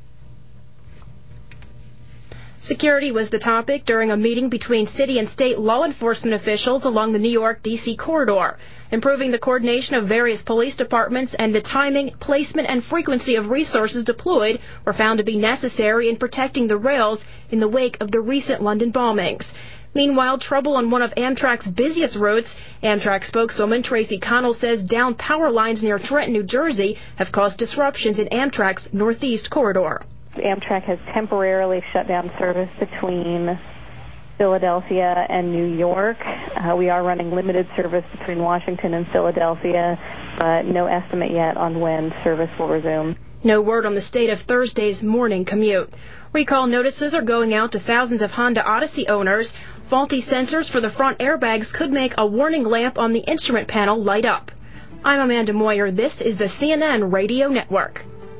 Security was the topic during a meeting between city and state law enforcement officials along the New York D C corridor. Improving the coordination of various police departments and the timing, placement, and frequency of resources deployed were found to be necessary in protecting the rails in the wake of the recent London bombings. Meanwhile, trouble on one of Amtrak's busiest routes. Amtrak spokeswoman Tracy Connell says downed power lines near Trenton, New Jersey have caused disruptions in Amtrak's Northeast corridor. Amtrak has temporarily shut down service between Philadelphia and New York. Uh, we are running limited service between Washington and Philadelphia, but no estimate yet on when service will resume. No word on the state of Thursday's morning commute. Recall notices are going out to thousands of Honda Odyssey owners. Faulty sensors for the front airbags could make a warning lamp on the instrument panel light up. I'm Amanda Moyer. This is the C N N Radio Network.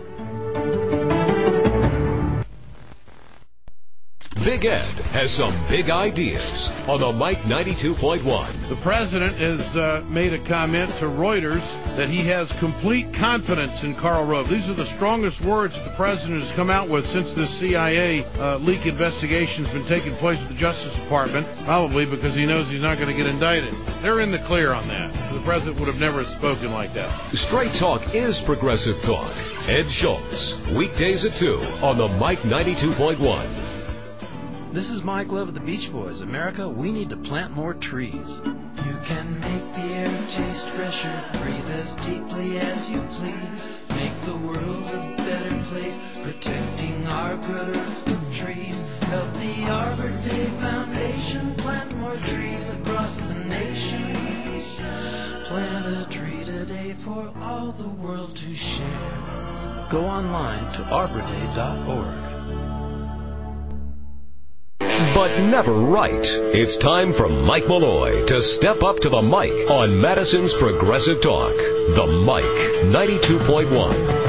Big Ed has some big ideas on the Mike ninety-two point one. The president has uh, made a comment to Reuters that he has complete confidence in Karl Rove. These are the strongest words that the president has come out with since this C I A uh, leak investigation has been taking place at the Justice Department, probably because he knows he's not going to get indicted. They're in the clear on that. The president would have never spoken like that. Straight Talk is progressive talk. Ed Schultz, weekdays at two on the Mike ninety-two point one. This is Mike Love of the Beach Boys. America, we need to plant more trees. You can make the air taste fresher, breathe as deeply as you please. Make the world a better place, protecting our good earth with trees. Help the Arbor Day Foundation plant more trees across the nation. Plant a tree today for all the world to share. Go online to arbor day dot org. But never right. It's time for Mike Malloy to step up to the mic on Madison's Progressive Talk. The Mike ninety-two point one.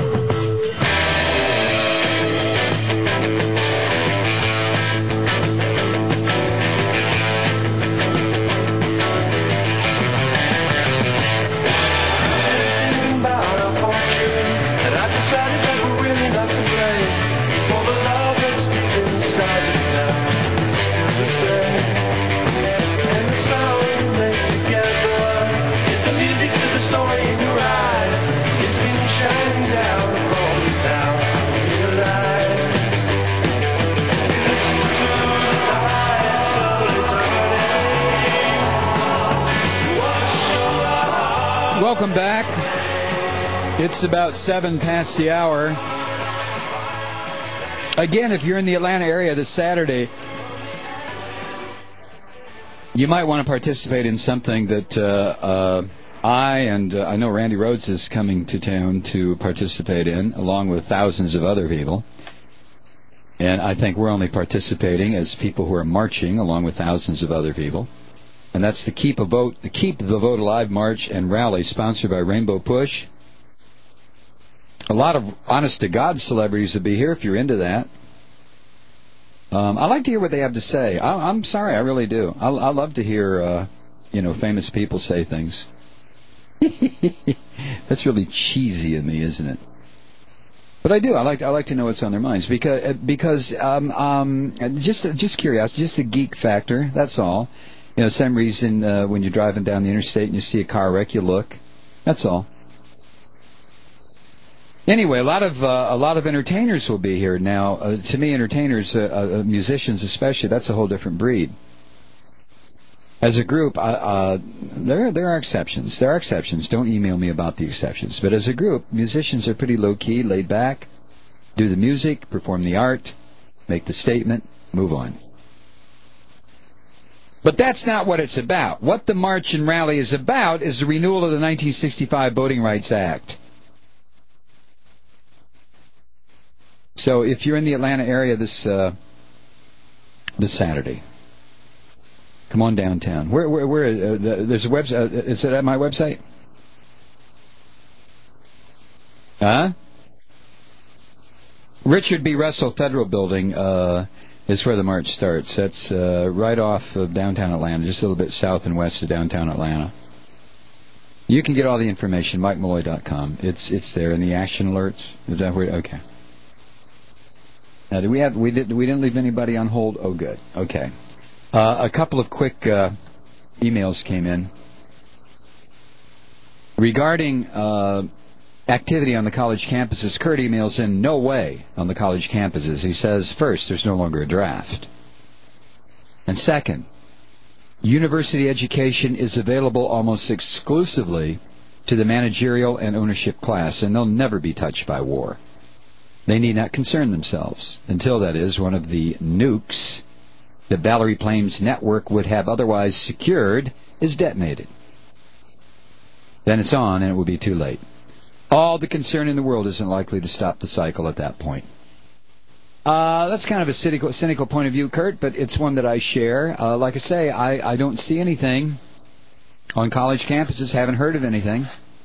Welcome back. It's about seven past the hour. Again, if you're in the Atlanta area this Saturday, you might want to participate in something that uh, uh, I and uh, I know Randy Rhodes is coming to town to participate in, along with thousands of other people. And I think we're only participating as people who are marching, along with thousands of other people. And that's the Keep a Vote, the Keep the Vote Alive March and Rally, sponsored by Rainbow Push. A lot of honest-to-God celebrities will be here if you're into that. Um, I like to hear what they have to say. I, I'm sorry, I really do. I, I love to hear, uh, you know, famous people say things. That's really cheesy of me, isn't it? But I do. I like I like to know what's on their minds because because um, um, just just curiosity, just a geek factor. That's all. You know, some reason uh, when you're driving down the interstate and you see a car wreck, you look. That's all. Anyway, a lot of uh, a lot of entertainers will be here now. Uh, to me, entertainers, uh, uh, musicians especially, that's a whole different breed. As a group, uh, uh, there there are exceptions. There are exceptions. Don't email me about the exceptions. But as a group, musicians are pretty low key, laid back, do the music, perform the art, make the statement, move on. But that's not what it's about. What the march and rally is about is the renewal of the nineteen sixty-five Voting Rights Act. So if you're in the Atlanta area this uh, this Saturday, come on downtown. Where where where? Uh, there's a website. Uh, is it at my website? Huh? Richard B. Russell Federal Building. Uh, is where the march starts. That's uh, right off of downtown Atlanta, just a little bit south and west of downtown Atlanta. You can get all the information, mike malloy dot com. It's it's there in the action alerts. Is that where? Okay. Now, do we have we did we didn't leave anybody on hold? Oh, good. Okay. Uh, a couple of quick uh, emails came in regarding uh, activity on the college campuses. Kurt emails in, no way on the college campuses. He says, first, there's no longer a draft. And second, university education is available almost exclusively to the managerial and ownership class, and they'll never be touched by war. They need not concern themselves until, that is, one of the nukes that Valerie Plame's network would have otherwise secured is detonated. Then it's on, and it will be too late. All the concern in the world isn't likely to stop the cycle at that point. Uh, that's kind of a cynical, cynical point of view, Kurt, but it's one that I share. Uh, like I say, I, I don't see anything on college campuses, haven't heard of anything.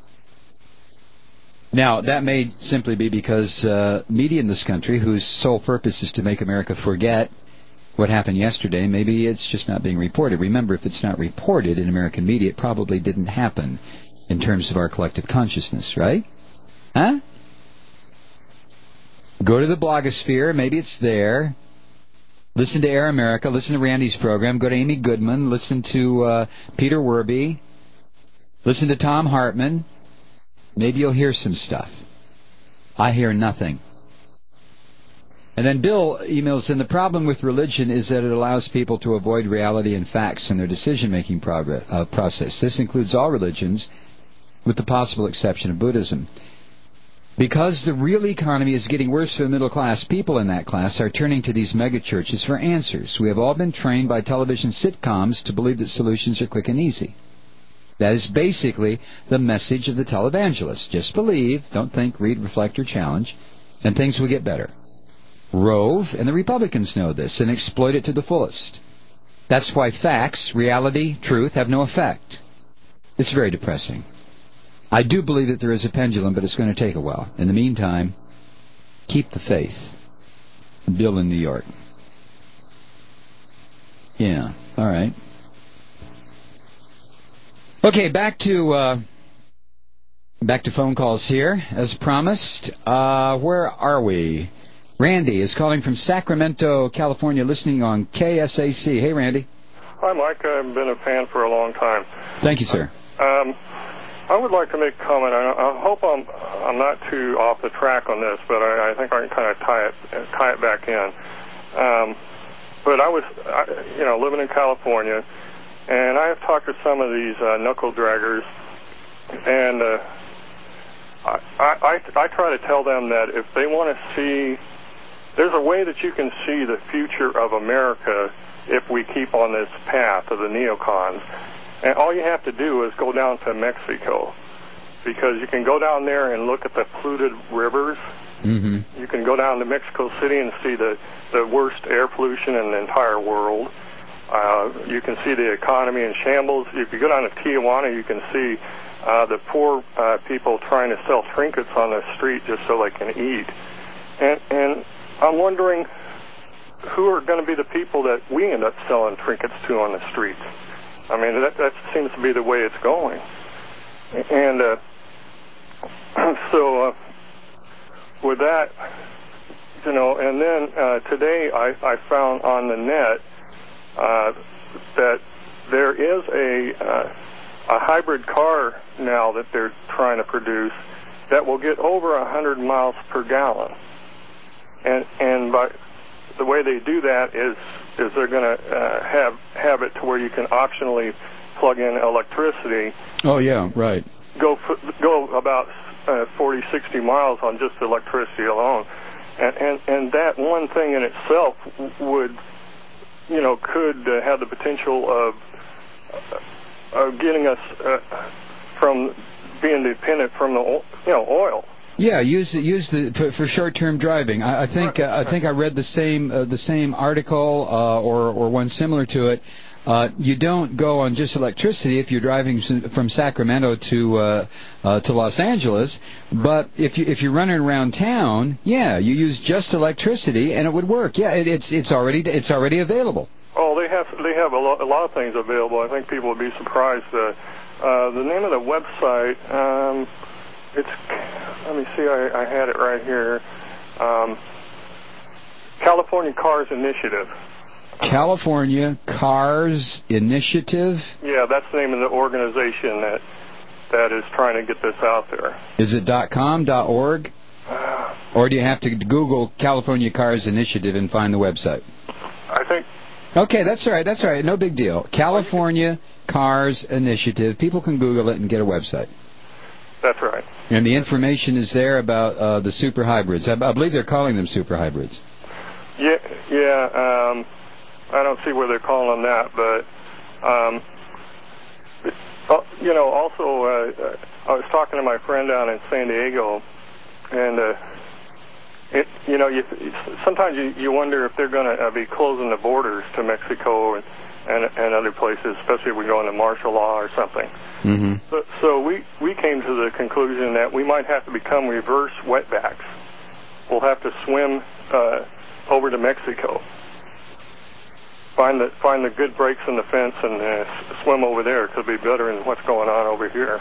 Now, that may simply be because uh, media in this country, whose sole purpose is to make America forget what happened yesterday, maybe it's just not being reported. Remember, if it's not reported in American media, it probably didn't happen in terms of our collective consciousness, right? Huh? Go to the blogosphere, maybe it's there. Listen to Air America, listen to Randy's program, go to Amy Goodman, listen to uh, Peter Werby, listen to Tom Hartman. Maybe you'll hear some stuff. I hear nothing. And then Bill emails in, the problem with religion is that it allows people to avoid reality and facts in their decision-making progress, uh, process. This includes all religions, with the possible exception of Buddhism. Because the real economy is getting worse for the middle class, people in that class are turning to these megachurches for answers. We have all been trained by television sitcoms to believe that solutions are quick and easy. That is basically the message of the televangelist. Just believe, don't think, read, reflect, or challenge, and things will get better. Rove and the Republicans know this and exploit it to the fullest. That's why facts, reality, truth have no effect. It's very depressing. I do believe that there is a pendulum, but it's going to take a while. In the meantime, keep the faith. Bill in New York. Yeah, all right. Okay, back to uh, back to phone calls here, as promised. Uh, where are we? Randy is calling from Sacramento, California, listening on K S A C. Hey, Randy. Hi, Mike. I've been a fan for a long time. Thank you, sir. Um, I would like to make a comment. I, I hope I'm I'm not too off the track on this, but I, I think I can kind of tie it tie it back in. Um, but I was, I, you know, living in California, and I have talked to some of these uh, knuckle draggers, and uh, I, I I try to tell them that if they want to see, there's a way that you can see the future of America if we keep on this path of the neocons. And all you have to do is go down to Mexico, because you can go down there and look at the polluted rivers. Mm-hmm. You can go down to Mexico City and see the, the worst air pollution in the entire world. Uh, you can see the economy in shambles. If you go down to Tijuana, you can see uh, the poor uh, people trying to sell trinkets on the street just so they can eat. And, and I'm wondering who are going to be the people that we end up selling trinkets to on the streets. I mean, that, that seems to be the way it's going. And uh, so uh, with that, you know, and then uh, today I, I found on the net uh, that there is a, uh, a hybrid car now that they're trying to produce that will get over one hundred miles per gallon. And, and by the way they do that is is they're going to uh, have have it to where you can optionally plug in electricity. Oh, yeah, right. Go go about uh, forty, sixty miles on just electricity alone. And, and, and that one thing in itself would, you know, could uh, have the potential of, uh, of getting us uh, from being dependent from the, you know, oil. Yeah, use use the for, for short-term driving. I, I think uh, I think I read the same uh, the same article uh, or or one similar to it. Uh, you don't go on just electricity if you're driving from Sacramento to uh, uh, to Los Angeles. But if you if you're running around town, yeah, you use just electricity and it would work. Yeah, it, it's it's already it's already available. Oh, they have they have a lot, a lot of things available. I think people would be surprised. Uh, Uh, the name of the website, um, it's, let me see, I, I had it right here. Um, California Cars Initiative. California Cars Initiative? Yeah, that's the name of the organization that that is trying to get this out there. Is it .com, .org? Uh, or do you have to Google California Cars Initiative and find the website? I think... Okay, that's all right, that's all right, no big deal. California Cars Initiative. People can Google it and get a website. That's right. And the information is there about uh, the super hybrids. I, I believe they're calling them super hybrids. Yeah, yeah. Um, I don't see where they're calling them that, but um, it, uh, you know. Also, uh, I was talking to my friend down in San Diego, and uh, it, you know, you, sometimes you, you wonder if they're going to uh, be closing the borders to Mexico and, and and other places, especially if we go into martial law or something. Mm-hmm. So, so we we came to the conclusion that we might have to become reverse wetbacks. We'll have to swim uh, over to Mexico, find the find the good breaks in the fence, and uh, swim over there. It could be better than what's going on over here.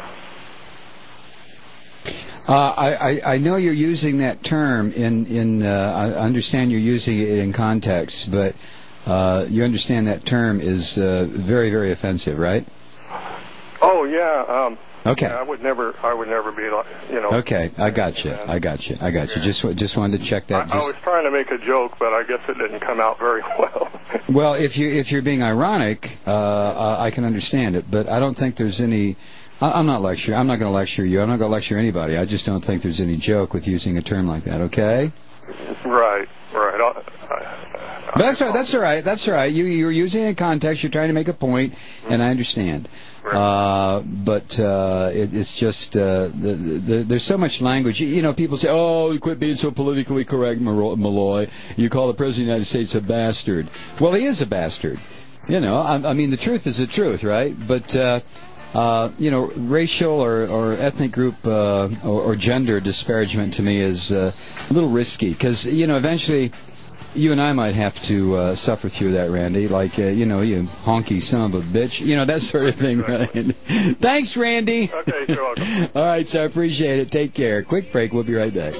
Uh, I, I, I know you're using that term in in. Uh, I understand you're using it in context, but uh, you understand that term is uh, very very offensive, right? Oh yeah. Um, okay. Yeah, I would never. I would never be like you know. Okay, I got you. I got you. I got you. Just just wanted to check that. I, I was trying to make a joke, but I guess it didn't come out very well. Well, if you if you're being ironic, uh, uh, I can understand it, but I don't think there's any. I, I'm not lecturing. I'm not going to lecture you. I'm not going to lecture anybody. I just don't think there's any joke with using a term like that. Okay. Right. Right. I, I, but that's all right. That's all right. That's all right. You you're using it in context. You're trying to make a point, and I understand. Uh, but uh, it, it's just uh, the, the, there's so much language. You, you know, people say, "Oh, you quit being so politically correct, Malloy. You call the President of the United States a bastard." Well, he is a bastard. You know, I, I mean, the truth is the truth, right? But uh, uh, you know, racial or, or ethnic group uh, or, or gender disparagement to me is uh, a little risky because you know, eventually. You and I might have to uh, suffer through that, Randy, like, uh, you know, you honky son of a bitch, you know, that sort of thing, right? Thanks, Randy. Okay, you're welcome. All right, so I appreciate it. Take care. Quick break. We'll be right back.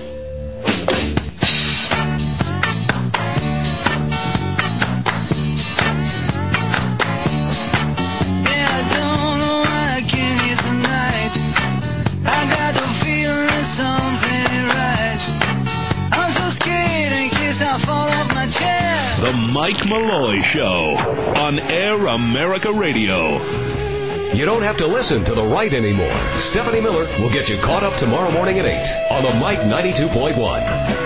The Mike Malloy Show on Air America Radio. You don't have to listen to the right anymore. Stephanie Miller will get you caught up tomorrow morning at eight on the Mike ninety-two point one.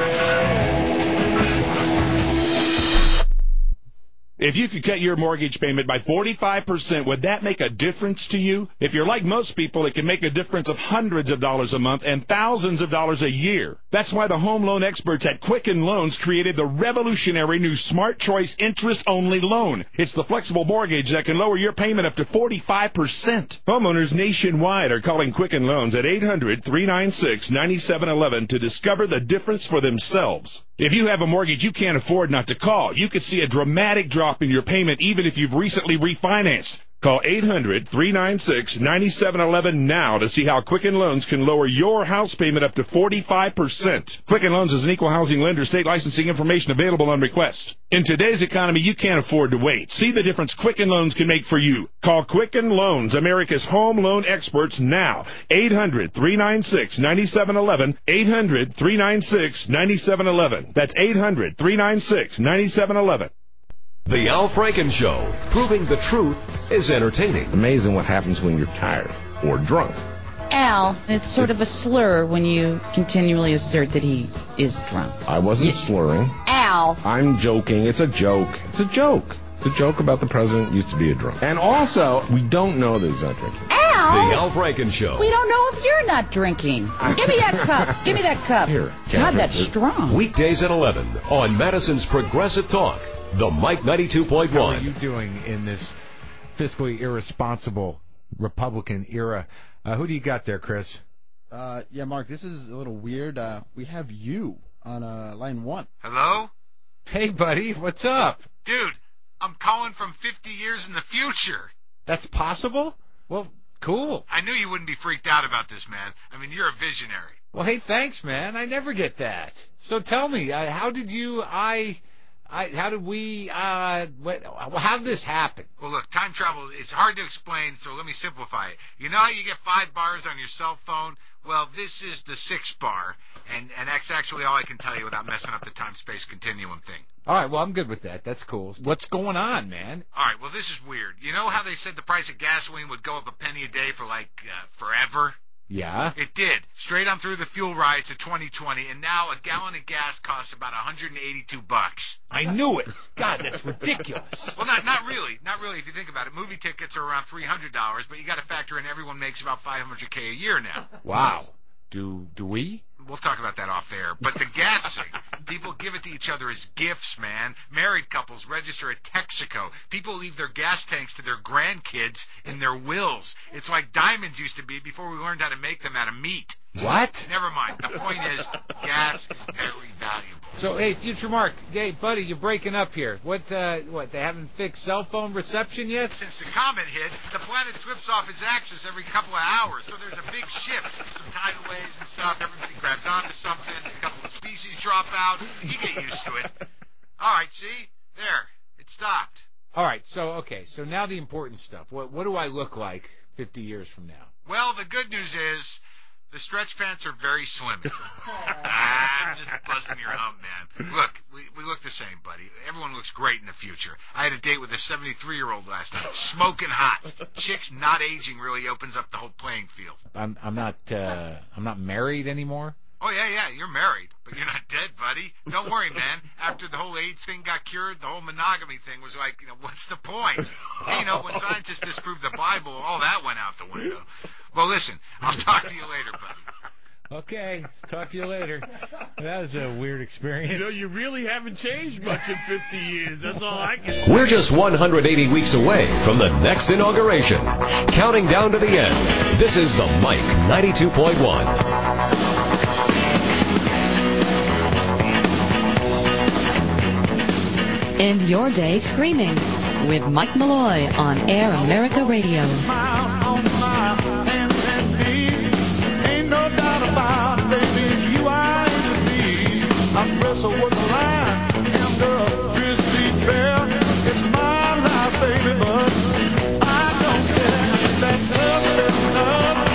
If you could cut your mortgage payment by forty-five percent, would that make a difference to you? If you're like most people, it can make a difference of hundreds of dollars a month and thousands of dollars a year. That's why the home loan experts at Quicken Loans created the revolutionary new Smart Choice interest-only loan. It's the flexible mortgage that can lower your payment up to forty-five percent. Homeowners nationwide are calling Quicken Loans at eight hundred, three nine six, nine seven one one to discover the difference for themselves. If you have a mortgage you can't afford not to call, you could see a dramatic drop in your payment even if you've recently refinanced. Call eight hundred, three nine six, nine seven one one now to see how Quicken Loans can lower your house payment up to forty-five percent. Quicken Loans is an equal housing lender. State licensing information available on request. In today's economy, you can't afford to wait. See the difference Quicken Loans can make for you. Call Quicken Loans, America's home loan experts, now. eight hundred, three nine six, nine seven one one. eight hundred, three nine six, nine seven one one. That's eight hundred, three nine six, nine seven one one. The Al Franken Show, proving the truth is entertaining. Amazing what happens when you're tired or drunk. Al, it's sort of a slur when you continually assert that he is drunk. I wasn't yeah. slurring. Al. I'm joking. It's a joke. It's a joke. It's a joke about the president used to be a drunk. And also, we don't know that he's not drinking. Al! The Al Franken Show. We don't know if you're not drinking. Give me that cup. Give me that cup. Here, God, that's strong. Weekdays at eleven on Madison's Progressive Talk. The Mike ninety-two point one. How are you doing in this fiscally irresponsible Republican era? Uh, who do you got there, Chris? Uh, yeah, Mark, this is a little weird. Uh, we have you on uh, line one. Hello? Hey, buddy, what's up? Dude, I'm calling from fifty years in the future. That's possible? Well, cool. I knew you wouldn't be freaked out about this, man. I mean, you're a visionary. Well, hey, thanks, man. I never get that. So tell me, uh, how did you, I, I, how did we, uh, what, how did this happen? Well, look, time travel, it's hard to explain, so let me simplify it. You know how you get five bars on your cell phone? Well, this is the sixth bar, and, and that's actually all I can tell you without messing up the time-space continuum thing. All right, well, I'm good with that. That's cool. What's going on, man? All right, well, this is weird. You know how they said the price of gasoline would go up a penny a day for, like, uh, forever? Yeah? It did. Straight on through the fuel riots of twenty twenty, and now a gallon of gas costs about one hundred eighty-two bucks. I knew it. God, that's ridiculous. Well, not not really. Not really if you think about it. Movie tickets are around three hundred dollars, but you got to factor in everyone makes about five hundred K a year now. Wow. Do do we? We'll talk about that off air. But the gas thing, people give it to each other as gifts, man. Married couples register at Texaco. People leave their gas tanks to their grandkids in their wills. It's like diamonds used to be before we learned how to make them out of meat. What? Never mind. The point is, gas is very valuable. So, hey, Future Mark, hey, buddy, you're breaking up here. What, uh, what, they haven't fixed cell phone reception yet? Since the comet hit, the planet slips off its axis every couple of hours, so there's a big shift. Some tidal waves and stuff, everybody grabs onto something, a couple of species drop out. You get used to it. All right, see? There. It stopped. All right, so, okay, so now the important stuff. What, what do I look like fifty years from now? Well, the good news is, the stretch pants are very slim. I'm just busting your hump, man. Look, we, we look the same, buddy. Everyone looks great in the future. I had a date with a seventy-three-year-old last night, smoking hot. Chicks not aging really opens up the whole playing field. I'm I'm not uh, I'm not married anymore. Oh yeah, yeah, you're married, but you're not dead, buddy. Don't worry, man. After the whole AIDS thing got cured, the whole monogamy thing was like, you know, what's the point? Hey, you know, when scientists disproved the Bible, all that went out the window. Well, listen, I'll talk to you later, buddy. Okay, talk to you later. That was a weird experience. You know, you really haven't changed much in fifty years. That's all I can say. We're just one hundred eighty weeks away from the next inauguration. Counting down to the end. This is the Mike ninety-two point one. End your day screaming with Mike Malloy on Air America Radio. I wrestle with the line and the receipt fair. It's my life, baby, but I don't care. That tough enough.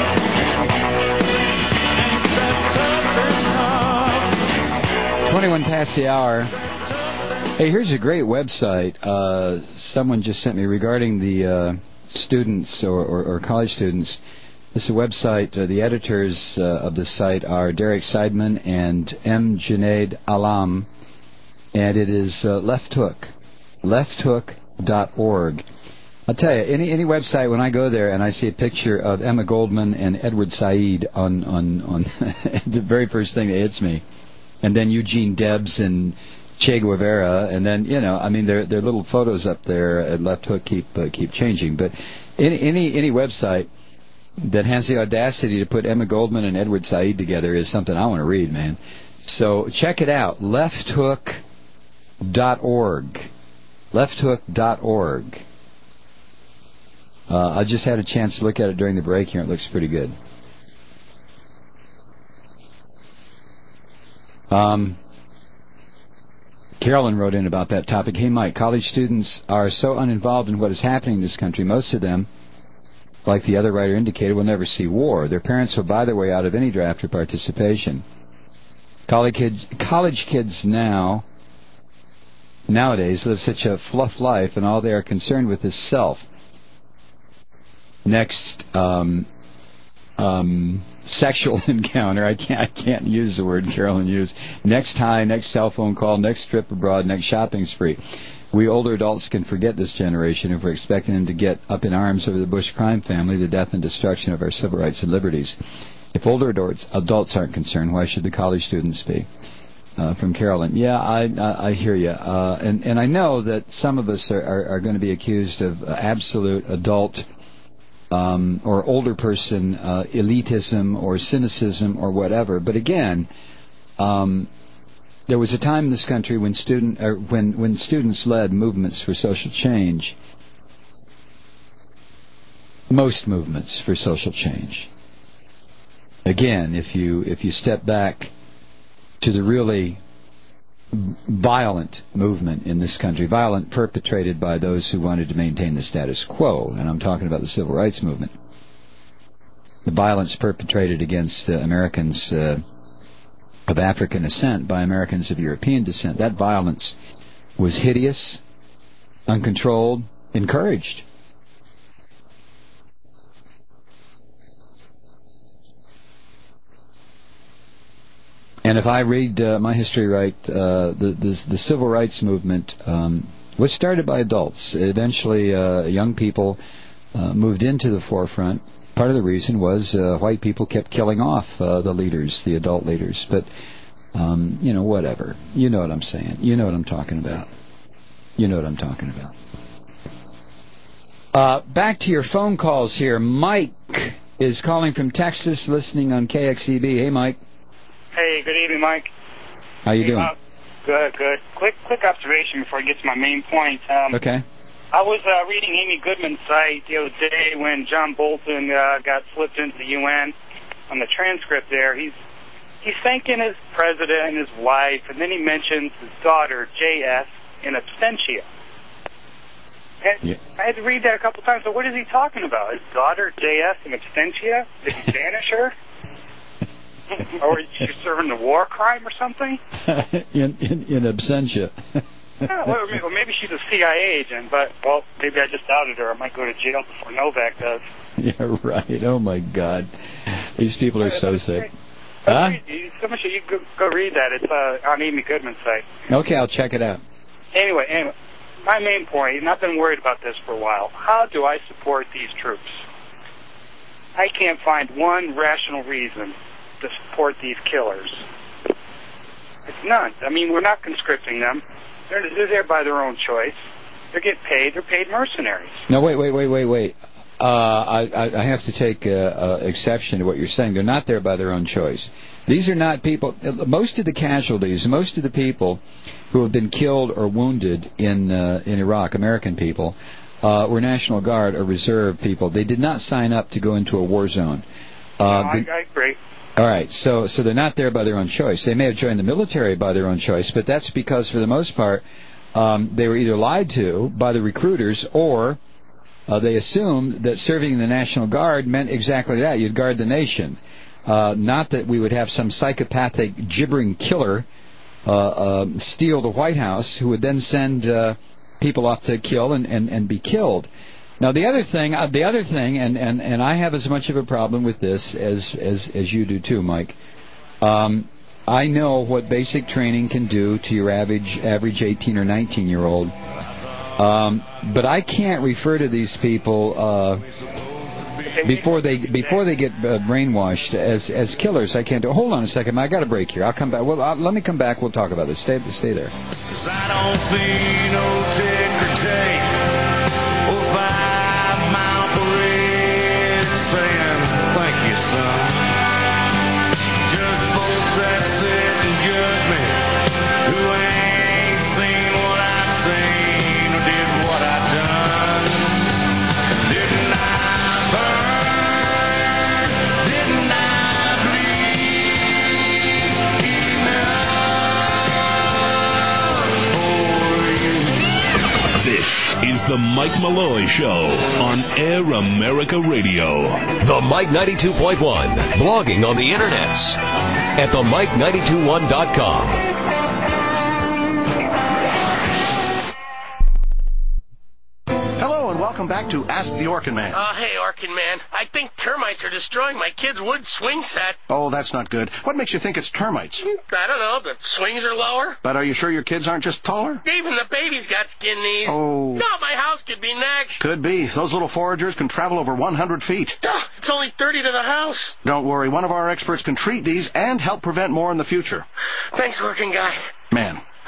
Ain't that tough enough? twenty-one past the hour. Hey, here's a great website uh, someone just sent me regarding the uh, students or, or, or college students. This is a website. Uh, the editors uh, of the site are Derek Seidman and M. Junaid Alam, and it is uh, Left Hook, left hook dot org. I'll tell you, any any website, when I go there and I see a picture of Emma Goldman and Edward Said on, on, on the very first thing that hits me, and then Eugene Debs and Che Guevara, and then, you know, I mean, their their little photos up there at Left Hook keep uh, keep changing. But any any any website that has the audacity to put Emma Goldman and Edward Said together is something I want to read, man. So check it out, left hook dot org. left hook dot org. Uh, I just had a chance to look at it during the break here. It looks pretty good. Um, Carolyn wrote in about that topic. Hey, Mike, college students are so uninvolved in what is happening in this country. Most of them, like the other writer indicated, will never see war. Their parents will buy their way out of any draft or participation. College kids, college kids now, nowadays, live such a fluff life, and all they are concerned with is self. Next, um, um, sexual encounter. I can't, I can't use the word Carolyn used. Next high, next cell phone call, next trip abroad, next shopping spree. We older adults can forget this generation if we're expecting them to get up in arms over the Bush crime family, the death and destruction of our civil rights and liberties. If older adults, adults aren't concerned, why should the college students be? Uh, from Carolyn. Yeah, I I, I hear you. Uh, and, and I know that some of us are, are, are going to be accused of uh, absolute adult um, or older person uh, elitism or cynicism or whatever. But again, um, there was a time in this country when student uh, when when students led movements for social change. most movements for social change. Again, if you if you step back to the really violent movement in this country, violent perpetrated by those who wanted to maintain the status quo, and I'm talking about the civil rights movement, the violence perpetrated against uh, Americans uh, of African descent by Americans of European descent, that violence was hideous, uncontrolled, encouraged. And if I read uh, my history right, uh, the, the the civil rights movement um, was started by adults. Eventually, uh, young people uh, moved into the forefront. Part of the reason was uh, white people kept killing off uh, the leaders, the adult leaders. But, um, you know, whatever. You know what I'm saying. You know what I'm talking about. You know what I'm talking about. Uh, back to your phone calls here. Mike is calling from Texas, listening on K X E B. Hey, Mike. Hey, good evening, Mike. How you hey, doing? Uh, good, good. Quick, quick observation before I get to my main point. Um, okay. I was uh, reading Amy Goodman's site the other day when John Bolton uh, got slipped into the U N. On the transcript there, he's he's thanking his president and his wife, and then he mentions his daughter, J S, in absentia. And yeah. I had to read that a couple times. So what is he talking about? His daughter, J S, in absentia? Did he banish her? Or is she serving the war crime or something? in, in in absentia. Yeah, well, or maybe she's a C I A agent, but, well, maybe I just doubted her. I might go to jail before Novak does. Yeah, right. Oh, my God. These people are yeah, so sick. Huh? Somebody should you go, go read that. It's uh, on Amy Goodman's site. Okay, I'll check it out. Anyway, anyway, my main point, and I've been worried about this for a while, how do I support these troops? I can't find one rational reason to support these killers. It's none. I mean, we're not conscripting them. They're, they're there by their own choice. They're getting paid. They're paid mercenaries. No, wait, wait, wait, wait, wait. Uh, I, I have to take uh, uh, exception to what you're saying. They're not there by their own choice. These are not people. Most of the casualties, most of the people who have been killed or wounded in uh, in Iraq, American people, uh, were National Guard or Reserve people. They did not sign up to go into a war zone. Uh, no, I, I agree. All right, so so they're not there by their own choice. They may have joined the military by their own choice, but that's because, for the most part, um, they were either lied to by the recruiters or uh, they assumed that serving in the National Guard meant exactly that. You'd guard the nation. Uh, not that we would have some psychopathic, gibbering killer uh, uh, steal the White House who would then send uh, people off to kill and, and, and be killed. Now, the other thing, uh, the other thing, and, and, and I have as much of a problem with this as as, as you do too, Mike. Um, I know what basic training can do to your average average eighteen or nineteen year old, um, but I can't refer to these people uh, before they before they get uh, brainwashed as as killers. I can't do. Hold on a second, I got a break here. I'll come back. Well, I'll, let me come back. We'll talk about this. Stay stay there. 'Cause I don't see no tick or take. Is the Mike Malloy Show on Air America Radio. The Mike ninety-two point one, blogging on the internets at the mike nine two one dot com. Welcome back to Ask the Orkin Man. Uh, hey, Orkin Man. I think termites are destroying my kid's wood swing set. Oh, that's not good. What makes you think it's termites? I don't know. The swings are lower. But are you sure your kids aren't just taller? Even the baby's got skin knees. Oh. No, my house could be next. Could be. Those little foragers can travel over one hundred feet. Duh, it's only thirty to the house. Don't worry. One of our experts can treat these and help prevent more in the future. Thanks, Orkin Guy. Man,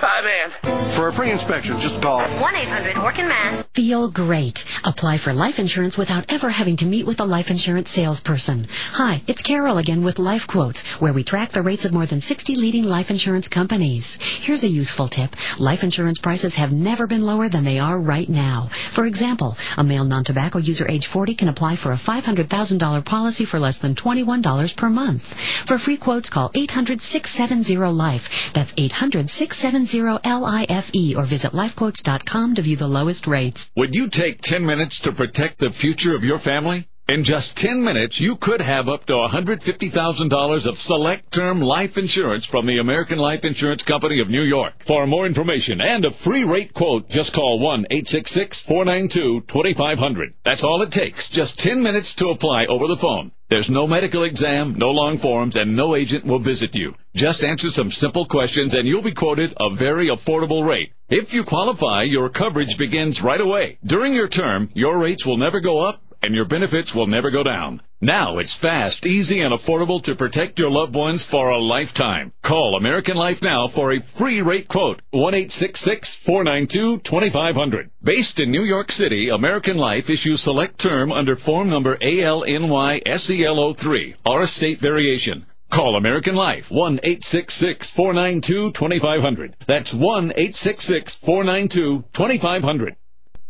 Hi, man. For a free inspection, just call one eight hundred Orkin Man. Feel great. Apply for life insurance without ever having to meet with a life insurance salesperson. Hi, it's Carol again with Life Quotes, where we track the rates of more than sixty leading life insurance companies. Here's a useful tip. Life insurance prices have never been lower than they are right now. For example, a male non-tobacco user age forty can apply for a five hundred thousand dollars policy for less than twenty-one dollars per month. For free quotes, call eight hundred, six seven zero, LIFE. That's eight hundred, six seven zero, L I F E, or visit life quotes dot com to view the lowest rates. Would you take ten minutes to protect the future of your family? In just ten minutes, you could have up to one hundred fifty thousand dollars of select-term life insurance from the American Life Insurance Company of New York. For more information and a free rate quote, just call one eight six six, four nine two, two five zero zero. That's all it takes, just ten minutes to apply over the phone. There's no medical exam, no long forms, and no agent will visit you. Just answer some simple questions and you'll be quoted a very affordable rate. If you qualify, your coverage begins right away. During your term, your rates will never go up and your benefits will never go down. Now it's fast, easy, and affordable to protect your loved ones for a lifetime. Call American Life now for a free rate quote. one eight six six, four nine two, two five zero zero. Based in New York City, American Life issues select term under form number A L N Y S E L O three, or a state variation. Call American Life, one eight six six, four nine two, two five zero zero. That's one eight six six, four nine two, two five zero zero.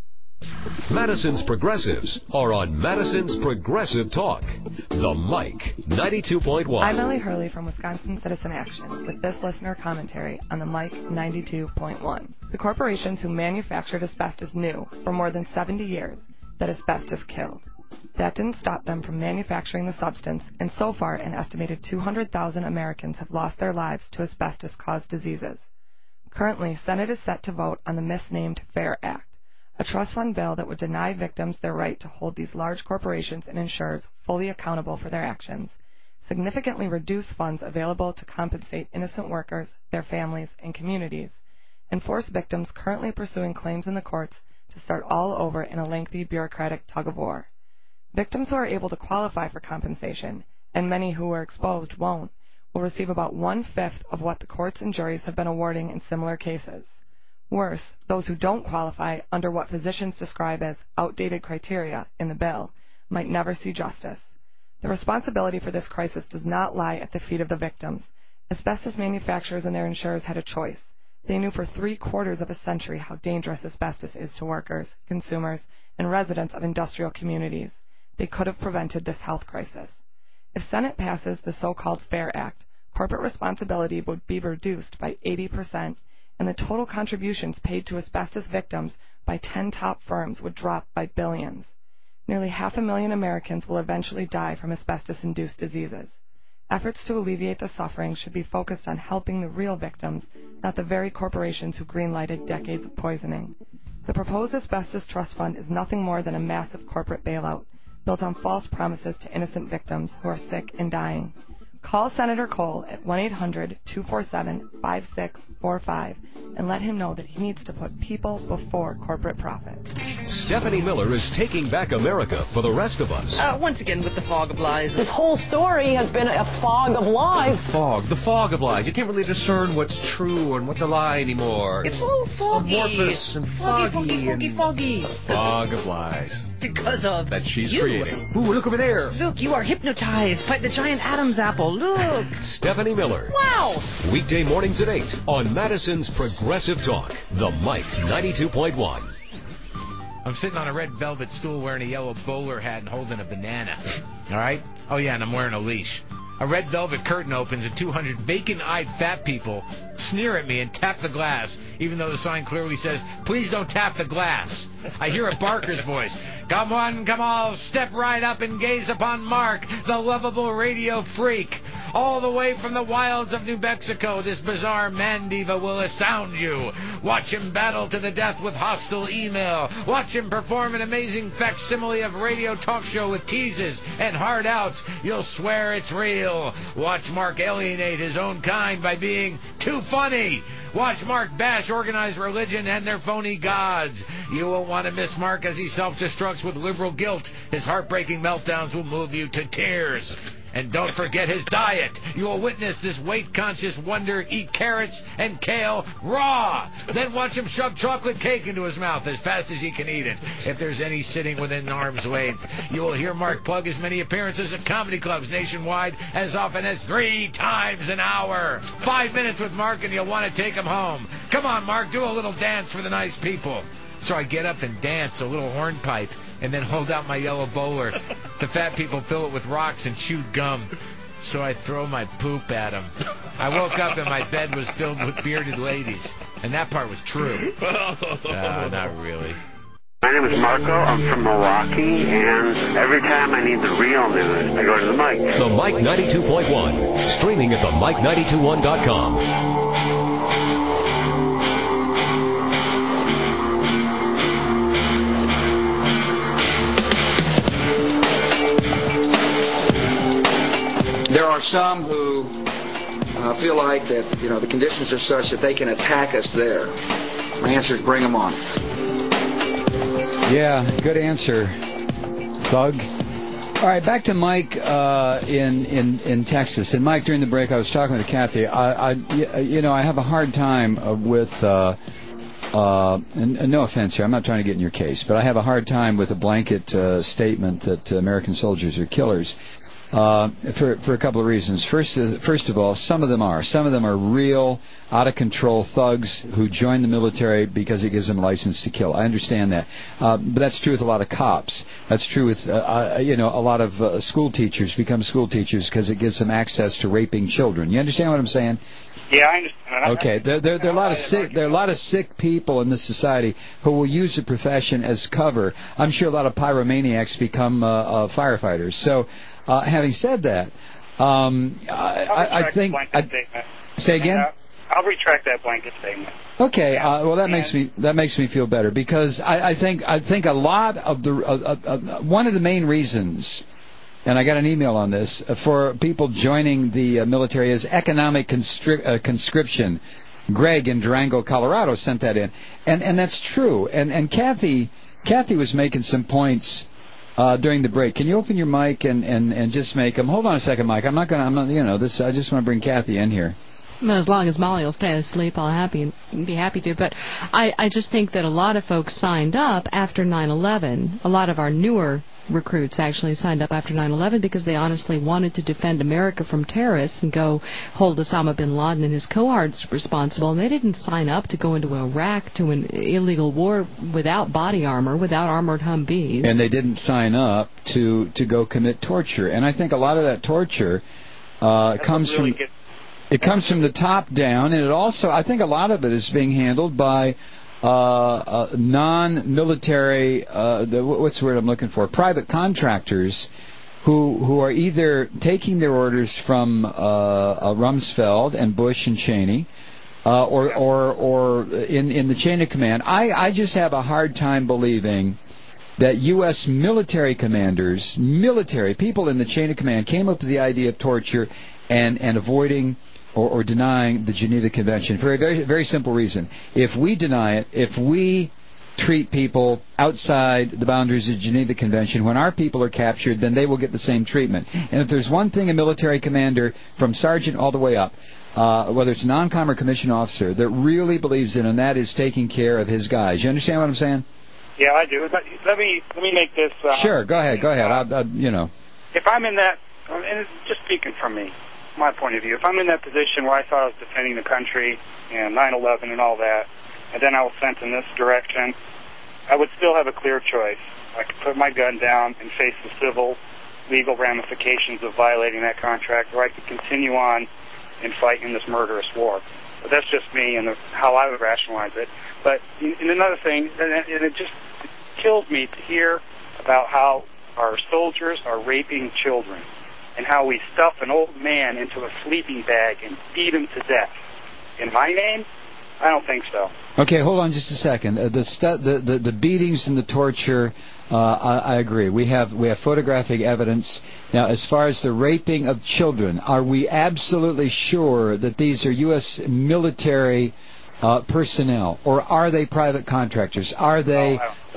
Madison's Progressives are on Madison's Progressive Talk. The Mike ninety-two point one. I'm Ellie Hurley from Wisconsin Citizen Action with this listener commentary on the Mike ninety-two point one. The corporations who manufactured asbestos knew for more than seventy years that asbestos killed. That didn't stop them from manufacturing the substance, and so far an estimated two hundred thousand Americans have lost their lives to asbestos-caused diseases. Currently, Senate is set to vote on the misnamed FAIR Act, a trust fund bill that would deny victims their right to hold these large corporations and insurers fully accountable for their actions, significantly reduce funds available to compensate innocent workers, their families, and communities, and force victims currently pursuing claims in the courts to start all over in a lengthy bureaucratic tug-of-war. Victims who are able to qualify for compensation, and many who were exposed won't, will receive about one-fifth of what the courts and juries have been awarding in similar cases. Worse, those who don't qualify under what physicians describe as outdated criteria in the bill might never see justice. The responsibility for this crisis does not lie at the feet of the victims. Asbestos manufacturers and their insurers had a choice. They knew for three quarters of a century how dangerous asbestos is to workers, consumers, and residents of industrial communities. They could have prevented this health crisis. If Senate passes the so-called FAIR Act, corporate responsibility would be reduced by eighty percent, and the total contributions paid to asbestos victims by ten top firms would drop by billions. Nearly half a million Americans will eventually die from asbestos-induced diseases. Efforts to alleviate the suffering should be focused on helping the real victims, not the very corporations who greenlighted decades of poisoning. The proposed asbestos trust fund is nothing more than a massive corporate bailout, built on false promises to innocent victims who are sick and dying. Call Senator Cole at one eight hundred, two four seven, five six four five and let him know that he needs to put people before corporate profit. Stephanie Miller is taking back America for the rest of us. Uh, once again with the fog of lies. This whole story has been a fog of lies. The fog, the fog of lies. You can't really discern what's true and what's a lie anymore. It's all foggy. Amorphous and foggy. Foggy, foggy, and foggy, foggy. The fog of lies. Because of that she's you. creating. Ooh, look over there. Look, you are hypnotized by the giant Adam's apple. Look. Stephanie Miller. Wow. Weekday mornings at eight on Madison's Progressive Talk. The Mike ninety-two point one. I'm sitting on a red velvet stool wearing a yellow bowler hat and holding a banana. All right? Oh, yeah, and I'm wearing a leash. A red velvet curtain opens and two hundred vacant-eyed fat people sneer at me and tap the glass, even though the sign clearly says, please don't tap the glass. I hear a barker's voice. Come on, come all, step right up and gaze upon Mark, the lovable radio freak. All the way from the wilds of New Mexico, this bizarre man diva will astound you. Watch him battle to the death with hostile email. Watch him perform an amazing facsimile of radio talk show with teases and hard outs. You'll swear it's real. Watch Mark alienate his own kind by being too funny. Watch Mark bash organized religion and their phony gods. You won't want to miss Mark as he self-destructs with liberal guilt. His heartbreaking meltdowns will move you to tears. And don't forget his diet. You will witness this weight-conscious wonder eat carrots and kale raw. Then watch him shove chocolate cake into his mouth as fast as he can eat it. If there's any sitting within arm's length, you will hear Mark plug as many appearances at comedy clubs nationwide as often as three times an hour. Five minutes with Mark and you'll want to take him home. Come on, Mark, do a little dance for the nice people. So I get up and dance a little hornpipe and then hold out my yellow bowler. The fat people fill it with rocks and chewed gum. So I throw my poop at them. I woke up and my bed was filled with bearded ladies. And that part was true. Uh, not really. My name is Marco. I'm from Milwaukee, and every time I need the real news, I go to the Mike. The Mike ninety-two point one, streaming at the mike nine two one dot com. There are some who uh, feel like that, you know, the conditions are such that they can attack us there. My answer is bring them on. Yeah, good answer, Thug. All right, back to Mike uh, in, in in Texas. And Mike, during the break, I was talking with Kathy. I, I you know, I have a hard time uh, with. Uh, uh, and, and no offense here, I'm not trying to get in your case, but I have a hard time with a blanket uh, statement that uh, American soldiers are killers. Uh, for for a couple of reasons. First, uh, first of all, some of them are. Some of them are real, out-of-control thugs who join the military because it gives them a license to kill. I understand that. Uh, but that's true with a lot of cops. That's true with, uh, uh, you know, a lot of uh, school teachers become school teachers because it gives them access to raping children. You understand what I'm saying? Yeah, I understand. Okay, there, there, there are a lot of sick, there are a lot of sick people in this society who will use the profession as cover. I'm sure a lot of pyromaniacs become uh, uh, firefighters. So, uh, having said that, um, I, I, I think. I, say again. Uh, I'll retract that blanket statement. Okay, uh, well that makes me that makes me feel better because I, I think I think a lot of the uh, uh, uh, one of the main reasons. And I got an email on this, uh, for people joining the uh, military is economic constri- uh, conscription. Greg in Durango, Colorado sent that in. And and that's true. And and Kathy Kathy was making some points uh, during the break. Can you open your mic and, and, and just make them? Hold on a second, Mike. I'm not going to, I'm not, you know, this. I just want to bring Kathy in here. As long as Molly will stay asleep, I'll happy be happy to. But I, I just think that a lot of folks signed up after nine eleven. A lot of our newer recruits actually signed up after nine eleven because they honestly wanted to defend America from terrorists and go hold Osama bin Laden and his cohorts responsible. And they didn't sign up to go into Iraq to an illegal war without body armor, without armored Humvees. And they didn't sign up to, to go commit torture. And I think a lot of that torture uh, comes really from... Good. It comes from the top down, and it also, I think a lot of it is being handled by uh, uh, non-military, uh, the, what's the word I'm looking for, private contractors who who are either taking their orders from uh, uh, Rumsfeld and Bush and Cheney, uh, or or or in in the chain of command. I I just have a hard time believing that U S military commanders, military people in the chain of command, came up with the idea of torture and and avoiding. Or, or denying the Geneva Convention for a very, very simple reason. If we deny it, if we treat people outside the boundaries of the Geneva Convention, when our people are captured, then they will get the same treatment. And if there's one thing a military commander, from sergeant all the way up, uh, whether it's a non-com or commissioned officer, that really believes in, and that is taking care of his guys. You understand what I'm saying? Yeah, I do. But let me let me make this. Uh, sure, go ahead, go ahead. I, I, you know. If I'm in that, and it's just speaking from me. My point of view, if I'm in that position where I thought I was defending the country and nine eleven and all that, and then I was sent in this direction, I would still have a clear choice. I could put my gun down and face the civil, legal ramifications of violating that contract, or I could continue on and fight in this murderous war. But that's just me and the, how I would rationalize it. But and another thing, and it just kills me to hear about how our soldiers are raping children. And how we stuff an old man into a sleeping bag and beat him to death. In my name? I don't think so. Okay, hold on just a second. Uh, the, stu- the, the the beatings and the torture, uh, I, I agree. We have we have photographic evidence. Now, as far as the raping of children, are we absolutely sure that these are U S military uh, personnel, or are they private contractors? Are they? Oh,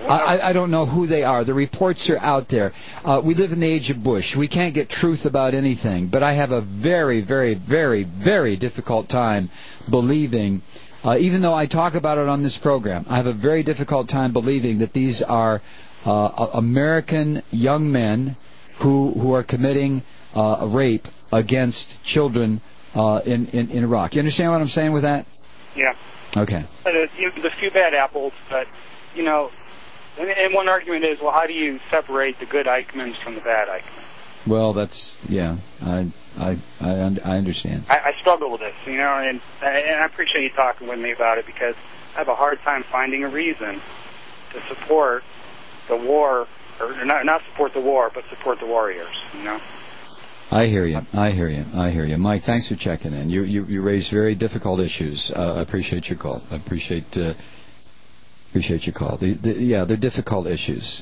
I, I don't know who they are. The reports are out there. Uh, we live in the age of Bush. We can't get truth about anything. But I have a very, very, very, very difficult time believing, uh, even though I talk about it on this program, I have a very difficult time believing that these are uh, American young men who who are committing uh, rape against children uh, in, in, in Iraq. You understand what I'm saying with that? Yeah. Okay. But, uh, you know, the few bad apples, but, you know, and, and one argument is, well, how do you separate the good Eichmanns from the bad Eichmanns? Well, that's, yeah, I I I, I understand. I, I struggle with this, you know, and, and I appreciate you talking with me about it because I have a hard time finding a reason to support the war, or not, not support the war, but support the warriors, you know? I hear you. I hear you. I hear you. Mike, thanks for checking in. You you, you raise very difficult issues. Uh, I appreciate your call. I appreciate uh, appreciate your call. The, the, yeah, they're difficult issues.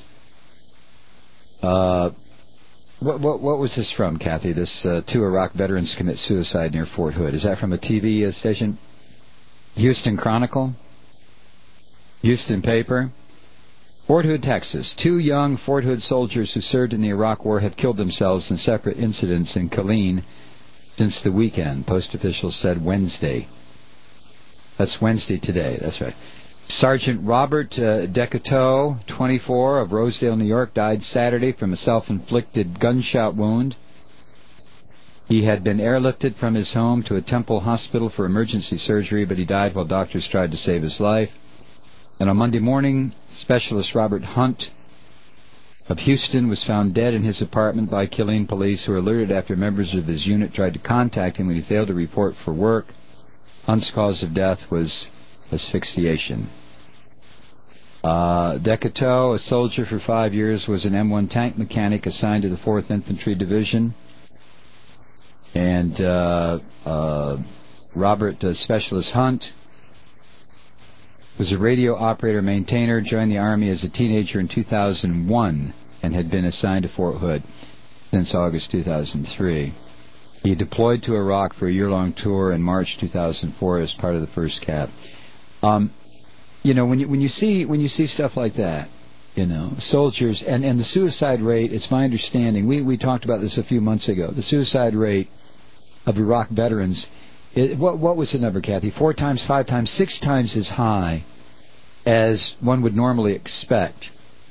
Uh, what what what was this from, Kathy? This uh, two Iraq veterans commit suicide near Fort Hood. Is that from a T V uh, station? Houston Chronicle? Houston Paper? Fort Hood, Texas. Two young Fort Hood soldiers who served in the Iraq War have killed themselves in separate incidents in Killeen since the weekend, Post officials said Wednesday. That's Wednesday today, that's right. Sergeant Robert uh, Decateau, twenty-four, of Rosedale, New York, died Saturday from a self-inflicted gunshot wound. He had been airlifted from his home to a Temple hospital for emergency surgery, but he died while doctors tried to save his life. And on Monday morning, Specialist Robert Hunt of Houston was found dead in his apartment by Killeen police, who were alerted after members of his unit tried to contact him when he failed to report for work. Hunt's cause of death was asphyxiation. Uh, Decateau, a soldier for five years, was an M one tank mechanic assigned to the fourth Infantry Division. And uh, uh, Robert uh, Specialist Hunt was a radio operator maintainer, joined the Army as a teenager in two thousand one, and had been assigned to Fort Hood since August two thousand three. He deployed to Iraq for a year-long tour in March two thousand four as part of the first C A P. Um, you know, when you when you see when you see stuff like that, you know, soldiers and, and the suicide rate. It's my understanding. We we talked about this a few months ago. The suicide rate of Iraq veterans. It, what what was the number, Kathy? Four times, five times, six times as high as one would normally expect.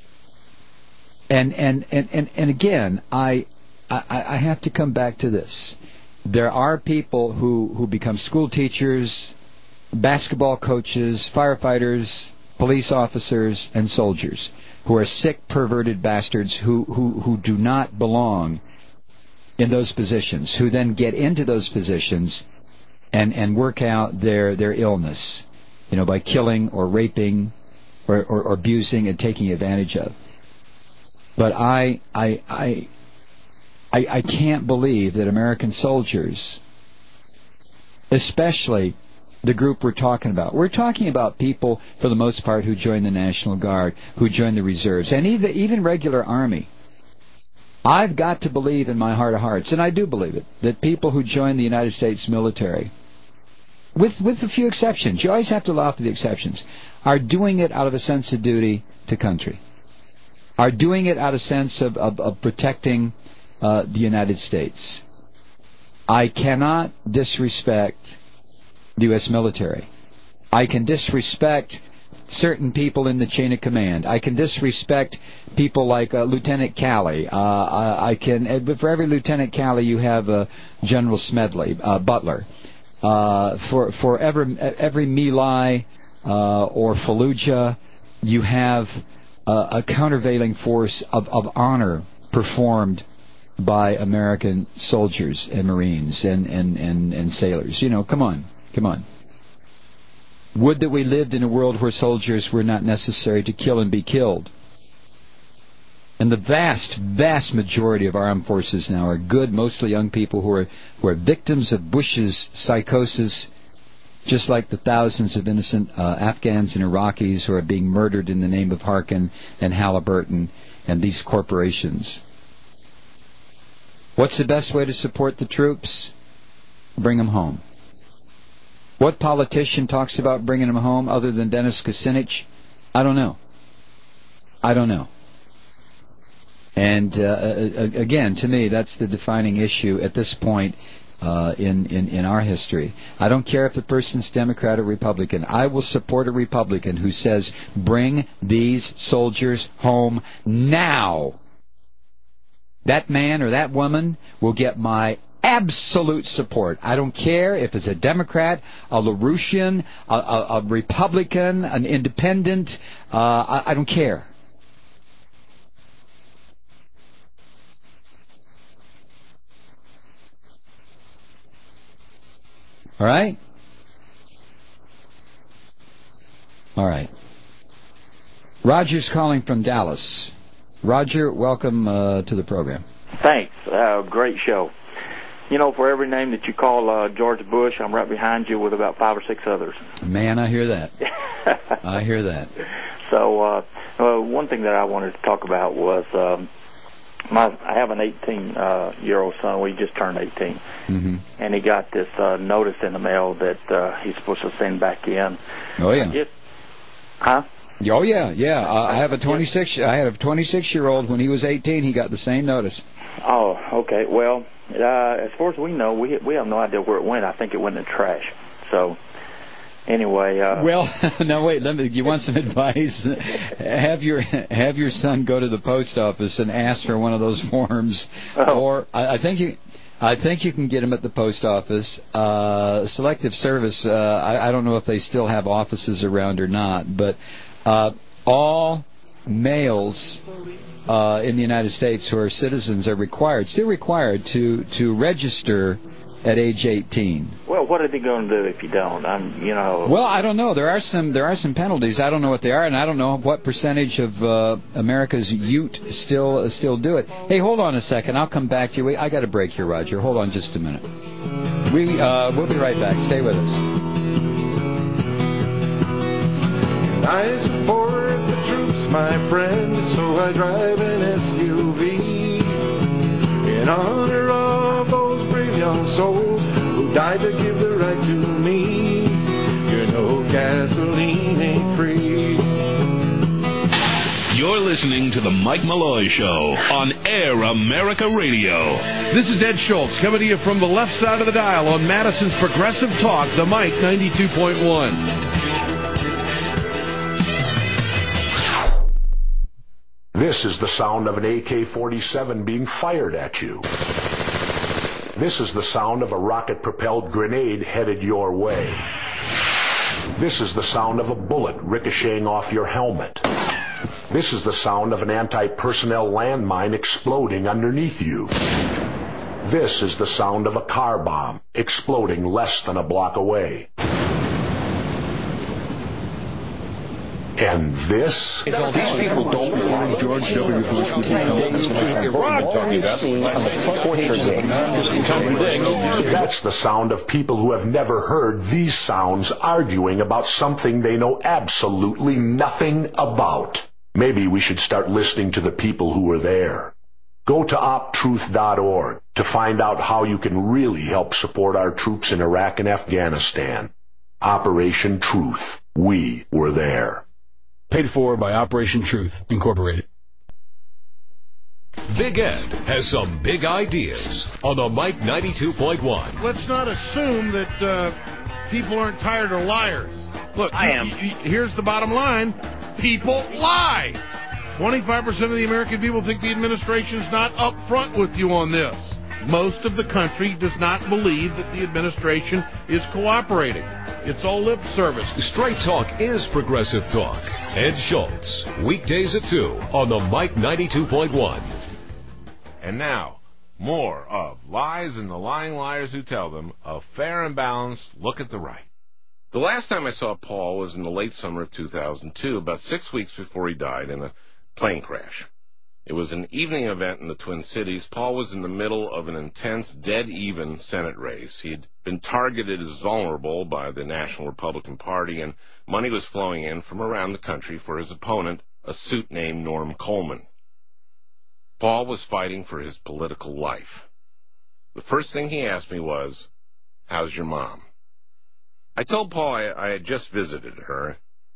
And and and and, and again, I, I I have to come back to this. There are people who who become school teachers, basketball coaches, firefighters, police officers, and soldiers who are sick, perverted bastards who who who do not belong in those positions, who then get into those positions and and work out their their illness, you know, by killing or raping or, or, or abusing and taking advantage of. But I I I I, I can't believe that American soldiers, especially the group we're talking about, we're talking about people for the most part who join the National Guard, who join the reserves, and even even regular Army. I've got to believe in my heart of hearts, and I do believe it, that people who join the United States military, with with a few exceptions, you always have to allow for the exceptions, are doing it out of a sense of duty to country, are doing it out of a sense of, of, of protecting uh, the United States. I cannot disrespect the U S military. I can disrespect certain people in the chain of command. I can disrespect people like uh, Lieutenant Calley. Uh, I, I can, uh, but for every Lieutenant Calley, you have uh, General Smedley, uh, Butler. Uh, for for every every My Lai uh, or Fallujah, you have uh, a countervailing force of, of honor performed by American soldiers and Marines and, and, and, and sailors. You know, come on, come on. Would that we lived in a world where soldiers were not necessary to kill and be killed. And the vast, vast majority of our armed forces now are good, mostly young people who are who are victims of Bush's psychosis, just like the thousands of innocent uh, Afghans and Iraqis who are being murdered in the name of Harkin and Halliburton and these corporations. What's the best way to support the troops? Bring them home. What politician talks about bringing them home other than Dennis Kucinich? I don't know. I don't know. And uh, again, to me, that's the defining issue at this point uh, in, in, in our history. I don't care if the person's Democrat or Republican. I will support a Republican who says, bring these soldiers home now. That man or that woman will get my absolute support. I don't care if it's a Democrat, a LaRouchian, a, a, a Republican, an independent. Uh, I, I don't care. All right? All right. Roger's calling from Dallas. Roger, welcome uh, to the program. Thanks. Uh, great show. You know, for every name that you call uh, George Bush, I'm right behind you with about five or six others. Man, I hear that. I hear that. So uh, uh, one thing that I wanted to talk about was um, my I have an eighteen-year-old uh, son. We just turned eighteen. Mm-hmm. And he got this uh, notice in the mail that uh, he's supposed to send back in. Oh, yeah. Just, huh? Oh, yeah, yeah. Uh, I have a twenty-six. I had a twenty-six-year-old when he was eighteen. He got the same notice. Oh, okay. Well, uh, as far as we know, we we have no idea where it went. I think it went in the trash. So, anyway. Uh, well, no, wait. Let me. You want some advice? have your have your son go to the post office and ask for one of those forms, oh. or I, I think you. I think you can get them at the post office. Uh, Selective Service. Uh, I, I don't know if they still have offices around or not, but uh, all males uh, in the United States who are citizens are required, still required, to to register at age eighteen. Well, what are they going to do if you don't? I'm, you know. Well, I don't know. There are some there are some penalties. I don't know what they are, and I don't know what percentage of uh, America's youth still uh, still do it. Hey, hold on a second. I'll come back to you. Wait, I got a break here, Roger. Hold on just a minute. We uh, we'll be right back. Stay with us. I support the troops, my friend, so I drive an S U V in honor of those brave young souls who died to give the right to me. You know gasoline ain't free. You're listening to the Mike Malloy Show on Air America Radio. This is Ed Schultz coming to you from the left side of the dial on Madison's Progressive Talk, the Mike ninety-two point one. This is the sound of an A K forty-seven being fired at you. This is the sound of a rocket-propelled grenade headed your way. This is the sound of a bullet ricocheting off your helmet. This is the sound of an anti-personnel landmine exploding underneath you. This is the sound of a car bomb exploding less than a block away. And this? These people don't believe George W. Bush would become That's the sound of people who have never heard these sounds arguing about something they know absolutely nothing about. Maybe we should start listening to the people who were there. Go to op truth dot org to find out how you can really help support our troops in Iraq and Afghanistan. Operation Truth. We were there. Paid for by Operation Truth, Incorporated. Big Ed has some big ideas on the Mike ninety-two point one. Let's not assume that uh, people aren't tired of liars. Look, I am. You, you, here's the bottom line. People lie. twenty-five percent of the American people think the administration's not upfront with you on this. Most of the country does not believe that the administration is cooperating. It's all lip service. Straight Talk is Progressive Talk. Ed Schultz, weekdays at two on the Mike ninety-two point one. And now, more of Lies and the Lying Liars Who Tell Them, a fair and balanced look at the right. The last time I saw Paul was in the late summer of two thousand two, about six weeks before he died in a plane crash. It was an evening event in the Twin Cities. Paul was in the middle of an intense, dead-even Senate race. He had been targeted as vulnerable by the National Republican Party, and money was flowing in from around the country for his opponent, a suit named Norm Coleman. Paul was fighting for his political life. The first thing he asked me was, "How's your mom?" I told Paul I, I had just visited her.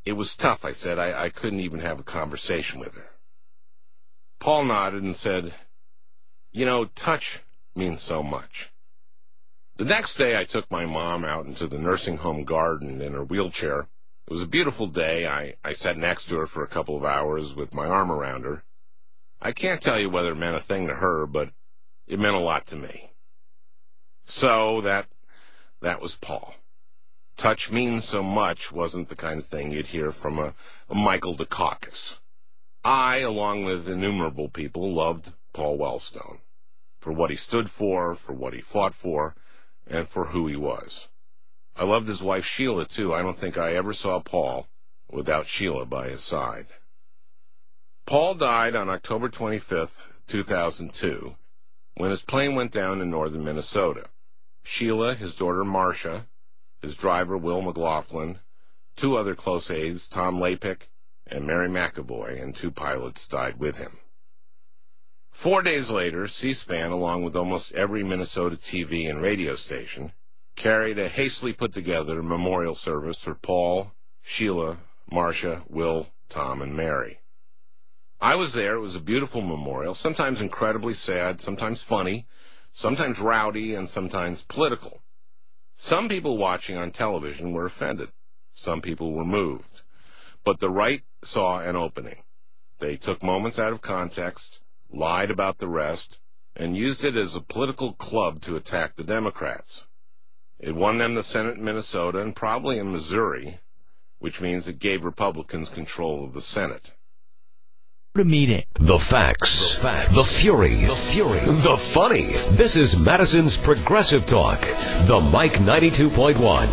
It was tough, I said. I, I couldn't even have a conversation with her. Paul nodded and said, you know, touch means so much. The next day, I took my mom out into the nursing home garden in her wheelchair. It was a beautiful day. I, I sat next to her for a couple of hours with my arm around her. I can't tell you whether it meant a thing to her, but it meant a lot to me. So that that was Paul. Touch means so much wasn't the kind of thing you'd hear from a, a Michael Dukakis. I, along with innumerable people, loved Paul Wellstone for what he stood for, for what he fought for, and for who he was. I loved his wife Sheila, too. I don't think I ever saw Paul without Sheila by his side. Paul died on October twenty-fifth, two thousand two, when his plane went down in northern Minnesota. Sheila, his daughter Marcia, his driver Will McLaughlin, two other close aides, Tom Lapik and Mary McAvoy, and two pilots died with him. Four days later, C-SPAN, along with almost every Minnesota T V and radio station, carried a hastily put-together memorial service for Paul, Sheila, Marcia, Will, Tom, and Mary. I was there. It was a beautiful memorial, sometimes incredibly sad, sometimes funny, sometimes rowdy, and sometimes political. Some people watching on television were offended. Some people were moved. But the right saw an opening. They took moments out of context, lied about the rest, and used it as a political club to attack the Democrats. It won them the Senate in Minnesota and probably in Missouri, which means it gave Republicans control of the Senate. The meeting. The facts. The facts. The fury. The fury. The funny. This is Madison's Progressive Talk. The Mike ninety-two point one.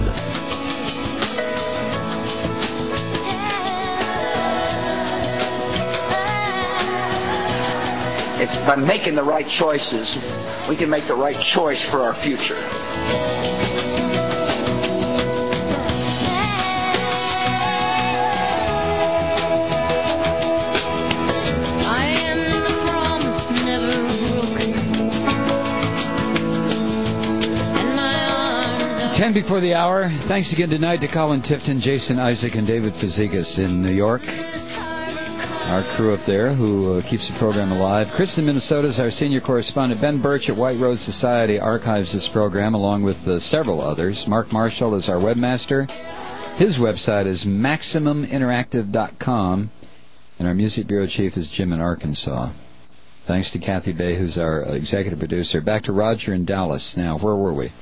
It's by making the right choices, we can make the right choice for our future. Ten before the hour. Thanks again tonight to Colin Tifton, Jason Isaac, and David Fazekas in New York. Our crew up there who uh, keeps the program alive. Chris in Minnesota is our senior correspondent. Ben Birch at White Rose Society archives this program along with uh, several others. Mark Marshall is our webmaster. His website is maximum interactive dot com. And our music bureau chief is Jim in Arkansas. Thanks to Kathy Bay, who's our uh, executive producer. Back to Roger in Dallas now. Where were we?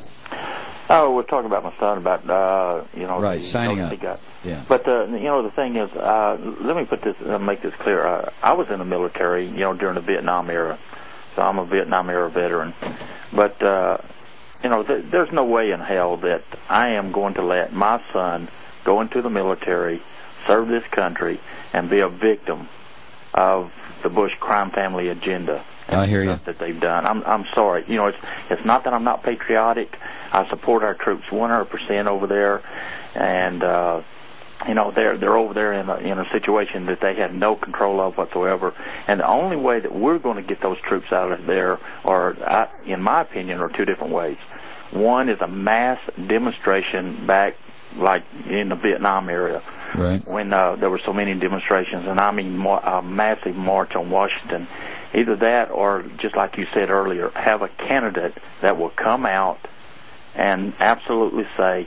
Oh, we're talking about my son, about, uh, you know... Right, the, signing you know, up. he got. Yeah. But, uh, you know, the thing is, uh, let me put this, uh, make this clear. Uh, I was in the military, you know, during the Vietnam era, so I'm a Vietnam era veteran. But, uh, you know, th- there's no way in hell that I am going to let my son go into the military, serve this country, and be a victim of the Bush crime family agenda. I hear you. That they've done. I'm I'm sorry. You know, it's it's not that I'm not patriotic. I support our troops one hundred percent over there, and uh, you know they're they're over there in a, in a situation that they have no control of whatsoever. And the only way that we're going to get those troops out of there, or I, in my opinion, are two different ways. One is a mass demonstration back, like in the Vietnam area, right, when uh, there were so many demonstrations, and I mean more, a massive march on Washington. Either that or, just like you said earlier, have a candidate that will come out and absolutely say,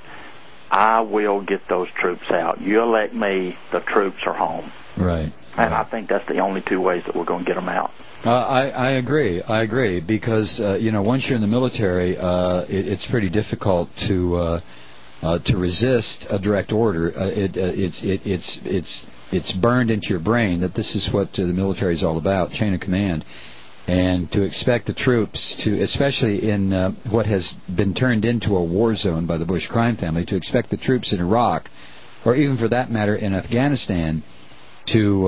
I will get those troops out. You elect me, the troops are home. Right. And I think that's the only two ways that we're going to get them out. Uh, I, I agree. I agree because, uh, you know, once you're in the military, uh, it, it's pretty difficult to uh, uh, to resist a direct order. Uh, it, uh, it's it, it's it's it's burned into your brain that this is what uh, the military is all about, chain of command. And to expect the troops to, especially in uh, what has been turned into a war zone by the Bush crime family, to expect the troops in Iraq, or even for that matter in Afghanistan, to uh,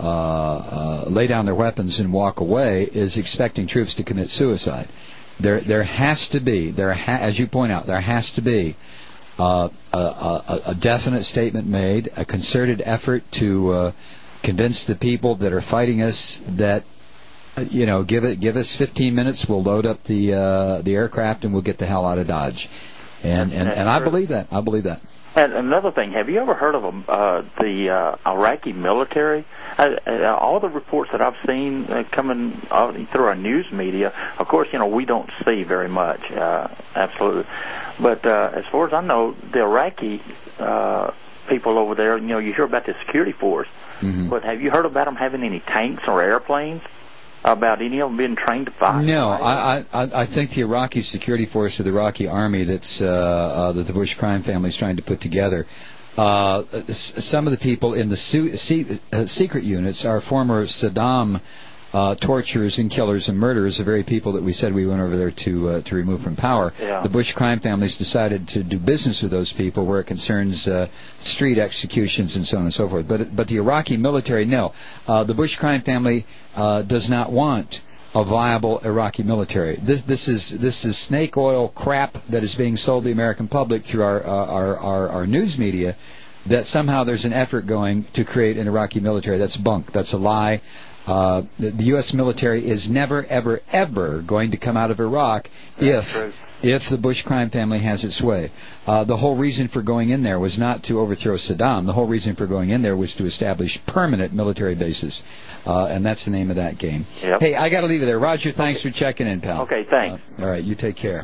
uh, uh, lay down their weapons and walk away is expecting troops to commit suicide. There, there has to be, there ha- as you point out, there has to be uh, a, a, a definite statement made, a concerted effort to uh, convince the people that are fighting us that, you know, give it, give us fifteen minutes, we'll load up the uh, the aircraft and we'll get the hell out of Dodge. And and, and I believe that. I believe that. And another thing, have you ever heard of um, uh, the uh, Iraqi military? Uh, uh, all the reports that I've seen uh, coming uh, through our news media, of course, you know, we don't see very much, uh, absolutely. But uh, as far as I know, the Iraqi uh, people over there, you know, you hear about the security force, mm-hmm. but have you heard about them having any tanks or airplanes? About any of them being trained to fight? No, I, I, I think the Iraqi security force or the Iraqi army that's uh, uh, that the Bush crime family is trying to put together. Uh, some of the people in the su- se- uh, secret units are former Saddam uh, torturers and killers and murderers, the very people that we said we went over there to uh, to remove from power. Yeah. The Bush crime families decided to do business with those people where it concerns uh, street executions and so on and so forth. But but the Iraqi military, no. Uh, the Bush crime family uh, does not want a viable Iraqi military. This this is this is snake oil crap that is being sold to the American public through our uh, our, our our news media. That somehow there's an effort going to create an Iraqi military. That's bunk. That's a lie. Uh, the, the U S military is never, ever, ever going to come out of Iraq if if the Bush crime family has its way. Uh, the whole reason for going in there was not to overthrow Saddam. The whole reason for going in there was to establish permanent military bases. Uh, and that's the name of that game. Yep. Hey, I got to leave it there. Roger, thanks okay. for checking in, pal. Okay, thanks. Uh, all right, you take care.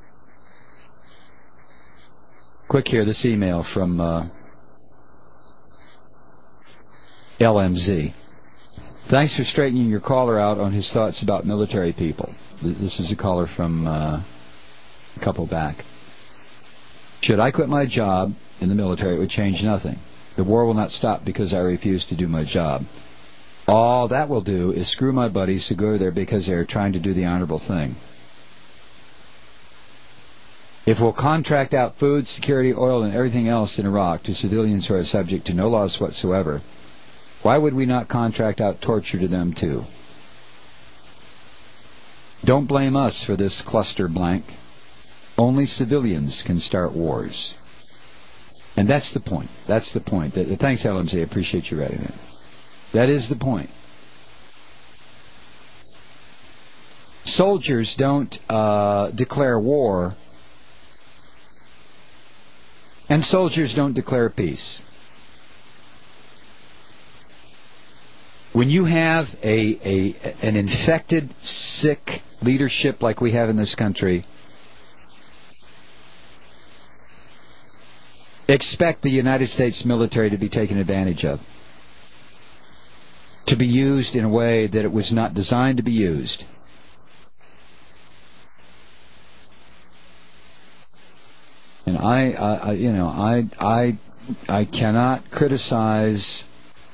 Quick here, this email from uh, L M Z. Thanks for straightening your caller out on his thoughts about military people. This is a caller from uh, a couple back. Should I quit my job in the military, it would change nothing. The war will not stop because I refuse to do my job. All that will do is screw my buddies who go there because they're trying to do the honorable thing. If we'll contract out food, security, oil, and everything else in Iraq to civilians who are subject to no laws whatsoever, why would we not contract out torture to them too? Don't blame us for this cluster blank. Only civilians can start wars. And that's the point. That's the point. Thanks, L M Z. I appreciate you writing it. That is the point. Soldiers don't uh, declare war, and soldiers don't declare peace. When you have a, a an infected, sick leadership like we have in this country, expect the United States military to be taken advantage of, to be used in a way that it was not designed to be used. And I, I you know, I, I, I cannot criticize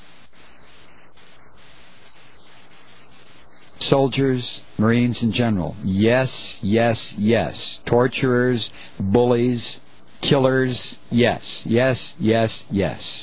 soldiers, Marines in general. Yes, yes, yes. Torturers, bullies, killers. Yes, yes, yes, yes.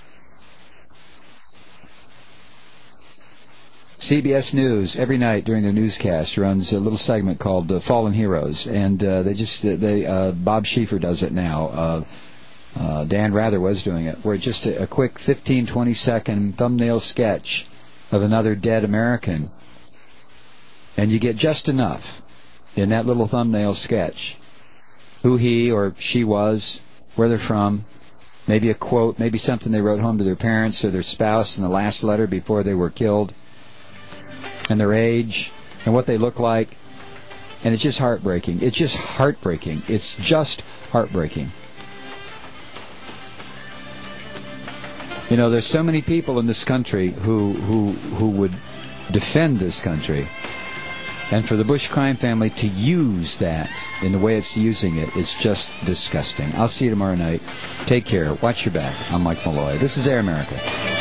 C B S News every night during their newscast runs a little segment called uh, Fallen Heroes, and uh, they just uh, they uh, Bob Schieffer does it now. Uh, uh, Dan Rather was doing it, where just a, a quick fifteen, twenty second thumbnail sketch of another dead American. And you get just enough in that little thumbnail sketch. Who he or she was, where they're from, maybe a quote, maybe something they wrote home to their parents or their spouse in the last letter before they were killed, and their age, and what they look like. And it's just heartbreaking. It's just heartbreaking. It's just heartbreaking. You know, there's so many people in this country who who who would defend this country. And for the Bush crime family to use that in the way it's using it is just disgusting. I'll see you tomorrow night. Take care. Watch your back. I'm Mike Malloy. This is Air America.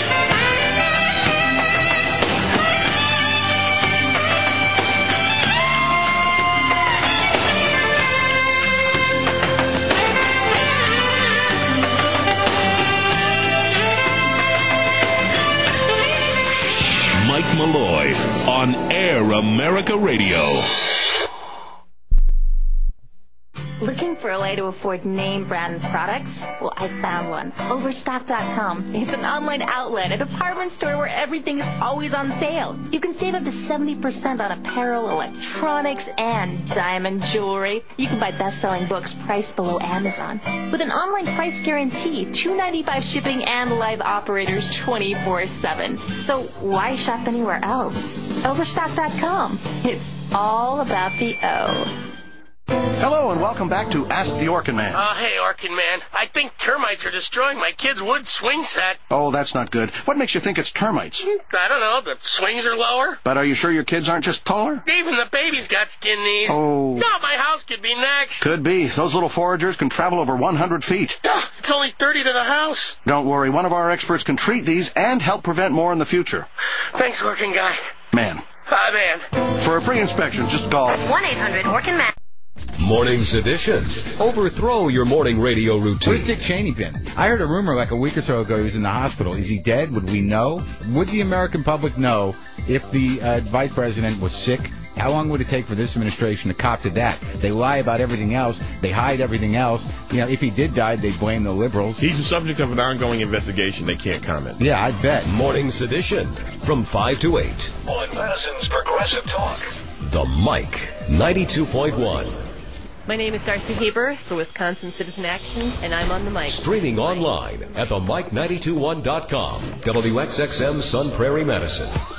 Mike Malloy on Air America Radio. Looking for a way to afford name brand products? Well, I found one. Overstock dot com. It's an online outlet, a department store where everything is always on sale. You can save up to seventy percent on apparel, electronics, and diamond jewelry. You can buy best-selling books priced below Amazon. With an online price guarantee, two dollars and ninety-five cents shipping, and live operators twenty-four seven. So why shop anywhere else? Overstock dot com. It's all about the O. Hello and welcome back to Ask the Orkin Man. Oh, hey, Orkin Man. I think termites are destroying my kid's wood swing set. Oh, that's not good. What makes you think it's termites? I don't know. The swings are lower. But are you sure your kids aren't just taller? Even the baby's got skin knees. Oh. No, my house could be next. Could be. Those little foragers can travel over one hundred feet. It's only thirty to the house. Don't worry. One of our experts can treat these and help prevent more in the future. Thanks, Orkin Guy. Man. Hi, man. For a free inspection, just call one eight hundred Orkin Man. Morning sedition. Overthrow your morning radio routine. Where's Dick Cheney been? I heard a rumor like a week or so ago he was in the hospital. Is he dead? Would we know? Would the American public know if the uh, vice president was sick? How long would it take for this administration to cop to that? They lie about everything else. They hide everything else. You know, if he did die, they'd blame the liberals. He's the subject of an ongoing investigation. They can't comment. Yeah, I bet. Morning sedition from five to eight on Madison's Progressive Talk. The Mike ninety-two point one. My name is Darcy Haber for Wisconsin Citizen Action, and I'm on the mic. Streaming online at the mike nine two one dot com. W X X M Sun Prairie, Madison.